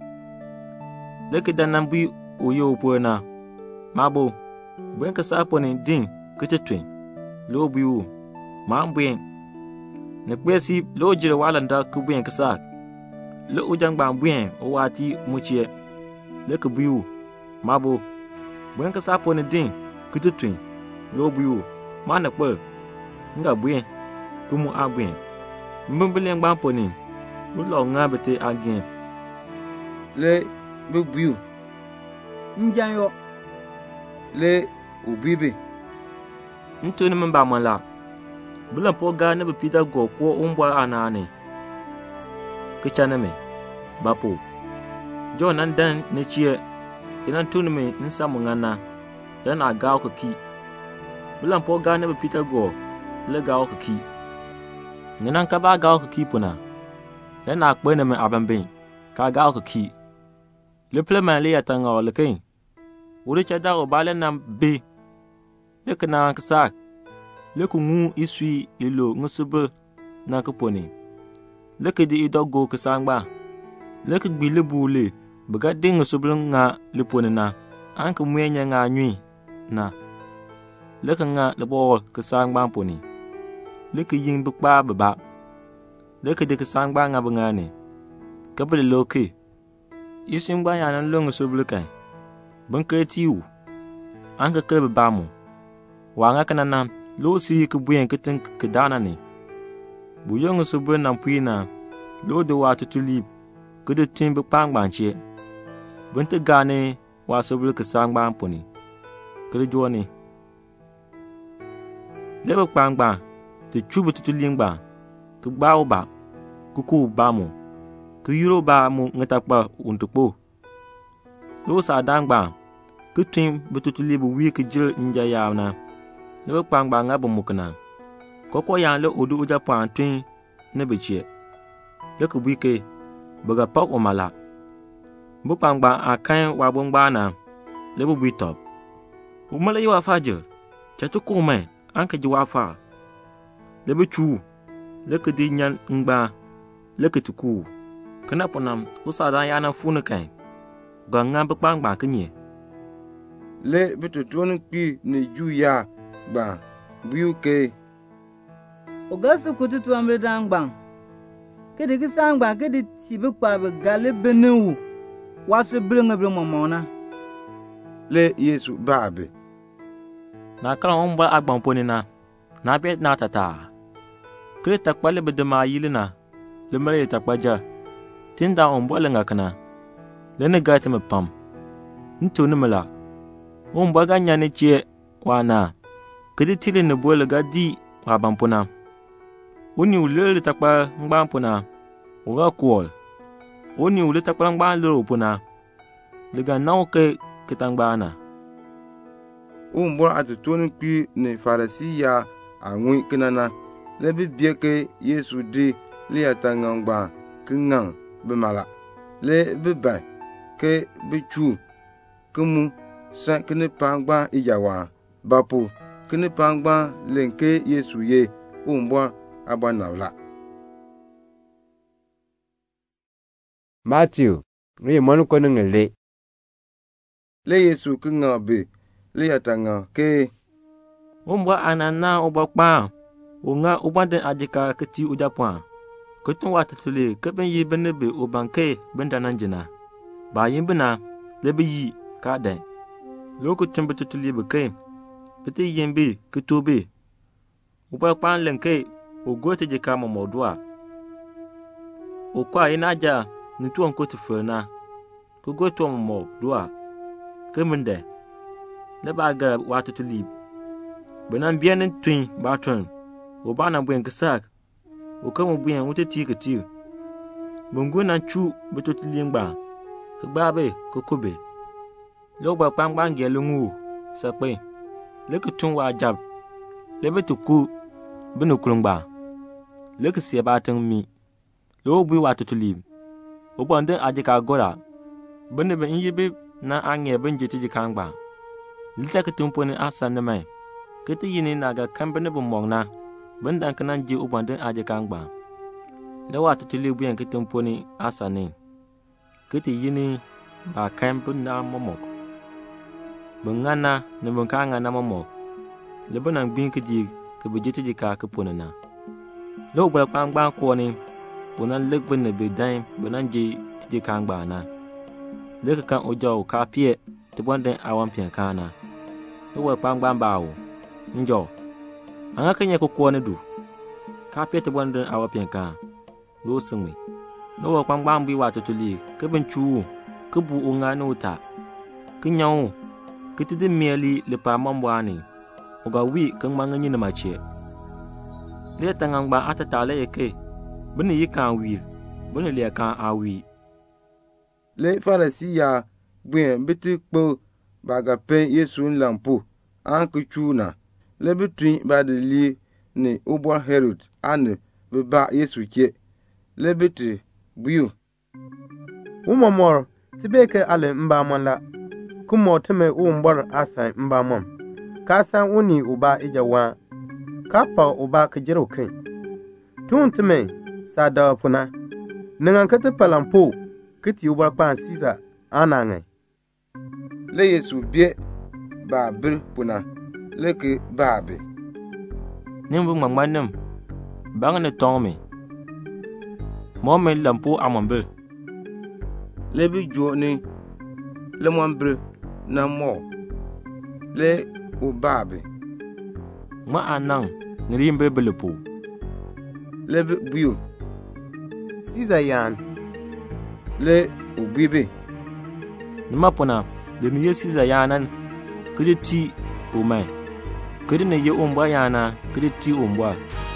leke danan bi uyo puna mabo buen ka sapo ni din kitetwen lo biu ma mbuen ne kwesi lo jire walanda ku buen ka sak lo ujang ba mbuen o wati muchie leke biu mabo buen ka sapo ni din kitetwen lo biu ma na kpe nga buen kumu abuen mbembele ngba poni ulo nga bete agin le bubu njanyo le ubibe ntoni mba mala bulan po ga na bipita go ko umba anane kichana me bapo John nan dan ne chie kinan tuni me nsamu ngana dan aga ko ki bulan po ga na bipita go le ga ko ki ngenan ka ba ga ko ki puna dan akpe ne me abambe ka ga ko ki le pleman le yatanga o le kin uri chada o balen nam be le kana ksak le ku ngu isui ilo ngusubu na ko poni le ke di idogo ksangba le ke gbi le bule buga ding ngusubu nga le poni na an ko mwenya nga nyi na le ka nga le bol ksangba poni le ke yin bukpa baba le ke de ksangba nga bangane kabele loke isin ba yanan longo soblukai ban kretiu an ka krebe bamu wa nga kana nan lo si ku buyen kitin kidana ne bu yongo sobru nan puina lo de wa tutuli ku de tin bu pangbanche ban ta gane wa soblu ka sangba poni kre joni le bu pangba te chubu tutuli ngba ku bawo ba ku bamu ku yuro ba mu ngatakpa untukpo lo sa dangba ku twin bututuli bu wi ku jil nja yauna le pangba nga bu mukna koko yan le odu uja pan twin ne biche le ku bike bega pak o mala bu pangba akan wa bongba na le bu bitop o mala yo afajil chatu ko mai an ka ji wa fa le bu chu le ka di nyan ngba le ka tuku kana ponam usada ya na funu kai ganga bu pangba kinye le bitu tun pi ni ju ya ba biu ke ogasu kutu tu amre dangbang kedi kisangba kedi tibu kwa be gale benu wasu blinga blinga momona le Yesu baabe na kala omba agbang ponina na bet na tata kre takpale bedema yilina le mare takpaja tinda ombo lenga kana le ne gata me pam nto ne mala omba ganya ne che wana kedi tile ne bole gadi wa bampona oni ulele takpa ngbampona uga kuol oni ule takpa ngbanlo pona lega nauke kitangbana umbor atutun pi ne farisiya angui kinana lebi bieke Yesu di liata ngangba kingang bemala le beba ke bichu kumu sa kene pangba ijawa bapu kene pangba lenke Yesu ye umbor abanawla Matthew ri mon ko ngele le Yesu kingabe le yatanga ke umbwa anana ubakpa unga ubande ajika kiti ujapwa kutun watatule keben yi benebe ubanke bendananjina ba yimbina lebi yi kada lokutun betutuli beke bete yimbe kutobe ubakpa lenke ugote jika momodwa ukwa inaja nituan kotufena kugoto momodwa kemende lebaga watutuli benan bienen twin batun obana buen kesak okamo buen uteti keti bongona chu betutuli ngba kgbabe kokobe logba pangbange lungu sakpe lekutun wajab lebetuku benukulungba lekse batun mi lobwi watutuli obonde ajika gora benebe inyibe na anye benjeti jikangba lita ketumponi asa nemai kete yini naga kambene bumongna bendan kanan ji ubande ajikangba lewa tutuli buyen ketumponi asa ne kete yini ba kambu na momok bengana ne benkanga na momok lebanan bin kedi ke bejeti jika keponana lo bal pangba ko ni bonan legben ne bedan benan ji jikangba na leka kan ojo ka pie te bonde awon pien kana wo pangban bawo njo anga kenya ko ko ne du ka pie te bonde awon pien kan lo singwe no wo pangban bi wa totuli ke benchu ke bu onga no ta kinyawo kitide mieli le pa mambwani oga wi kan manganyi na mache le tangangba atata le yeke bini yikan wi bini le kan awi le farisiya buen biti kpo baga pen Yesu lampu an kuchuna le bitui badili ni ubor Herod ane beba Yesu ke le biti biu umomor tibeke ale mba monla kumo teme umbor asa mba mom ka san uni uba ijawa kapa uba kjero kin tun teme sada puna ningan kete palampo kiti ubar kpan sisa anangai le Yesu bie ba bir puna le ke baabe nimbu mangmanem bangane tongme momme lampo amambe le bi jo ni le mwambre na mo le u baabe ma anang nrimbe belepo le bi biu sisa yan le ubibe nima puna de ni yesi za yanan kidi ti umai kidi ne ye umba yana kidi ti umba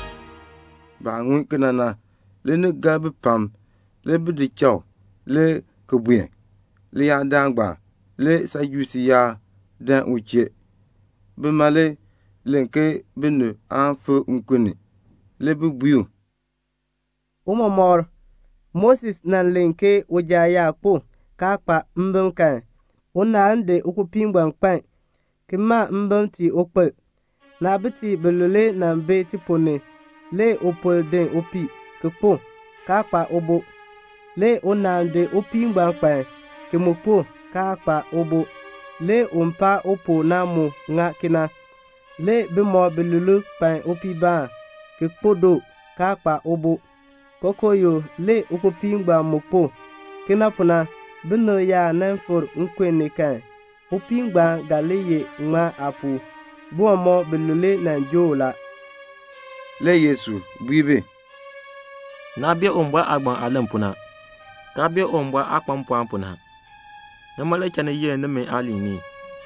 ba ngun kanana le ne gabe pam le bi de chaw le kubuye le ya dangba le sayusi ya dan uche be male lenke binu anfu unkuni le bi biu umomor Moses nan lenke uja ya po ka pa mbem kan una ande uku pingban kpan kima mbem ti okpel na biti belule na be ti pone le opol den opi kpo ka pa obo le una ande opingban kpan kemopo ka pa obo le umpa opo na mo nga kina le bimo belulu kpan opi ba kpodo ka pa obo kokoyo le ukupingba mopo kina puna bino ya nanfor nkwene kan upingba galeye ngma apu buomo belule nanjola le Yesu bibe na bia ombwa agban alam puna ka bia ombwa akpam puna na mala chane ye na me ali ni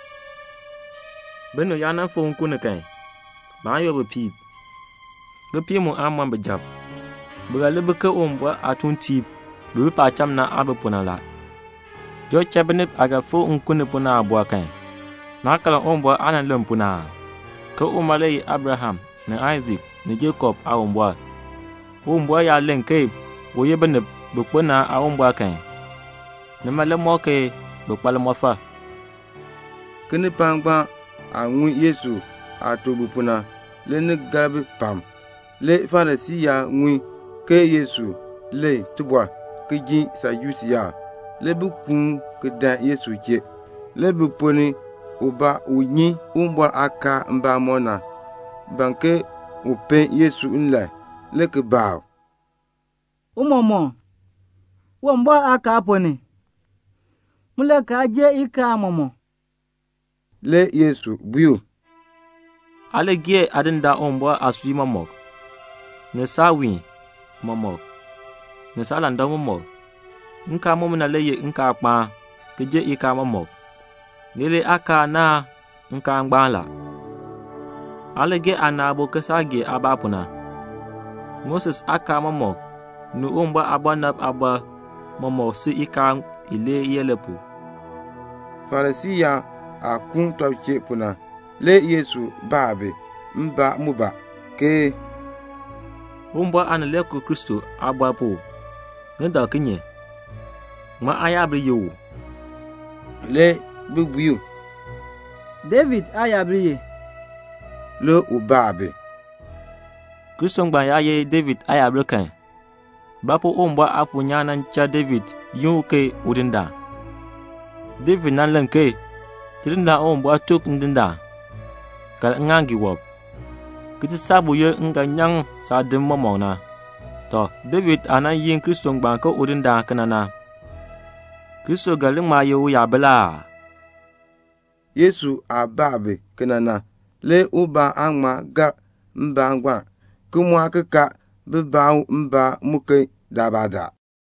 bino ya nanfor nkune kan ba yo be pi mo amman be jab buga lebe ke ombwa atun tip be pa cham na abe puna la jo chabne aga fo nkune puna abwa kan na kala ombwa ana lem puna ke umale Abraham na Isaac na Jacob a ombwa ya lenke wo yebne be puna a ombwa kan na male moke be pala mofa kene pangba anwu Yesu atobu puna le ne garbe pam le Farisi ya ngwi ke Yesu le tubwa ke ji Sadusi ya le bu kun ke da Yesu je le bu poni oba unyi umbwa aka mba mona banke upe Yesu nla le ke baw umomo wo mbwa aka poni mule ka je ika momo le Yesu buyo alege adinda ombwa asui momok ne sawi momok ne salanda momok nka momna leye nka pa keje ika momok nele aka na nka ngbala alege anabo kesage abapuna Moses aka momok nu ombwa abanab aba momok si ika ile yelepu Farisi ya akun tawche puna le Yesu babe mba muba ke umbwa anale ku Kristo agbapo nda kinye ma ayabre yo le bubuyu David ayabre le ubabe Kristo ngba yaye David ayabre kan bapo umbwa afunya nan cha David yuke udinda David nan lanke tidinda umbwa tuk ndinda kal ngangi wop kiti sabu ye nga nyang sa dim momona to David ana yin Kristo ngban ko udinda kanana Kristo galing ma ye ya bela Yesu ababe kanana le uba angma ga mba ngwa kumu akaka beba mba muke dabada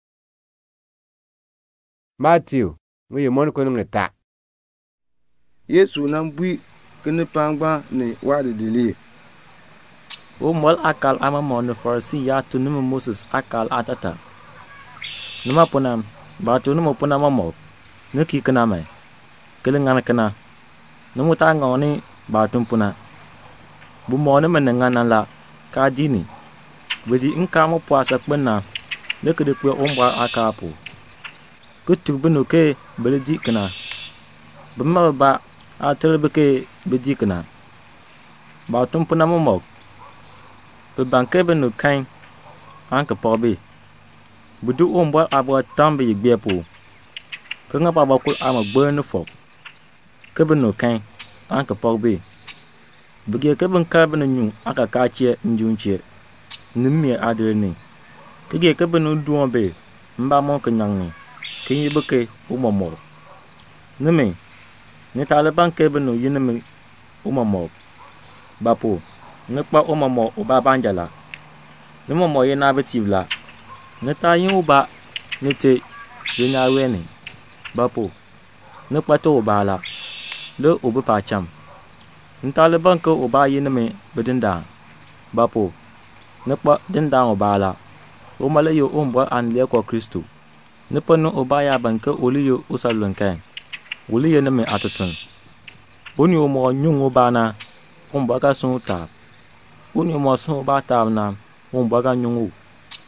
Matthew we mon ko ngeta Yesu nan bui kene pangba ni wadi dili o mol akal ama mon Farisi ya tunu Moses akal atata numa punam ba tunu mo punam mo neki kana mai kelengana kana numu ta ngoni ba tun puna bu mo ne men ngana la ka dini wedi inka mo puasa kpena ne kede kwe ombwa akapu kutu binu ke beledi kana bama ba atel ke bedi kana ba tun puna mo mo be banke binu kain anka pobe budu ombwa abwa tambe yigbepo kanga ba bakul ama gbenu fo ke binu kain anka pobe bege ke bin ka binu nyu aka kache njunche nimme adreni kege ke binu duombe mba mo kenyangni kinyi beke umomo nime ni taliban ke binu yinime umomo bapo nekpa umomo uba banjala nimomo yena betibla neta yin uba nete yena weni bapo nekpa to ubala le ubu pacham ntaliban ke uba yinime bedinda bapo nekpa dinda ubala umale yo umbwa anle ko Kristo nepanu ubaya banke oliyo usalunkan oliyo neme atutun oni umo nyungu bana umbaga sunta oni umo sun bata na umbaga nyungu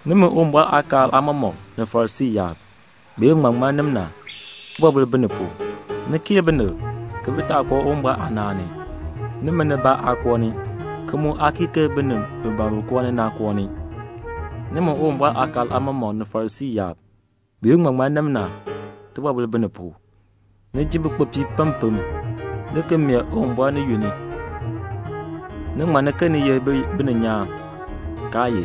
Nimi umbwa akal amamo na Farisi ya. Be ngmangma nimna. Bobul binipu. Niki binu. Kebita ko umbwa anani. Nimi ne ba akwoni. Kemu akike binu bebaru kwani na kwoni. Nimi umbwa akal amamo na Farisi ya. Be ngmangma nimna. Tubabul binipu. Nejibu kpopi pampum. Nekemia umbwa ni yuni. Ningma nekeni ye binu nya. Kaye.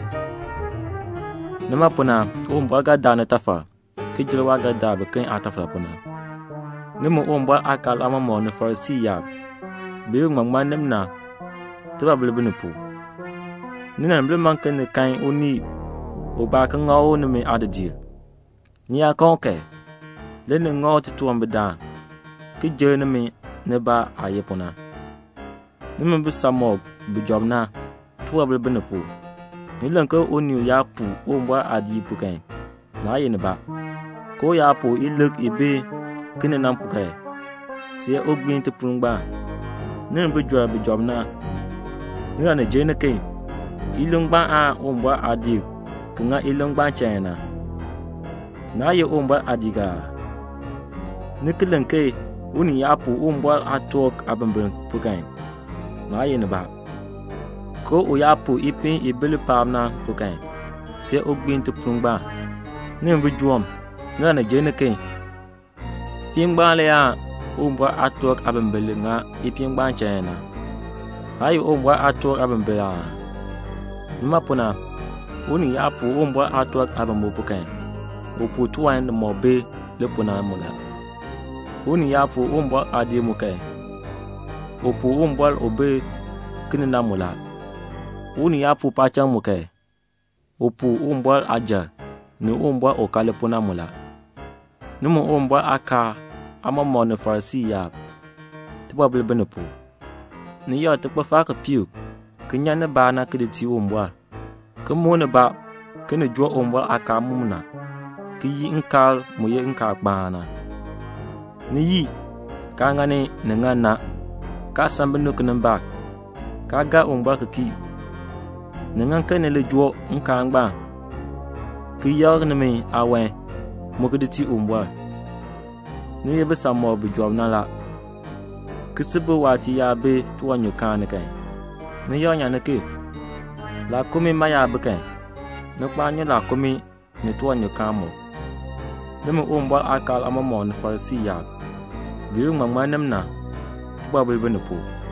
Nama puna umbwa ga dana tafa. Kijilwa ga da bekin atafla puna. Nimu umbwa akal amamo na Farisi ya. Be ngmangma nimna. Tubabul binipu. Nina mbele manke ne kan oni. Oba ka ngawo nimi adadi. Nya konke. Lene ngawo tutuwan bida. Kijil nimi neba ayepuna. Nimi bisamo bijobna. Tubabul binipu. Nilanka oni ya pu umbwa adi pukai. Na ye neba. Ko ya pu iluk ibe kine nam pukai. Siya ogbin te pungba. Nina bijwa bijobna. Nina ne jene ke. Ilungba a umbwa adi. Kenga ilungba chayna. Na ye umbwa adiga. Nikilanke oni ya pu umbwa atok abambin pukai. Na ye neba. Ko uyapu ipin ibili pamna pukai. Se ogbin te pungba. Nimbi juom. Nana jene ke. Pingba le ya umbwa atok abambili nga ipingba chayna. Hayi umbwa atok abambila. Nima puna. Uni yapu umbwa atok abambu pukai. Upu tuwain mobe le puna mula. Uni yapu umbwa adi mukai. Upu umbwa obe kini na mula. Uni yapu pachang muke. Upu umbwa aja. Ni umbwa okale puna mula. Numu umbwa aka. Amamo na Farisi ya. Tubabul binipu. Ni yo tukpa faka piu. Kenya ne ba na kiditi umbwa. Kemu ne ba. Kene jua umbwa aka mumna. Kiyi inkal muye inkal bana. Ni yi. Kangane nengana. Ka sambinu kinembak. Kaga umbwa kiki. Nengan kene le juo nkangba. Ki yog nimi awen. Mokiditi umbwa. Ni yebe samo bijwab na la. Kisibu wati ya be tuwa nyukane kai. Ni yo nyaneke. La kumi maya beken. Nukpa nyo la kumi ni tuwa nyukamo. Nimi umbwa akal amamo na Farisi ya. Biyu ngmangma nimna. Tuba bilbinipu.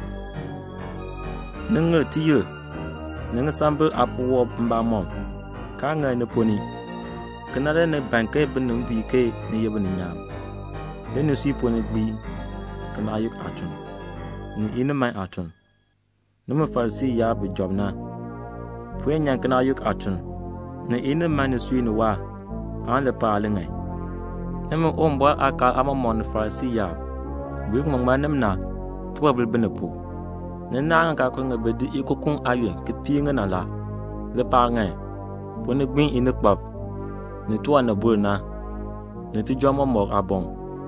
Nengel tiyo. Neng sambil apu mbamom. Kanga ne poni. Kenale ne banke benung bi ke ne yebeni nyam. Dene si poni bi. Kena ayuk atun. Ni ine mai atun. Nume Farisi ya bi jobna. Pwe nyang kena ayuk atun. Ne ine mai ne sui ne wa. An le pa lengai. Nume umbwa akal amamon Farisi ya. Bik mangma nemna. Tuwa bilbenepu. Nena nga ko nga bedi ikokun ayen ke pinga na la le pa ngai pone gbin ine kpab ne to na bulna ne ti jomo mo abon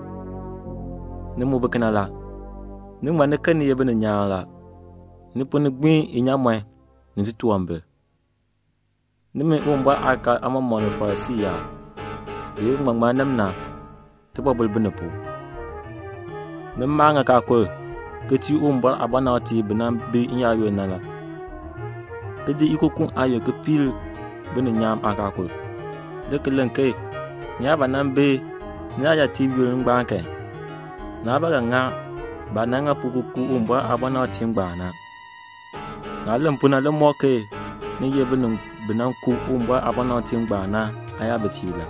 ne mo bekana la ne ma ne kan ye bene nya la ne pone gbin inya moy ne ti tuambe ne me umba aka amamo ne Farisi ya ye mangma namna te babul benepu ne ma nga ka ko keti umbar abana ti benam be inya yo nala kedi ikokun ayo ke pil bene nyam akakul de kelenke nya banam be nya ya ti bi ngbanke na ba nga bananga pukuku umbar abana ti ngbana na lempuna le moke ni ye benam ku umbar abana ti ngbana aya betila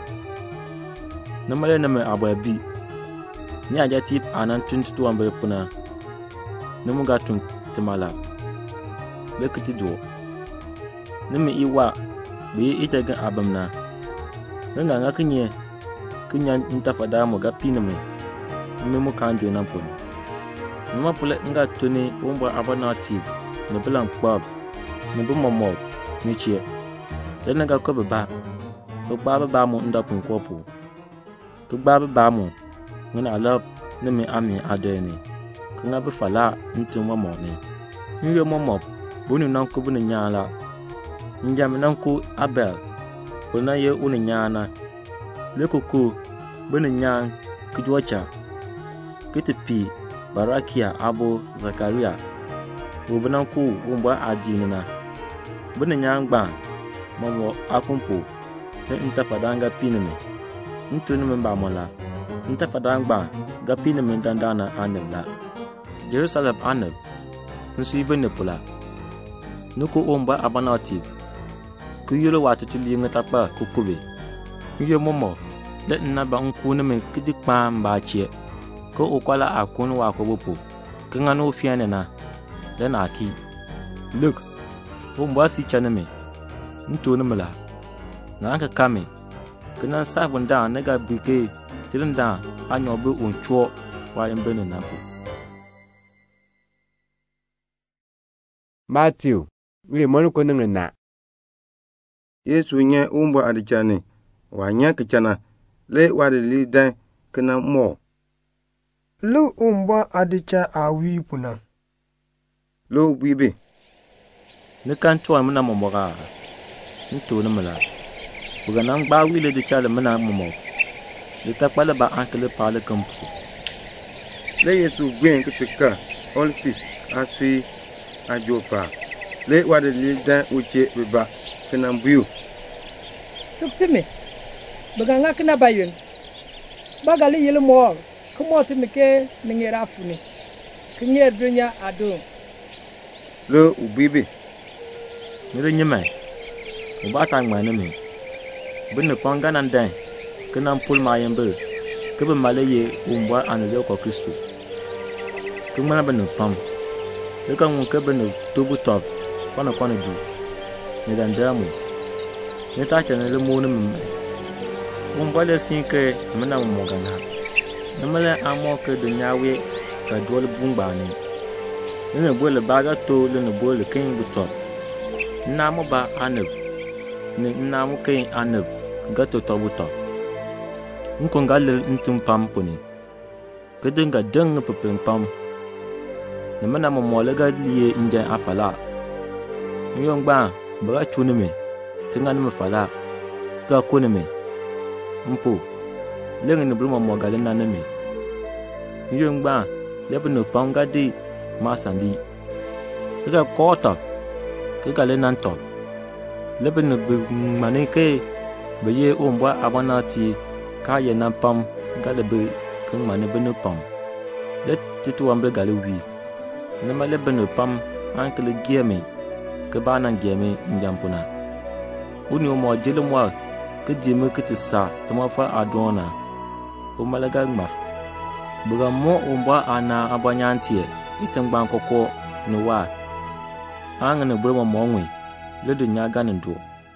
na male na me ababi nya ja tip anan tuntu ambe puna nemu gatun temala bekiti do nemu iwa be itaga abamna nga nga kinya ntafada mo gapina me mu kanjo na poni numa pule nga tuni umba abana tip ne blank bob ne bu momo ne chie dena ga ko ba mo ndapun kopo to ba mo ngana alap ne me ami adeni nga be fala ntin momo ne nwe momo bonu nan ko bunu nyala njam nan ko abel una ye una nyana le koko bene nyang kujwacha kitipi Barakia abo Zakaria wobanan ku umba adinina bene nyang ba mamo akumpo te inta fadanga pineme ntunu memba mola inta fadanga ga pineme dandana anela Jerusalem anab nsu ibene pula nuko umba abanati kuyelo watu tulinga tapa kukube kuyo momo le naba nkunu me kidikpa mbache ko okwala akunu wa kobopo kingano fiane na le na ki look umba si chaneme ntunu mala na aka kame kinan sabunda naga bike tirinda anyobe oncho wa embene napo. Matthew wi mon ko na Yesu nye umba adichane wa nya kichana le wade li dan kana mo lu umba adicha awi puna lo bibe ne kan to amna momoga nto ne mala buga nan gba wi le de chala mna momo le takpala ba ankele pale kampu le Yesu gwen kitika olfi aswi ajopa le wade li dan uche beba kana mbuyu tuktime baga ngakna bayun baga li yele mo ko time ke ngera funi knger dunya ado lo ubibe ne nyema ubata ngmane me binne panga nan dan kana pul mayembe ke be malaye umba anele ko Kristo kuma bana pam le kan ke bana tobu top kwana du ne dan damu ne ta kana le mo ne me umba le sin ke mena mo gana ne mala amo ke dunyawe ka dol bungba ne bole baga to le ne bole ken bu top na mo ba anab ne na mo ken anab gato tobu top nko ngalel ntum pam poni kedinga deng pepeng pam ne mana mo mole ga liye inja afala nyongba ba chunime tingan me fala ga kunime mpo lenga ne bulmo mo galen na me nyongba lebno pam ga di masandi ga kota ke galen nan top lebno be manike be ye ombwa abanati ka ye nan pam galebe kan mane bene pam let titu ambe galewi ne male bene pam ankle gieme ke bana gieme njampuna uni o mo jele mo ke dime ke tsa to ma fa adona o malaga ma buga mo ombwa ana abanyantie itangban kokko no wa angane burma mo nwe le de nyaga ndo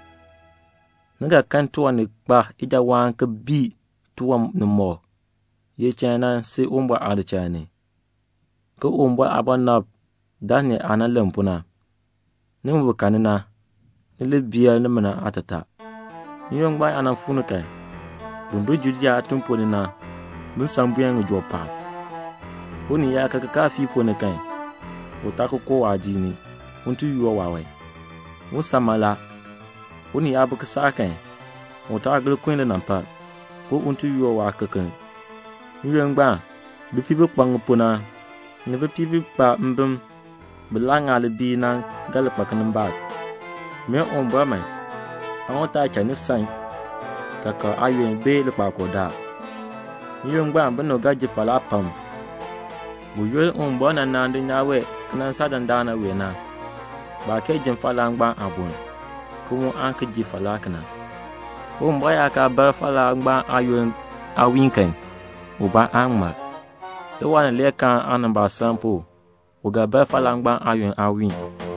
naga kan tuwa ni kpa ida wan ka bi tuwa ni mo ye chana se umba ada chane ko umba abana dane ana lempuna ni mu kanina ni le biya ni mana atata ni yongba ana funu kai bumbu judia tumpo ni na mun sambuyan jopa oni ya ka fi pone kai utako ko wajini untu yuwa wawe musamala oni abuka sakan wata agre kwende nampa ko untu yuwa wa kakan yengba bipibe kpang puna ne bipibe pa mbem belanga le bina galpa kan ba me omba mai awon ta chane san kaka ayen be le pa ko da yengba bano gaje fala pam bu yel omba na nande nyawe kan sadan dana we na ba ke jin fala ngba abun kuma an ka ji falakna omba ya ka ba fala ngba ayen awinkan uba angma the one leka anamba sample uga ba falangba ayun awin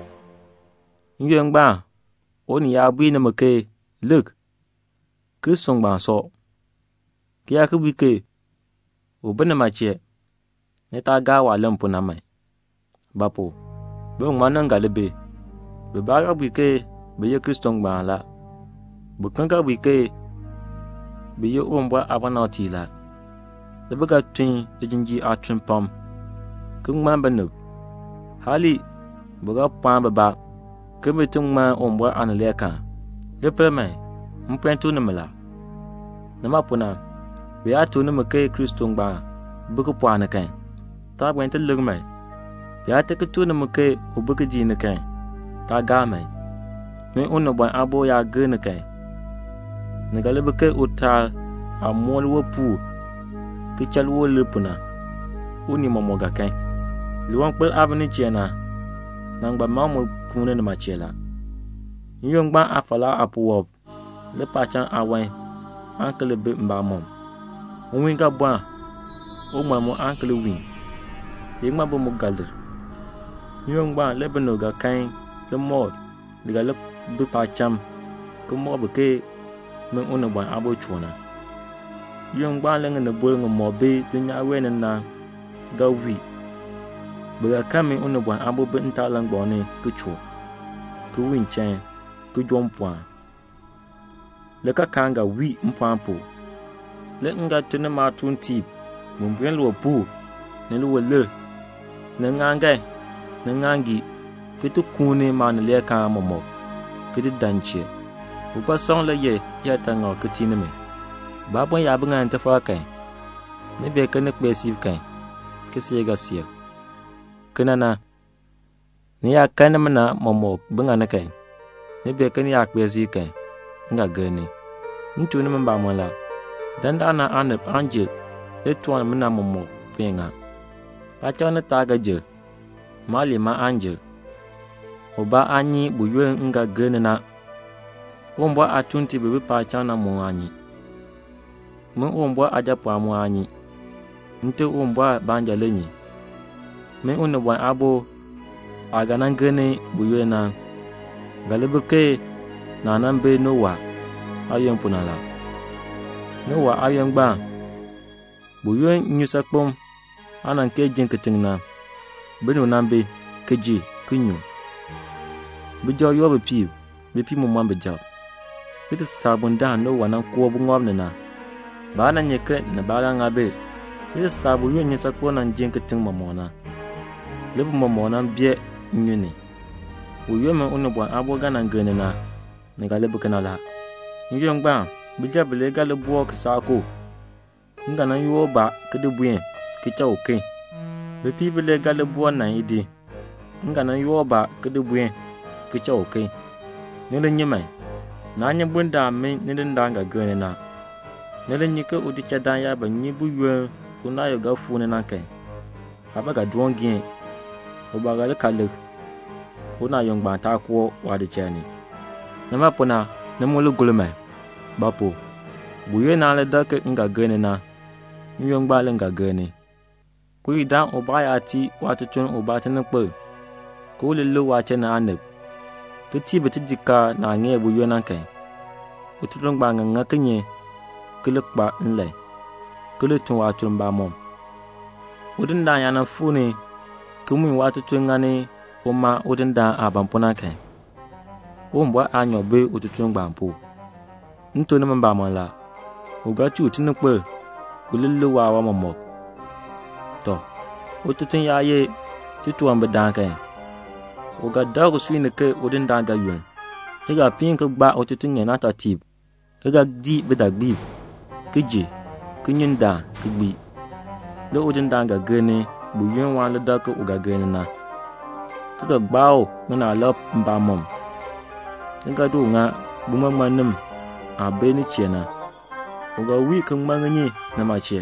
ngba oni ya bu ni make look ke songba so kiya ku bike ubana mache ne ta ga wa lampu na mai bapo be ngmanan galebe be ba ga bike be ye Kristo ngba la bu kan ga bike be ye omba abana tila the bega twin the jinji atrin pam kung man banub hali boga pam baba kebe tung man ombwa analeka le preme mprentu ne mala nama puna be atu ne make Kristo ngba buku pwana kan ta gwen te lugme be ate ke tu ne make obuku ji ne kan ta ga mai me unno bon abo ya ge ne kan ne gale buke utal amol wo pu ke chal wo le puna uni momo ga kan luwan pel abni chena nangba mamu kune ne machela nyongba afala apuwo le pachan awen ankele be mba mom winga bwa o mamo ankele win yegma bo mo galder nyongba le benoga kan le mod diga le be pacham ko mo be ke me onu bwa abo chuna yongba le ngene bol ngo be dunya wen na ga wi be ka me onu bwa abo be ntalang bone ku chu ku win chen ku jompwa le ka kanga wi mpampo le nga tune ma tunti mumbren lo pu ne lo le ne ngangi kitu kune ma ne le ka momo kitu danche u pa song le ye ya tanga kitine me ba bon ya bangan ta fa kai ne be ka ne kwesiv kai kisi ga siya kanana ne ya kana mana momo bangan kai ne be ka ne ya kwesi kai nga gani ntuni mba mola danda na anep angel etwan mena momo penga pachana taga jel mali ma angel oba anyi buywe nga gani na ombo atunti bebe pachana mo anyi mu ombo ajapo amu anyi nte ombo banja lenyi me unobwa abo agana gani buywe na galebeke na nambe Noah ayon punala Noah ayon gba buyon nyusakpom anan ke jinkitingna benu nambe keji kunyu bijo yo be pi mo mambe jab bit sabunda Noah nan ko bu ngomne na ba nan yeke na ba nga be bit sabu yo nyusakpom nan jinkiting momona lebu momona bie nyuni uyo me unobwa abo ganan gene na ngale bukanala nyongba bijabele gale buok sako ngana yoba kede buyen kicha oke bepi bele gale buo na idi ngana yoba kede buyen kicha oke nele nyemai na anya bunda me nele ndanga gane na nele nyike odi chadan ya ba nyibu ywe kuna yo gafu ne nankai abaga duongien obagale kale kuna yongba ta ko wadi chani nama pona nemolo gulme bapo buye na le dake nga gene na nyongba le nga gene kuyi dan obaya ti watutun obatene kpe ko le lo wache na aneb ke ti betidika na nge buye na kai utun gba nga kenye kele kpa nle kele tun watun ba mom udin da yana funi kumu watutun ngane oma udin da abampona kai ombwa anyo be ututun gbampo ntoni mba mala ugachi utinukpe ulillu wa momok to ututun yaye tituan bedanka uga dagu suine ke udin danga yun tiga pink gba ututun yana tatib tiga di bedagbi kije kinyinda kigbi le udin danga gene bu yun wan le dak uga gene na tiga gbao ngana lop mba mom nga do nga bumamanim abeni chena uga wi kan manganyi na mache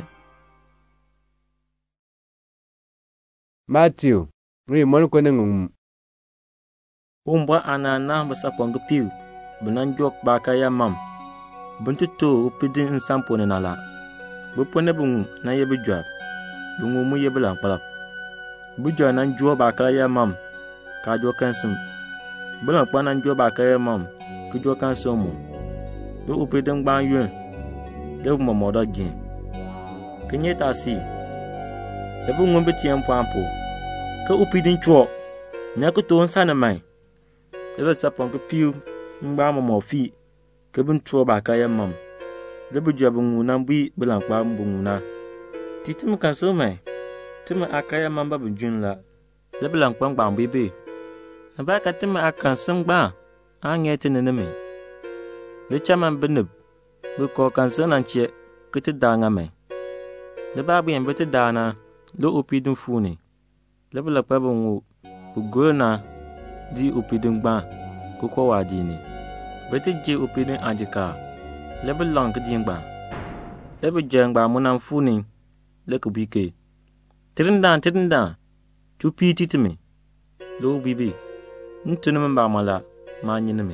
Matthew ri mon ko ngum umba anana basapong piu bunan jok baka ya mam buntu to upidin sampo na la bupone bungu na yebe jwab bungu mu yebe lan palap bujwa nan jwa baka ya mam ka jwa kansim bulan kpanan jwa baka ya mam ku jwa kansomo do upidin gban yun de mo modo gin kenye tasi de bungu bitiem pampo ka upidin chwo nya ku to nsana mai de sapong piu ngba mo fi ke bun chwo baka ya mam de bujwa bungu nan bi bulan kpa bungu na titim kanso mai tim akaya mamba bujun la de bulan kpa ngba bibi na ba ka tim akan singba anye tinene me le chaman benib be ko kan sanan che kiti da ngame le ba bien beti dana lo opidin funi le bla pa bungu bu gona di opidin gba ko ko wa dini beti je opidin ajika le blang kidi ngba le be jengba munan funi le ko bike tirinda chupi titimi lo bibi ntunum ba mala ma nyinimi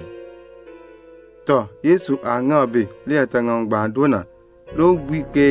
to Yesu angabe le atanga gba dona lo bike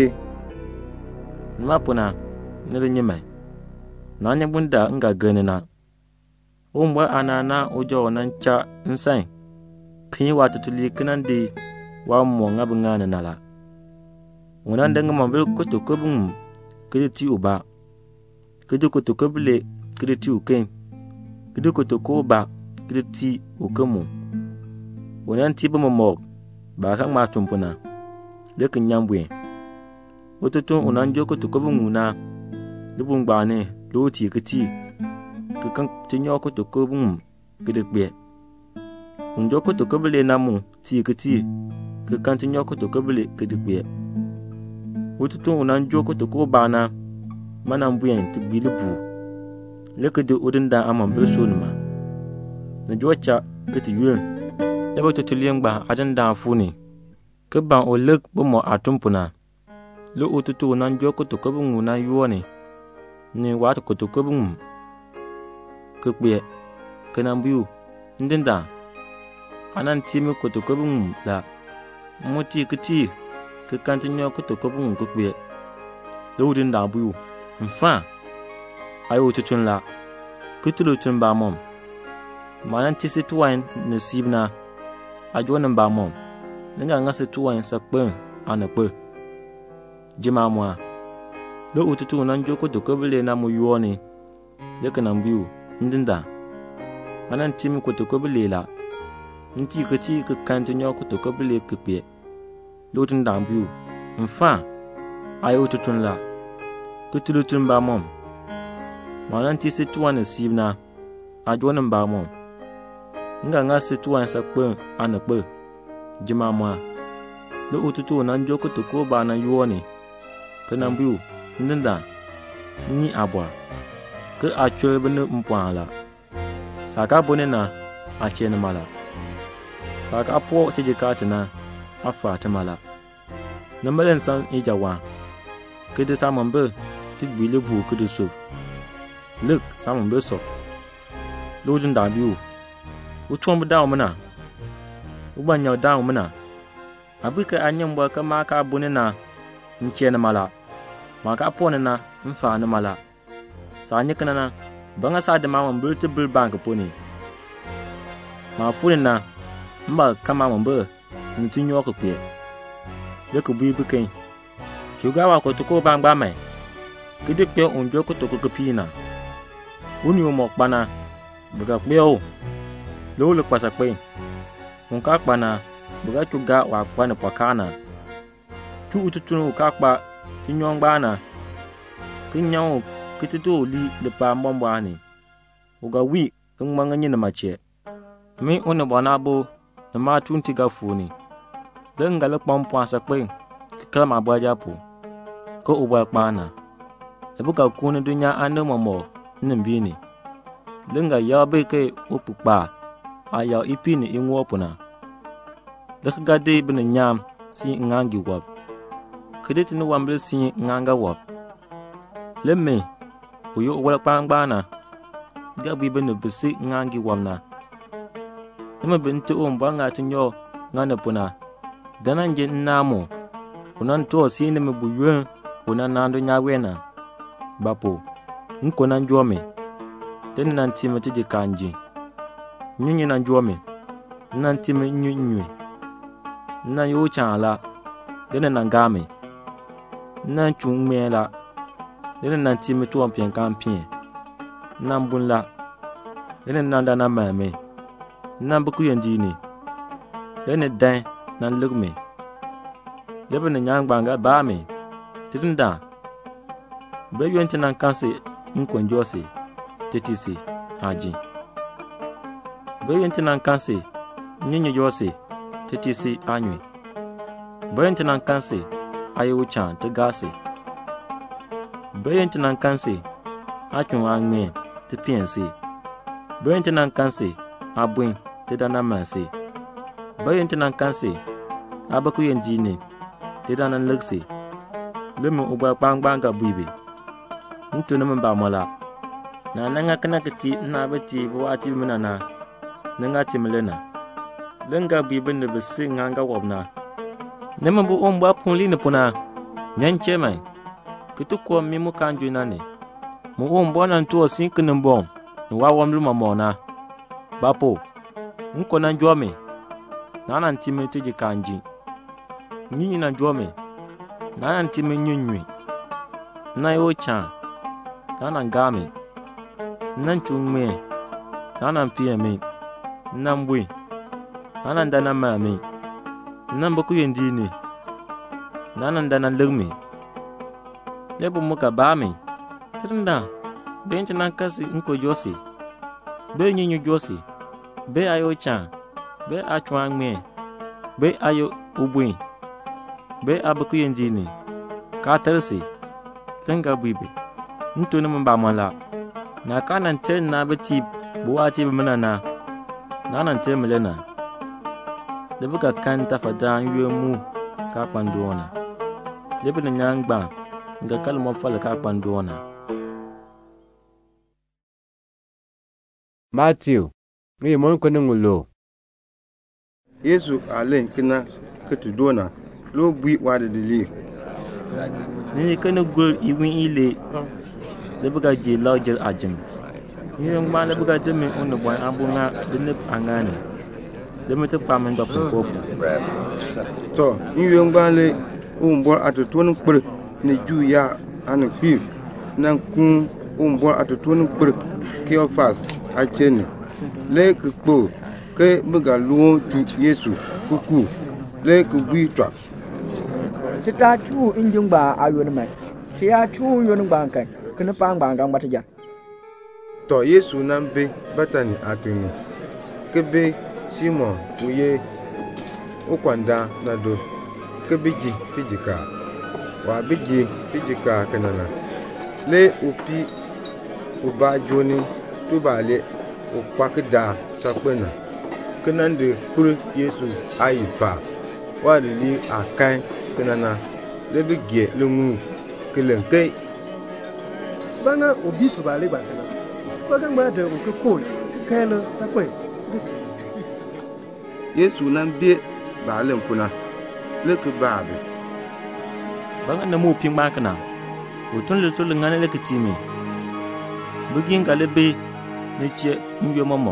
mapuna nile nyime na anya bunda nga ganina umba anana ojo nan cha nsai kin wa tutuli kinande wa mo nga bungana nala wonan danga mambe ko to ko bum kiti uba kiti ko to ko bile kiti uken kiti ko to ko ba kiti ukemu wonan tiba mo ba kan ma tumpuna lekin nyambwe Ototon unanjo ko to ko bunguna dubun gbane lo ti kiti kan tinyo ko to ko bum gidegbe unjo ko to ko bele namu ti kiti kan tinyo ko to ko bele gidegbe Ototon unanjo ko to ko bana manan buyen ti bilibu lekede odinda amam besonuma na jocha kiti yun ebe to tuliengba ajanda funi ke ban olek bomo atumpuna lo otutu nan joko to ko bungu na yuoni ni wat ko to ko bungu ke kbe kenan biu ndinda anan timi ko to ko bungu la moti kiti ke kantinyo ko to ko bungu ko kbe lo dinda biu mfa ayo tutun la kutulo tun ba mom manan tisi tuwain nasibna ajonin ba mom ninga ngase tuwain sakpen anakpe jima mwa lo ututu nan joko to kobele na mu yuoni leka nan biu ndinda manan timi ko to kobele la nti kati ka kanto nyoko to kobele kpe lo tun dan biu mfa ayo tutun la kutulo tun ba mom manan tisi tuwan nasibna ajonin ba mom nga ngase tuwan sakpen anakpe jima mwa lo ututu nan joko to ko ba na yuoni kana biu ndinda ni abwa ke achol bene mpwala saka bonena achene mala saka po tejikatina afata mala namalen san ijawa ke de samambe tigbile bu ke de so lek samambe so lodun da biu utom dawo mena ubanya dawo mena abika anyamba ka maka bonena nchene mala maka ponena mfa na mala sanye kana banga sa de mama bulti bul bank poni ma funena mba kama mambe ntinyo ko pe de ko bi biken chugawa ko to ko bangba mai kide pe onjo ko to ko pina uni o mokpana buga pe o lo le pasa pe onka kpana buga chuga wa kpana pakana tu ututunu kakpa kinyongbana kinyawo kititu li le pa mbambani uga wi kingmanga nyina mache mi one bonabo na ma tunti gafuni denga le pampa sakpe kala baja pu ko uba kpana ebuka kunu dunya ande momo nimbini denga yabe ke opukpa aya ipini inwopuna lekgade bin nyam si ngangi wab kedeti ni wamble si nganga wab lemme uyo wala kpangbana gabi bin bisi ngangi wamna nema bintu ombanga tinyo ngana puna dananje namo unan to sine me buywe unan nando nyawena bapo nko nan jome den nan time tiji kanji nyinyi nan jome nan time nyunyu nan yo chala den nan game nan chungmela den nan time to ampian kampien nan bunla den nan dana mame nan buku yandini den dan nan lugme debe ne nyangbanga ba me tidinda be yonti nan kanse nkonjose tetisi aji be yonti nan kanse nyinyi jose titisi anywe bayan tinan kanse ayo chan te gase bayan tinan kanse achun angme te piense bayan tinan kanse abwin te dana manse bayan tinan kanse abaku yendine te dana legse lemu uba pangbanga bibe ntuna mba mola na nanga kana kiti na bati buati minana nanga timlena lenga bibin da bisi nganga wabna nema bu omba punli ne puna nyanche mai kitu ko mi mu kanju nane mu omba nan to sinkin bom no wa wamlu mamona bapo nko nan jome nanan timi tiji kanji nyinyi nan jome nanan timi nyunyi na yo chan nanan game nan chungme nanan piyeme nan bui nanan dana mame nan baku yendini nanan dana lugme lebu muka bame trinda bench nan kasi nko josi be nyinyu josi be ayo chan be achwangme be ayo ubui be abaku yendini ka tersi tenga bibe ntuni mba mala na kanan ten na bati buati bimana nanan te melena lebuka kan tafadan yemu ka pandona lebina nyangba nga kalmo fal ka pandona. Matthew ngi mon ko ngulo Yesu alen kina ketudona lo bui wade de li ni kana gol iwin ile lebuka je lawjel ajim ni ngba lebuka demi onu boy abunga de angane demete pamen do ko to niwe ngbale umbor atotun kpr ni juya an pir nan kun umbor atotun kpr Cleophas achene le kpo ke buga luo tu Yesu kuku le ku bui twa tita chu injungba ayun mai tia chu yun bankai kene pang banga mataja to Yesu nambe batani atuni kebe Simon uye ukwanda nado kebiji fijika wa biji fijika kanana le upi uba joni tubale ukwakda sakwena kanande kuru Yesu ayipa wa li akan kanana le bigi lungu kelenke banga ubi tubale bakana baga ngade ukukoi kele sakwe Yesu nan be balen kuna leke babe banga na mu ping makana utun le tul ngane leke timi bugin galebe ne che ngyo momo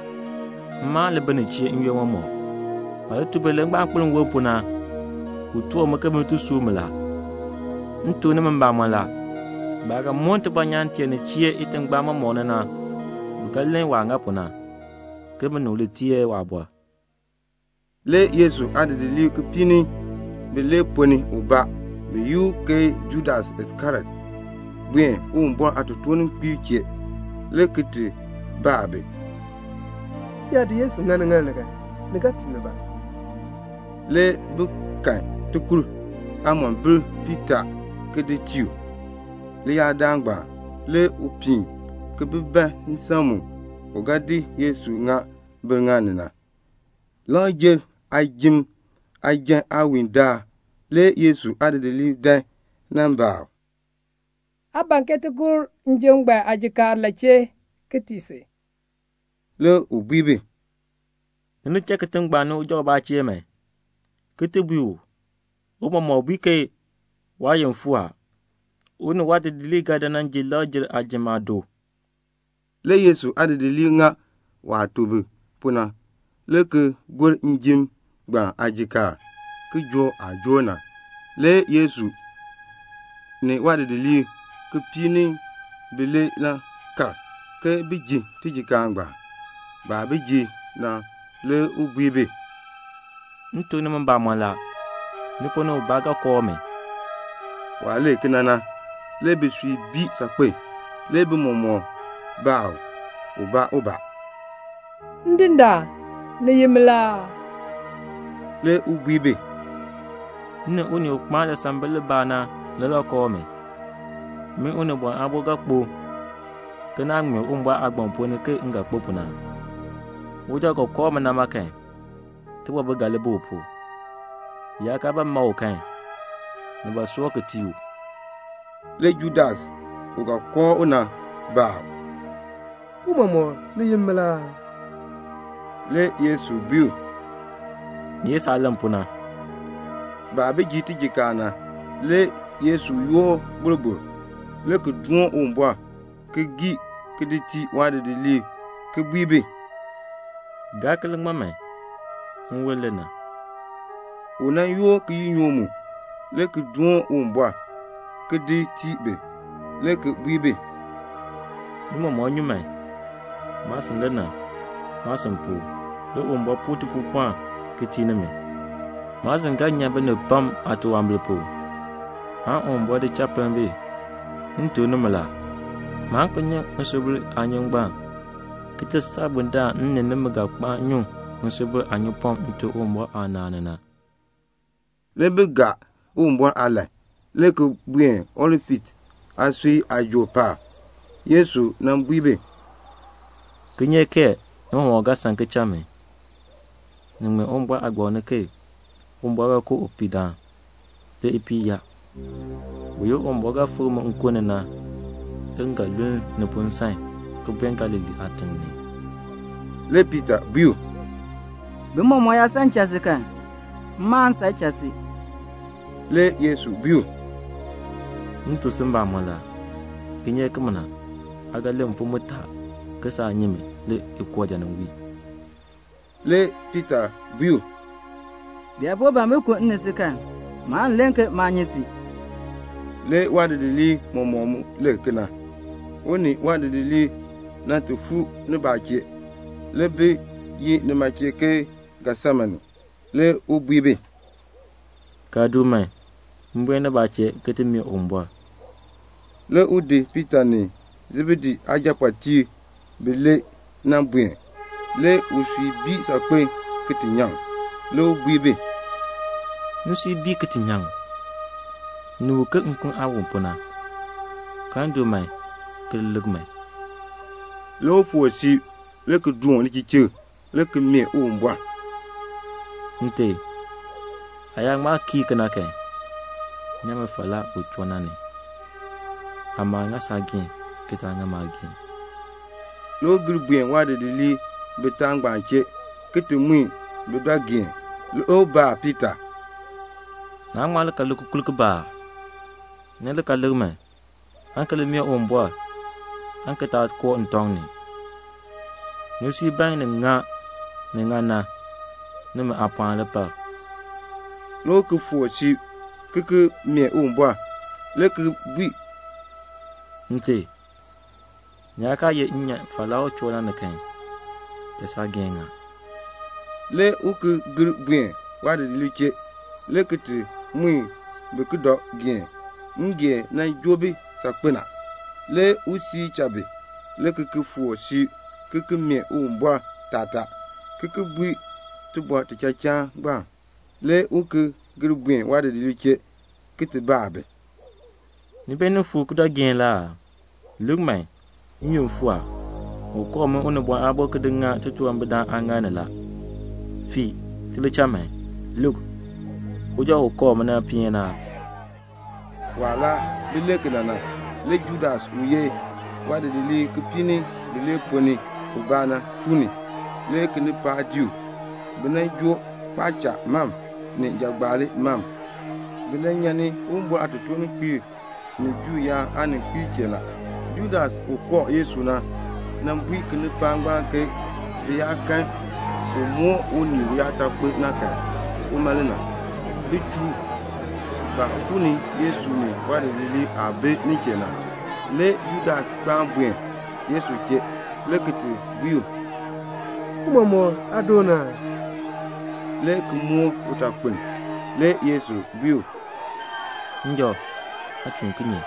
ma le bene che ngyo momo ala tubele ngba kulun wo puna utu o makamu tu sumla ntu ne mba mala baga monte banyantie ne che itengba momo na bukallen wa ngapuna kemenu le tie wa bo le Yesu adede li ku pini be le poni uba be yu ke Judas Iscariot buen umbon atotun piche le kiti babe ya di Yesu ngana ka negati ba le bu kan tukuru amon bru Peter ke de tiu le ya dangba le upin ke be ba nsamu ogadi Yesu nga benganina lojel ajim ajen awinda le Yesu adede li dan namba abanketukur njengba ajikar lache ketise le ubibe ni cheketin gba no jo ba che me ketebu o mo bike wa yen fuwa onu wa de liga da nan je lojel ajimado le Yesu adede li nga wa tubu puna le ke gol njim gba ajika ke jo ajona le Yesu ne wade de li ke pini bele na ka ke biji tijika ngba ba biji na le ubibe ntu ne mba mala ni pono baga ko me wa le kinana le be sui bi sakpe le be momo ba uba ndinda ne yimla le ubwibe ne uni ukma da sambele bana le ga kome mi uni bon aboga kpo kana mi umba agbon poni ke nga kpopuna wuja ko kome na makan tuwa ba galebo po ya ka ba mawo kan ne ba so ka tiwo le Judas uga ko una ba umamo le yimla le Yesu biu ni salam puna ba be jiti jikana le Yesu yo bulbul le ku duon umba ke gi ke diti wade de li ke bibe gakal mame nwelena una yo ke yinyomu le ku duon umba ke diti be le ke bibe bimo mo nyume masin lena masin pu le umba putu pu kwa ke tineme masin ganya bene pam atu amlepo ha umba de chapembe nto numala mankonya nsobul anyongba kita sabunda nne nemaga pa nyu nsobul anyupom nto umba ananana lebega umba ala le ko bien on le fit asui ajopa Yesu na mbibe kinyeke no ga sanke chame nme umba agbona ke umba ko opida le ipiya uyo umba ga fumu nkone na tenga lun ne ponsai ko benga le atani le Peter biu bimo moya sancha zikan man sa chasi le Yesu biu nto simba mala kinye kamana aga le mfumuta kasa nyime le ikwaja na wi le Peter biu dia boba meko nnesika man lenke manyisi le wadili momomu le kana oni wadili na tofu ne baake le be yi ne maake ke gasamani le ubibe kaduma mbwe ne baake ketemi omba le ude Peter ni zibidi ajapati bele na buen le usi bi sakwe ketinyang le ubibe nusi bi ketinyang nu ke nkun awon pona kandu mai kelug mai lo fosi le ke duon ni kiche le ke me omba nte aya ma ki kana ke nyama fala utwana ni ama nga sagin kita nga magi lo grubien wade de li betangba nche ketemu lo dagin lo ba Peter na ngwal ka lukuluk ba nele ka lugme ankele mi ombo anketa ko ntongni nusi bang ne nga na ne ma apan le pa lo ku fosi ke mi ombo le ku bi nte nyaka ye nya falao chola na kan tesa genga le uku grubien wade de li che le kete mu be ku do gen nge na jobi sakpena le usi chabe le keke fosi keke mi ombo tata keke bui tubo te chacha ba le uku grubien wade de li che kete babe ni benu fu ku da gen la lugmai nyu fu a o ko mo onu bo abo ke dinga tutu ambada angana la fi tile chame lug oja o ko mo na piena wala bile kana le Judas uye wade de li kupini bile poni ubana funi le kini pa diu bena jo pacha mam ni jagbale mam bile nyani umbo atutu ni pi ni ju ya ani pi chela Judas ukọ Yesu na mbui kini pangba ke via kan so mo oni ya ta pe na ka o malena bitu ba funi Yesu ni wale lili abe ni chena le Judas pambuen Yesu che le kiti biu umamo adona le kumu utakwen le Yesu biu njo atun kinye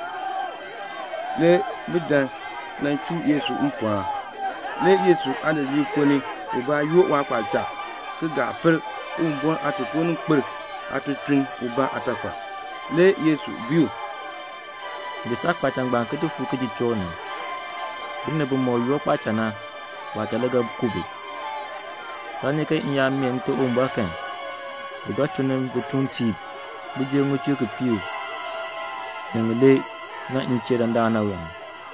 le bidan na chu Yesu mpwa le Yesu adeli koni uba yo wa kwacha ke ga per umbon atotun kpir atotun uba atafa le Yesu biu de sak patang bang ke fu ke di chona binne bu mo yo pa chana wa ta lega kubi sanye ke nya mem to umba kan de ga tunen bu tun chi bu je ngo chu ke piu ngale na inche danda na wa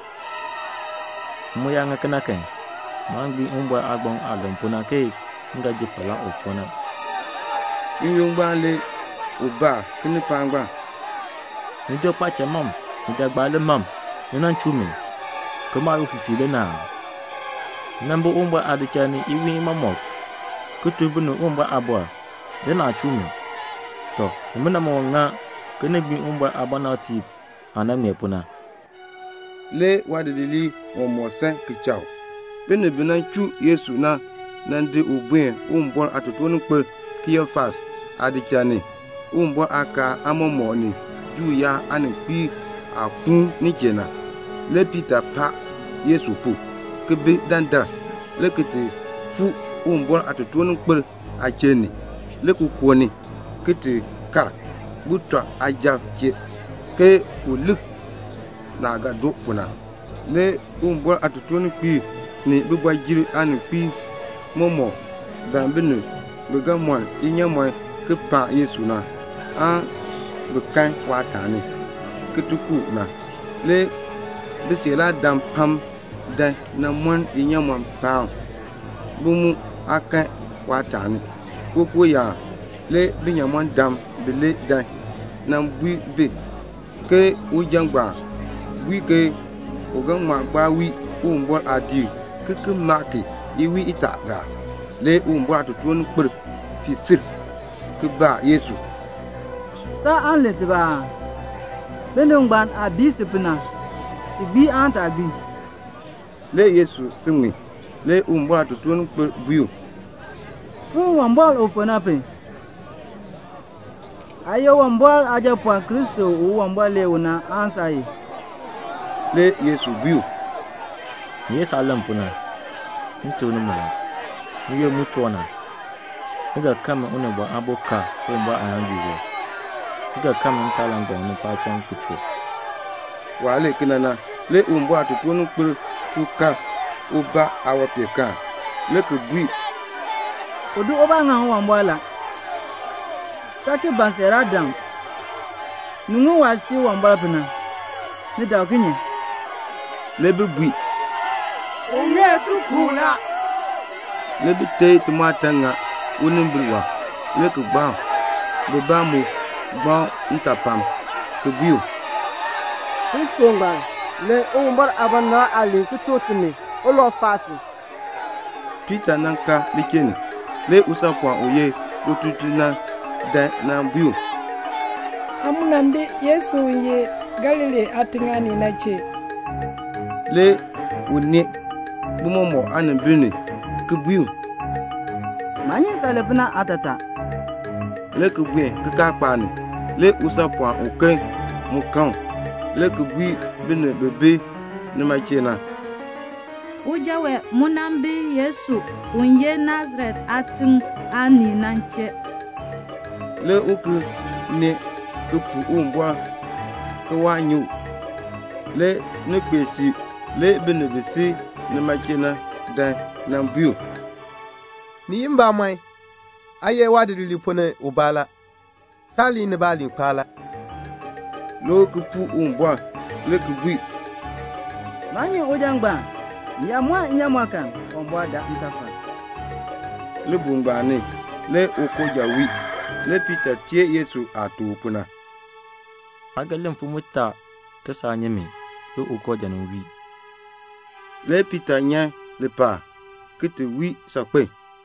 mo ya ngakana kan mangi umba agbon agam puna ke nga ji fala o chona yung ba le uba kini pangba ni jo pa chamam ni jagba le mam ni nan chumi kama yu fifile na nambo umba adichani iwi mamok kutubu no umba abwa de na chumi to nimena mo nga kene bi umba abana ti aname puna le wadili o mo sen kichao bene binan chu Yesu na nande ubuen umbon atotonu kpe Kiyofas adichani umbon aka amomoni ju ya anikpi akun nikena le Peter pa Yesu pu kebe dandar le kete fu umbon atotonu kpe acheni le kukwoni kete kar butwa aja ke uluk na ga do puna le umbon atotonu kpe ni bigwa jiri anikpi momo bambinu biga mon inya mon ke pa Yesu na an bekan watani ketuku na le bisela dam pam da na mon inya mon pa bumu akan watani koko ya le binya mon dam bele da na bui be ke ujangba bui ke ogama gba wi umbon adi ke maki iwi itada le umbo atotun kpir fisir ke ba Yesu sa an le ba bene ngban abi sipna ti bi an ta bi le Yesu simi le umbo atotun kpir biu fu wambal ofona pe ayo wambal aja pa Kristo o wambal le una ansai le Yesu biu Yesu alam puna ntonu mala niyo mutuona niga kama una ba aboka ko ba ayangiwo niga kama ntalanga no pa chan kuchu wale kinana le umbo atotonu kpir tuka uba awopeka le ke bui odu oba ngan wambala take bansera dam nungu wasi wambala pina ni da kinye le bui onye tukuna le bite tumatanga unimbriwa le ke gba be ba mu gba ntapam ke biu Kristo ngba le umbar abana ali kutotini olo fasi Peter nanka likeni le usapwa oye ututuna da na biu amunande Yesu ye Galile atingani nache le uni bumomo anabini ke biu manyi salepna atata le ke bui ke kakpani le usapwa oken mukan le ke bui bine bebe ne machena ujawe munambi Yesu unye Nazareth ating ani nanche le uku ne ke pu umbwa ke wanyu le ne kwesi le bine besi ne machena da na biu ni imba mai aye wadiri lipone ubala sali ne bali pala lo ke pu umbwa le ke bui manyi ojangba ya mwa nyamwa kan ombwa da mtafa le bungbani le okoja wi le Peter tie Yesu atupuna agalem fumuta kasa nyemi le okoja no wi le Peter nya le pa kete wi sakpe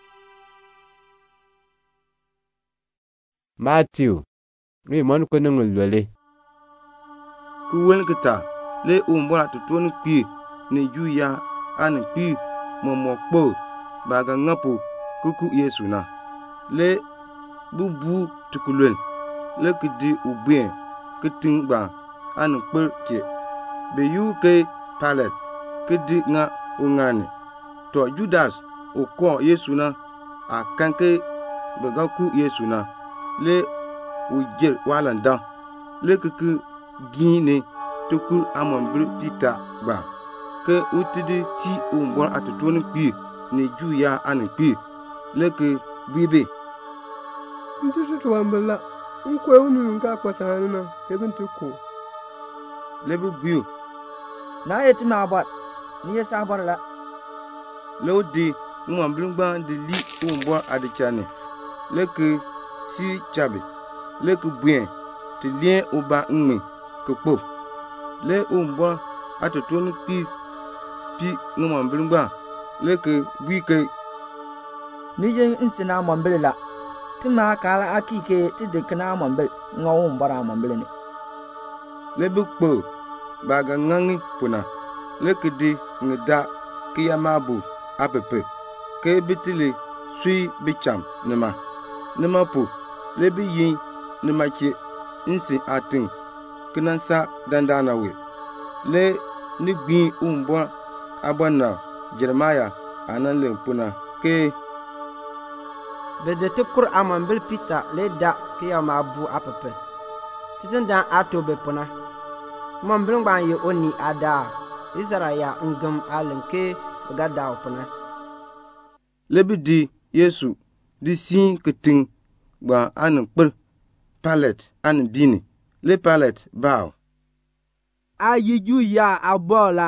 Matthew ni mon ko nungul lole ku wen kita le umbwa tutun pi ni juya an pi momokpo baga ngapo kuku Yesu na le bubu tukulwen le kidi ubien kitingba an perke be yuke palet kidi nga ungani to Judas oko Yesu na akanke baga ku Yesu na le ujir walanda le ke gine to kur amon bir Peter ba ke utidi ti umbor atutun pi ni juya an pi le ke bibe ntutu tuambala nkwe unu nka kwatana na kebintu ko le bu biu na yeti ma abat ni yesa abar la le odi mo mblungba de li umbor adichane le ke si chabe le ke buen ti lien oba nmi ke po le umbor atutun pi ngam mblungba le ke wike ni yen insina mambele la tima kala akike ti de kana mambel ngawum bara mambele ne le bu po baga ngangi puna le ke di ngida kiyamabu apepe ke bitile sui bicham nema po le bi yin nema che insi atin kinansa dandana we le ni gbin umbo abana Jeremiah anan le puna ke bede tukur amambil Peter le da kiyamabu apepe titin dan ato be puna mambil ngban ye oni ada Israya ngam alenke gada puna le bi di Yesu di sin keting ba an per palet an bini le palet baw ayiju ya abola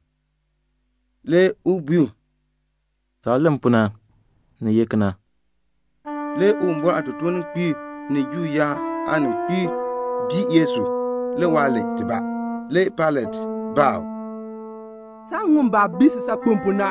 le ubiu salem puna ne yekna le umbo atutun pi ni juya an pi bi Yesu le wale tiba le palet baw sangum ba bisi sa pumpuna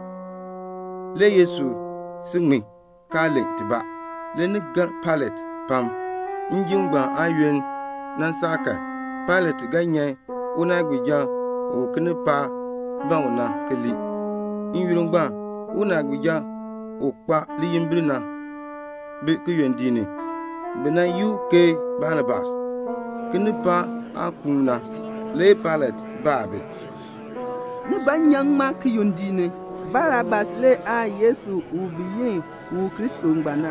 le Yesu singmi kale tiba le ni gar palet pam njingba aywen nan saka palet ganye una gbija o knipa bawna kali inwirungba una gbija o pa liyimbrina be kuyendini bena UK Barnabas knipa akuna le palet babe ni banyang ma kuyendini Barnabas le a Yesu ubiyin u Kristo ngbana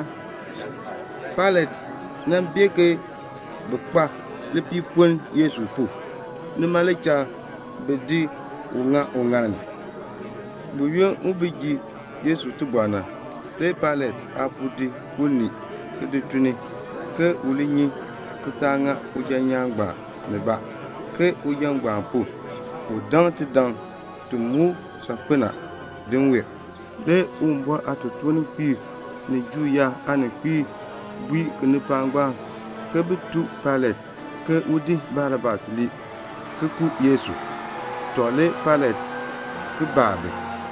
palet nan beke bukpa le pipon Yesu fu ni malika bedi unga buyo ubiji Yesu tubana le palet apudi kuni kede tuni ke ulinyi kutanga ujanyangba neba ke ujangba pu udan ti dan tumu sapena denwe le umbo atutuni pi ni juya ani pi bui knipangba ke bitu palet ke udi Barabas li ke ku Yesu tole palet ke babe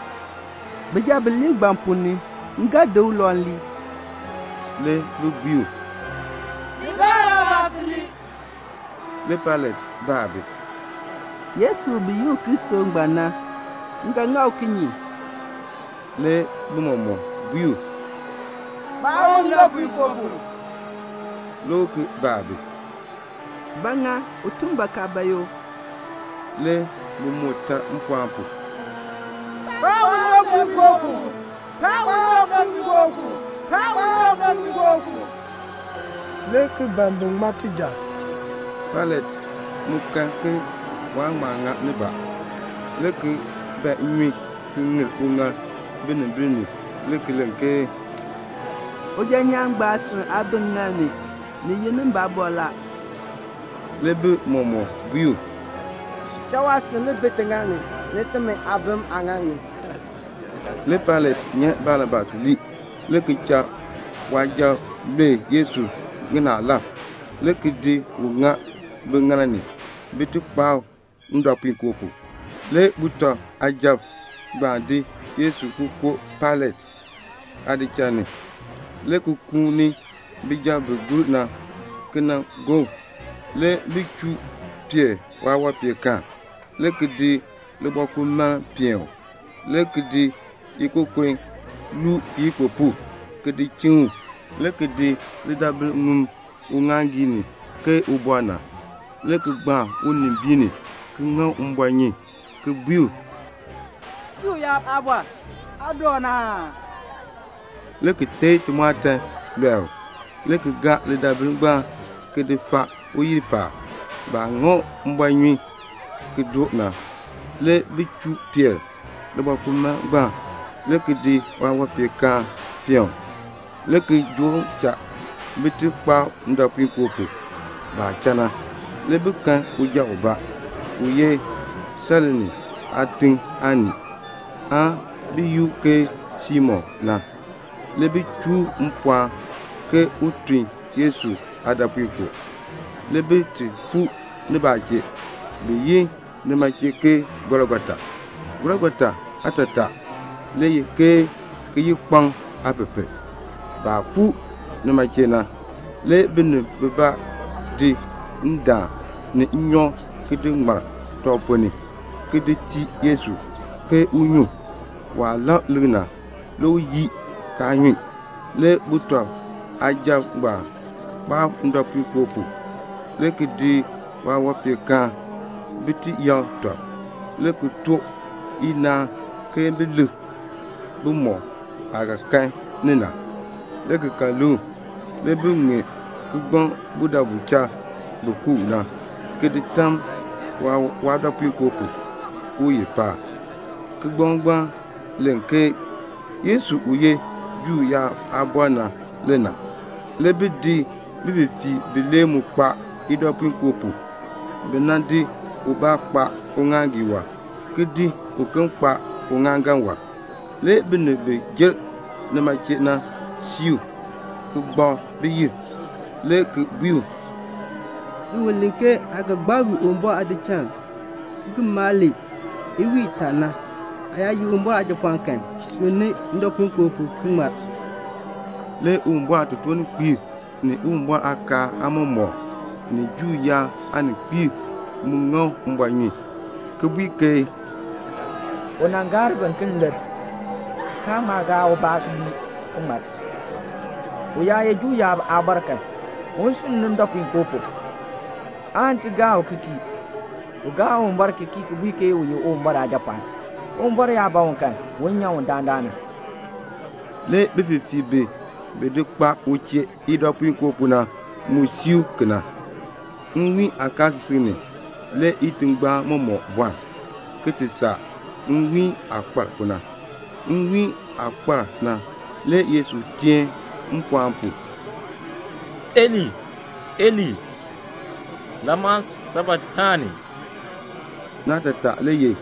bijabli gbampuni nga dewlon li le biu Barabas li le palet babe Yesu biyu Kristo ngbana nga ngaw kinyi le bumomo biu bawo nga bui kobu loke babe banga utumba kabayo le bumota mpwampu bawo nga bui kobu bawo nga bui kobu bawo nga bui kobu le ke bambung matija palet muka ke wangmanga niba le ke ba imi ngir kunga bini le ke lenke ojanyangba sun abengani ni yinin babola lebe momo biu chawasin le betengani le teme abem angani le palet nya Barnabas li le ke cha waja le Yesu ngina la le ke di unga bengani bitu paw ndapin kopo le buta ajab bandi Yesu kuko palet adichane le kukuni bija begurna kena go le bichu pie wawa pie kan le kedi le bokuma pie le kedi ikokoin lu ikopu kedi chin le kedi le dabel ungangini ke ubwana le kugba unimbini kinga umbwanyi kubiu yu ya abwa adona le kete tumata lwel le ke ga le dabin gba ke de fa o yiri pa ba ngo mbanywi ke do na le bichu pier le ba kuma gba le ke di wa pe ka pion le ke jo cha bitu pa nda pin kopo ba chana le bi kan o ja oba o ye salini atin ani a bi uk simon na le bi chu mpwa ke utrin yesu adapiko le bi ti fu ne ba che bi yi ne ma che ke golgota atata le ye ke yi kpang apepe ba fu ne ma che na le bi ne ba di nda ne nyo ke de ngmar to poni ke de ti yesu ke unyu wa la luna lo yi ka nyi le buto aja gba ba ndo pipopo le ke di wa pe ka biti ya to le ku to ina ke be lu bu mo aga kan nina le ke ka lu le bu nge ku gbon buda bucha bu ku na ke di tam wa da pipopo ku yi pa ku gbon gbon lenke yesu uye ju ya abwana lena lebi di bibi fi bilemu pa idopin kopo benadi uba pa ongangiwa kidi ukan pa onganganwa le binebe jer na mache na siu ku gba biyi le ku biu suwelinke aga gbagu umbo adichan ku mali iwi tana aya yu umbo ajapankan suni ndopin kopo kuma le umbo atutoni kpi ni umbo aka amomo ni ju ya ani kpi mungo mbwanyi kubike onangar ban kinler kama ga o ba ki kuma uya ye ju ya abarka on sun ndopin kopo anti ga o kiki uga on bar kiki kubike uyo on bara japan on bar ya ba on kan wonya on dandana le bififi be de kpa oche idopin kopo na musiu kana nwi akasini le itingba momo bwan ketisa nwi akpar kuna nwi akpar na le yesu tien mpwampu eli lama sabatani na tata le ye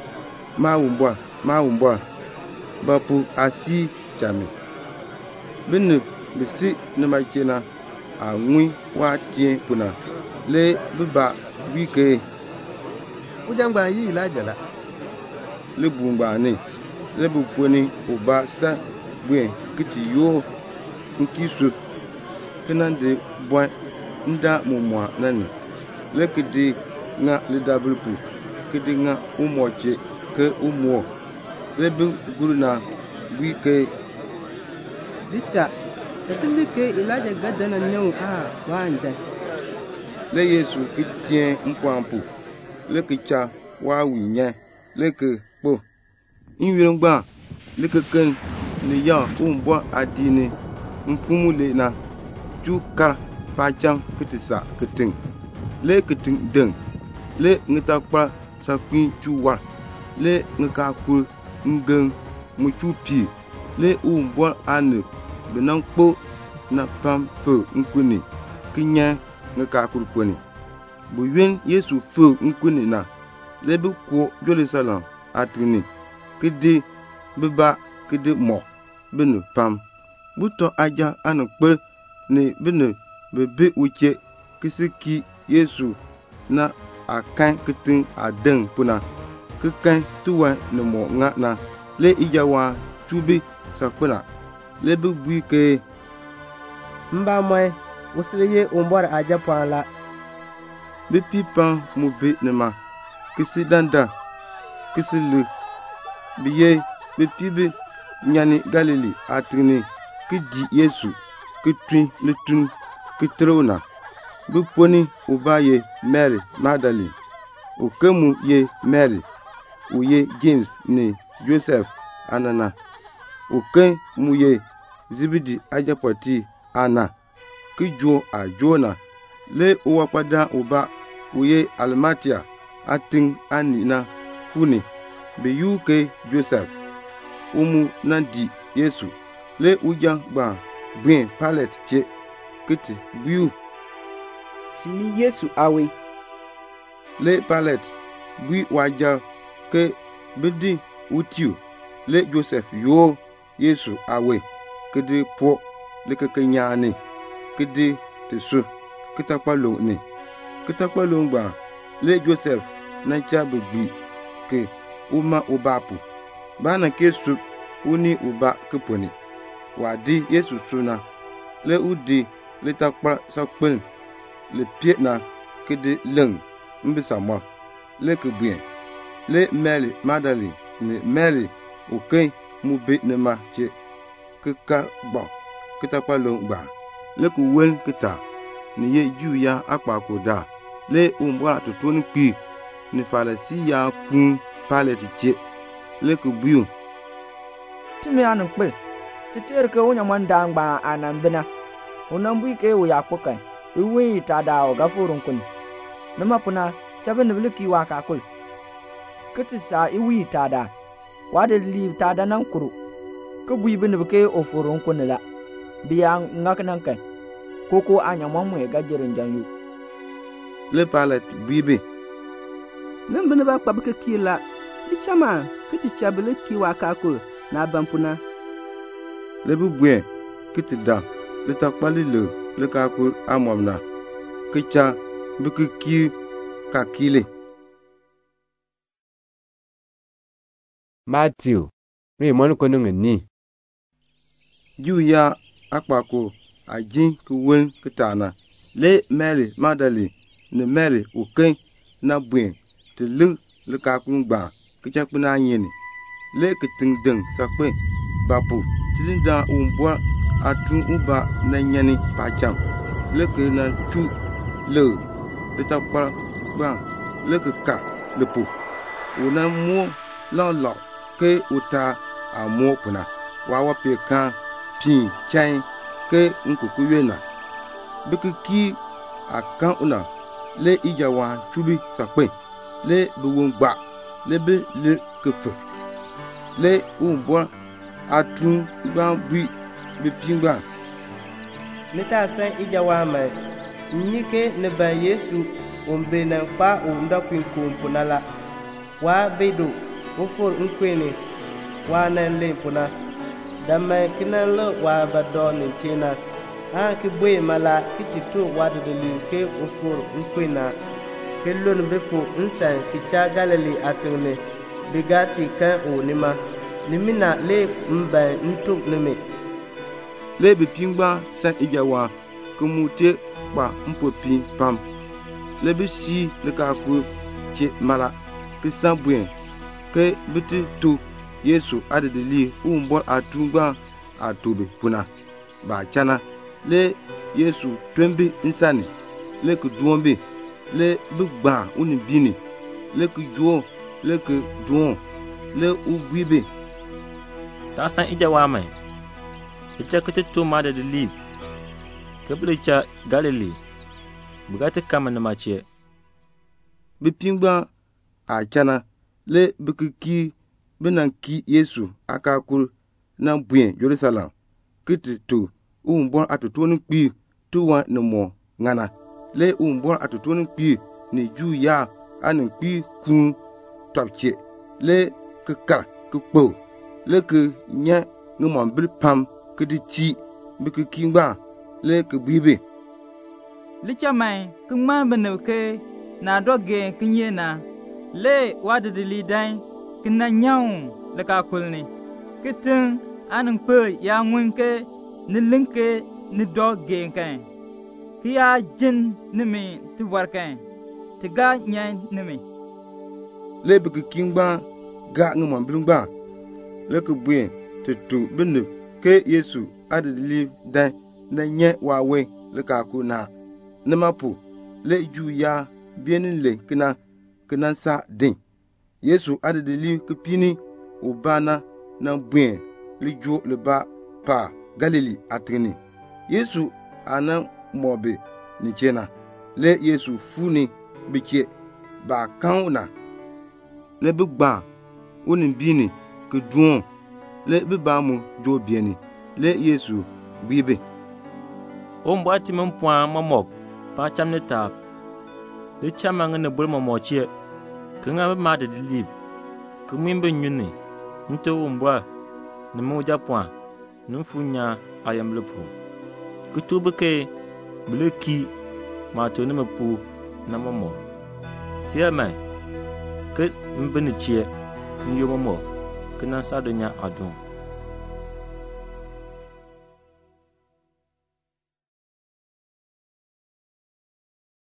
maumbwa bapu asi jami binu bisi ne machina a nwi wa tien kuna le biba wike ujangba yi ilajala le bumba ni le buponi oba sa buen kiti yo nkisu kenande bwan nda mumwa nani le kidi nga le dabulpu kidi nga umoche ke umo le bu guruna wike dicha tatili ke ilaja gadana nyu wanja le yesu kitien mpwampu le kicha wa winya le ke po inwirungba le ke ken ni ya umbo adini mfumu le na ju kar pacham kitisa kiting le kiting deng le ngita kwa sakwin chuwa le ngaka ku ngeng muchu pi le umbo ane benang po na pam fo nkuni kinya ngaka kurkuni buyen yesu fo nkuni na lebi ko Jerusalem atrini kidi biba kidi mo binu pam buto aja anu kpe ni binu bebe uche kisiki yesu na akan kitin adeng puna kikan tuwa ni mo nga na le ijawa chubi sakpena lebi buike mba moy usliye umbor aja pala bipi pan mu be ne ma kisi danda kisi lu biye bipi bi nyani galili atrini ki di yesu ki twin litun ki trona bi poni ubaye mary magdalene okemu ye mary uye james ni joseph anana oke mu ye zibidi ajapoti ana ki jo a jona le o wakpada o ba o ye Almatia ating anina funi be yuke Joseph umu nandi Yesu le ujang ba buen Pilate che kiti biu timi Yesu awe le Pilate bui waja ke bidi utiu le Joseph yo Yesu awe kedi po le kenyani kedi tesu kitakpalo ni kitakpalo ngba le Joseph na cha bi ke uma obapu bana kesu uni uba keponi wadi Yesu suna le udi le takpa sakpen le pie na kedi leng mbisa ma le kebien le Mary Magdalene ne Mary oken mu be ne ma che ka gba kitakpalo ngba le ku wen kita ni ye ju ya akpa ko da le umbwa tutun pi ni Farisi ya kun Pilate che le ku biu timi anu kpe titir ke unya mandang ba anambina unambui ke u yapokai iwi tada o gafurun kun nama puna chabe nbliki wa ka kul kitisa iwi tada wade li tada nan kuru ke bui bin ke o furun kun la biya ngak nan kai koko anya mamu ga jirin janyu le Pilate bibi lembene ba kpab ke kila ichama kiti chabele kiwa ka kul na bampuna le bubwe kiti da le takpali le ka kul amwamna kicha biki ka kile Matthew mi mon ko ni ju ya akpako ajin ku wen kitana le Mary Magdalene ne Mary oken na buen te le ka kun gba kicha kuna nyini le kiting deng sakpe bapu tilinda umbo atun uba na nyani pacham le ke na tu le takpa gba le ka le pu una mo la ke uta amo puna wawa pe kan pin chain ke nkuku yena biki akan una le ijawa chubi sakpe le buwongba le be le kefe le umbo atun gba bui bipingba nita san ijawa mai nyike ne ba Yesu umbe na pa unda kwinkumpuna la wa bedo ufor unkwene wa nan le puna dama kinalo wa badon tina ha ki bwe mala kitito wadu de linke ufor unkwena kelon bepo insan kicha Galili atune bigati kan onima nimina le mba ntuk nime le bipingba san ijawa kumute ba mpopi pam le bisi le ka ku che mala kisan buen ke biti tu Yesu adedeli umbol atungba atobe puna ba chana le Yesu twembi insani le ku duombe le bugba unibini le ku juo le ku duon le ugwibe ta san ijawa mai ita kitu ma da dalil kablicha Galili bugati kama na mace bipingba a chana le bikiki binan ki Yesu akakur na buen Jerusalem kiti tu umbon atotoni kpi tuwa ne mo ngana le umbon atotoni kpi ni ju ya anin kpi kun topche le kekar kekpo le ke nya ngomon bil pam kidi ti bikiki ngba le ke bibe licha mai kungman bene ke na doge kinye na le wadidili dai kina nyau le ka kulni kitin anin pe ya ngunke ni linke ni doge kan kiya jin ni mi ti warkan ti ga nyan ni mi le bikiki ngba ga ngomon bil ngba le ke buen te tu bene ke Yesu adidili dai na nye wawe le ka ku na nemapu le ju ya bienin le kina sa din Yesu adedeli kepini ubana na buen le ju le ba pa Galili atrini Yesu ana mobe ni chena le Yesu funi biche ba kauna le bigba unin bini ke duon le bibamu jo bieni le Yesu bibe Ombwa ti mpwa momok pa chamne tap de chamang ne bul momochie kenga ma de lib kumimbe nyuni nto ombwa ne mo japwa nfunya ayam lepu kutubeke bleki ma to ne mepu na momo tia mai ke mbene chie nyo momo kana sadonya adon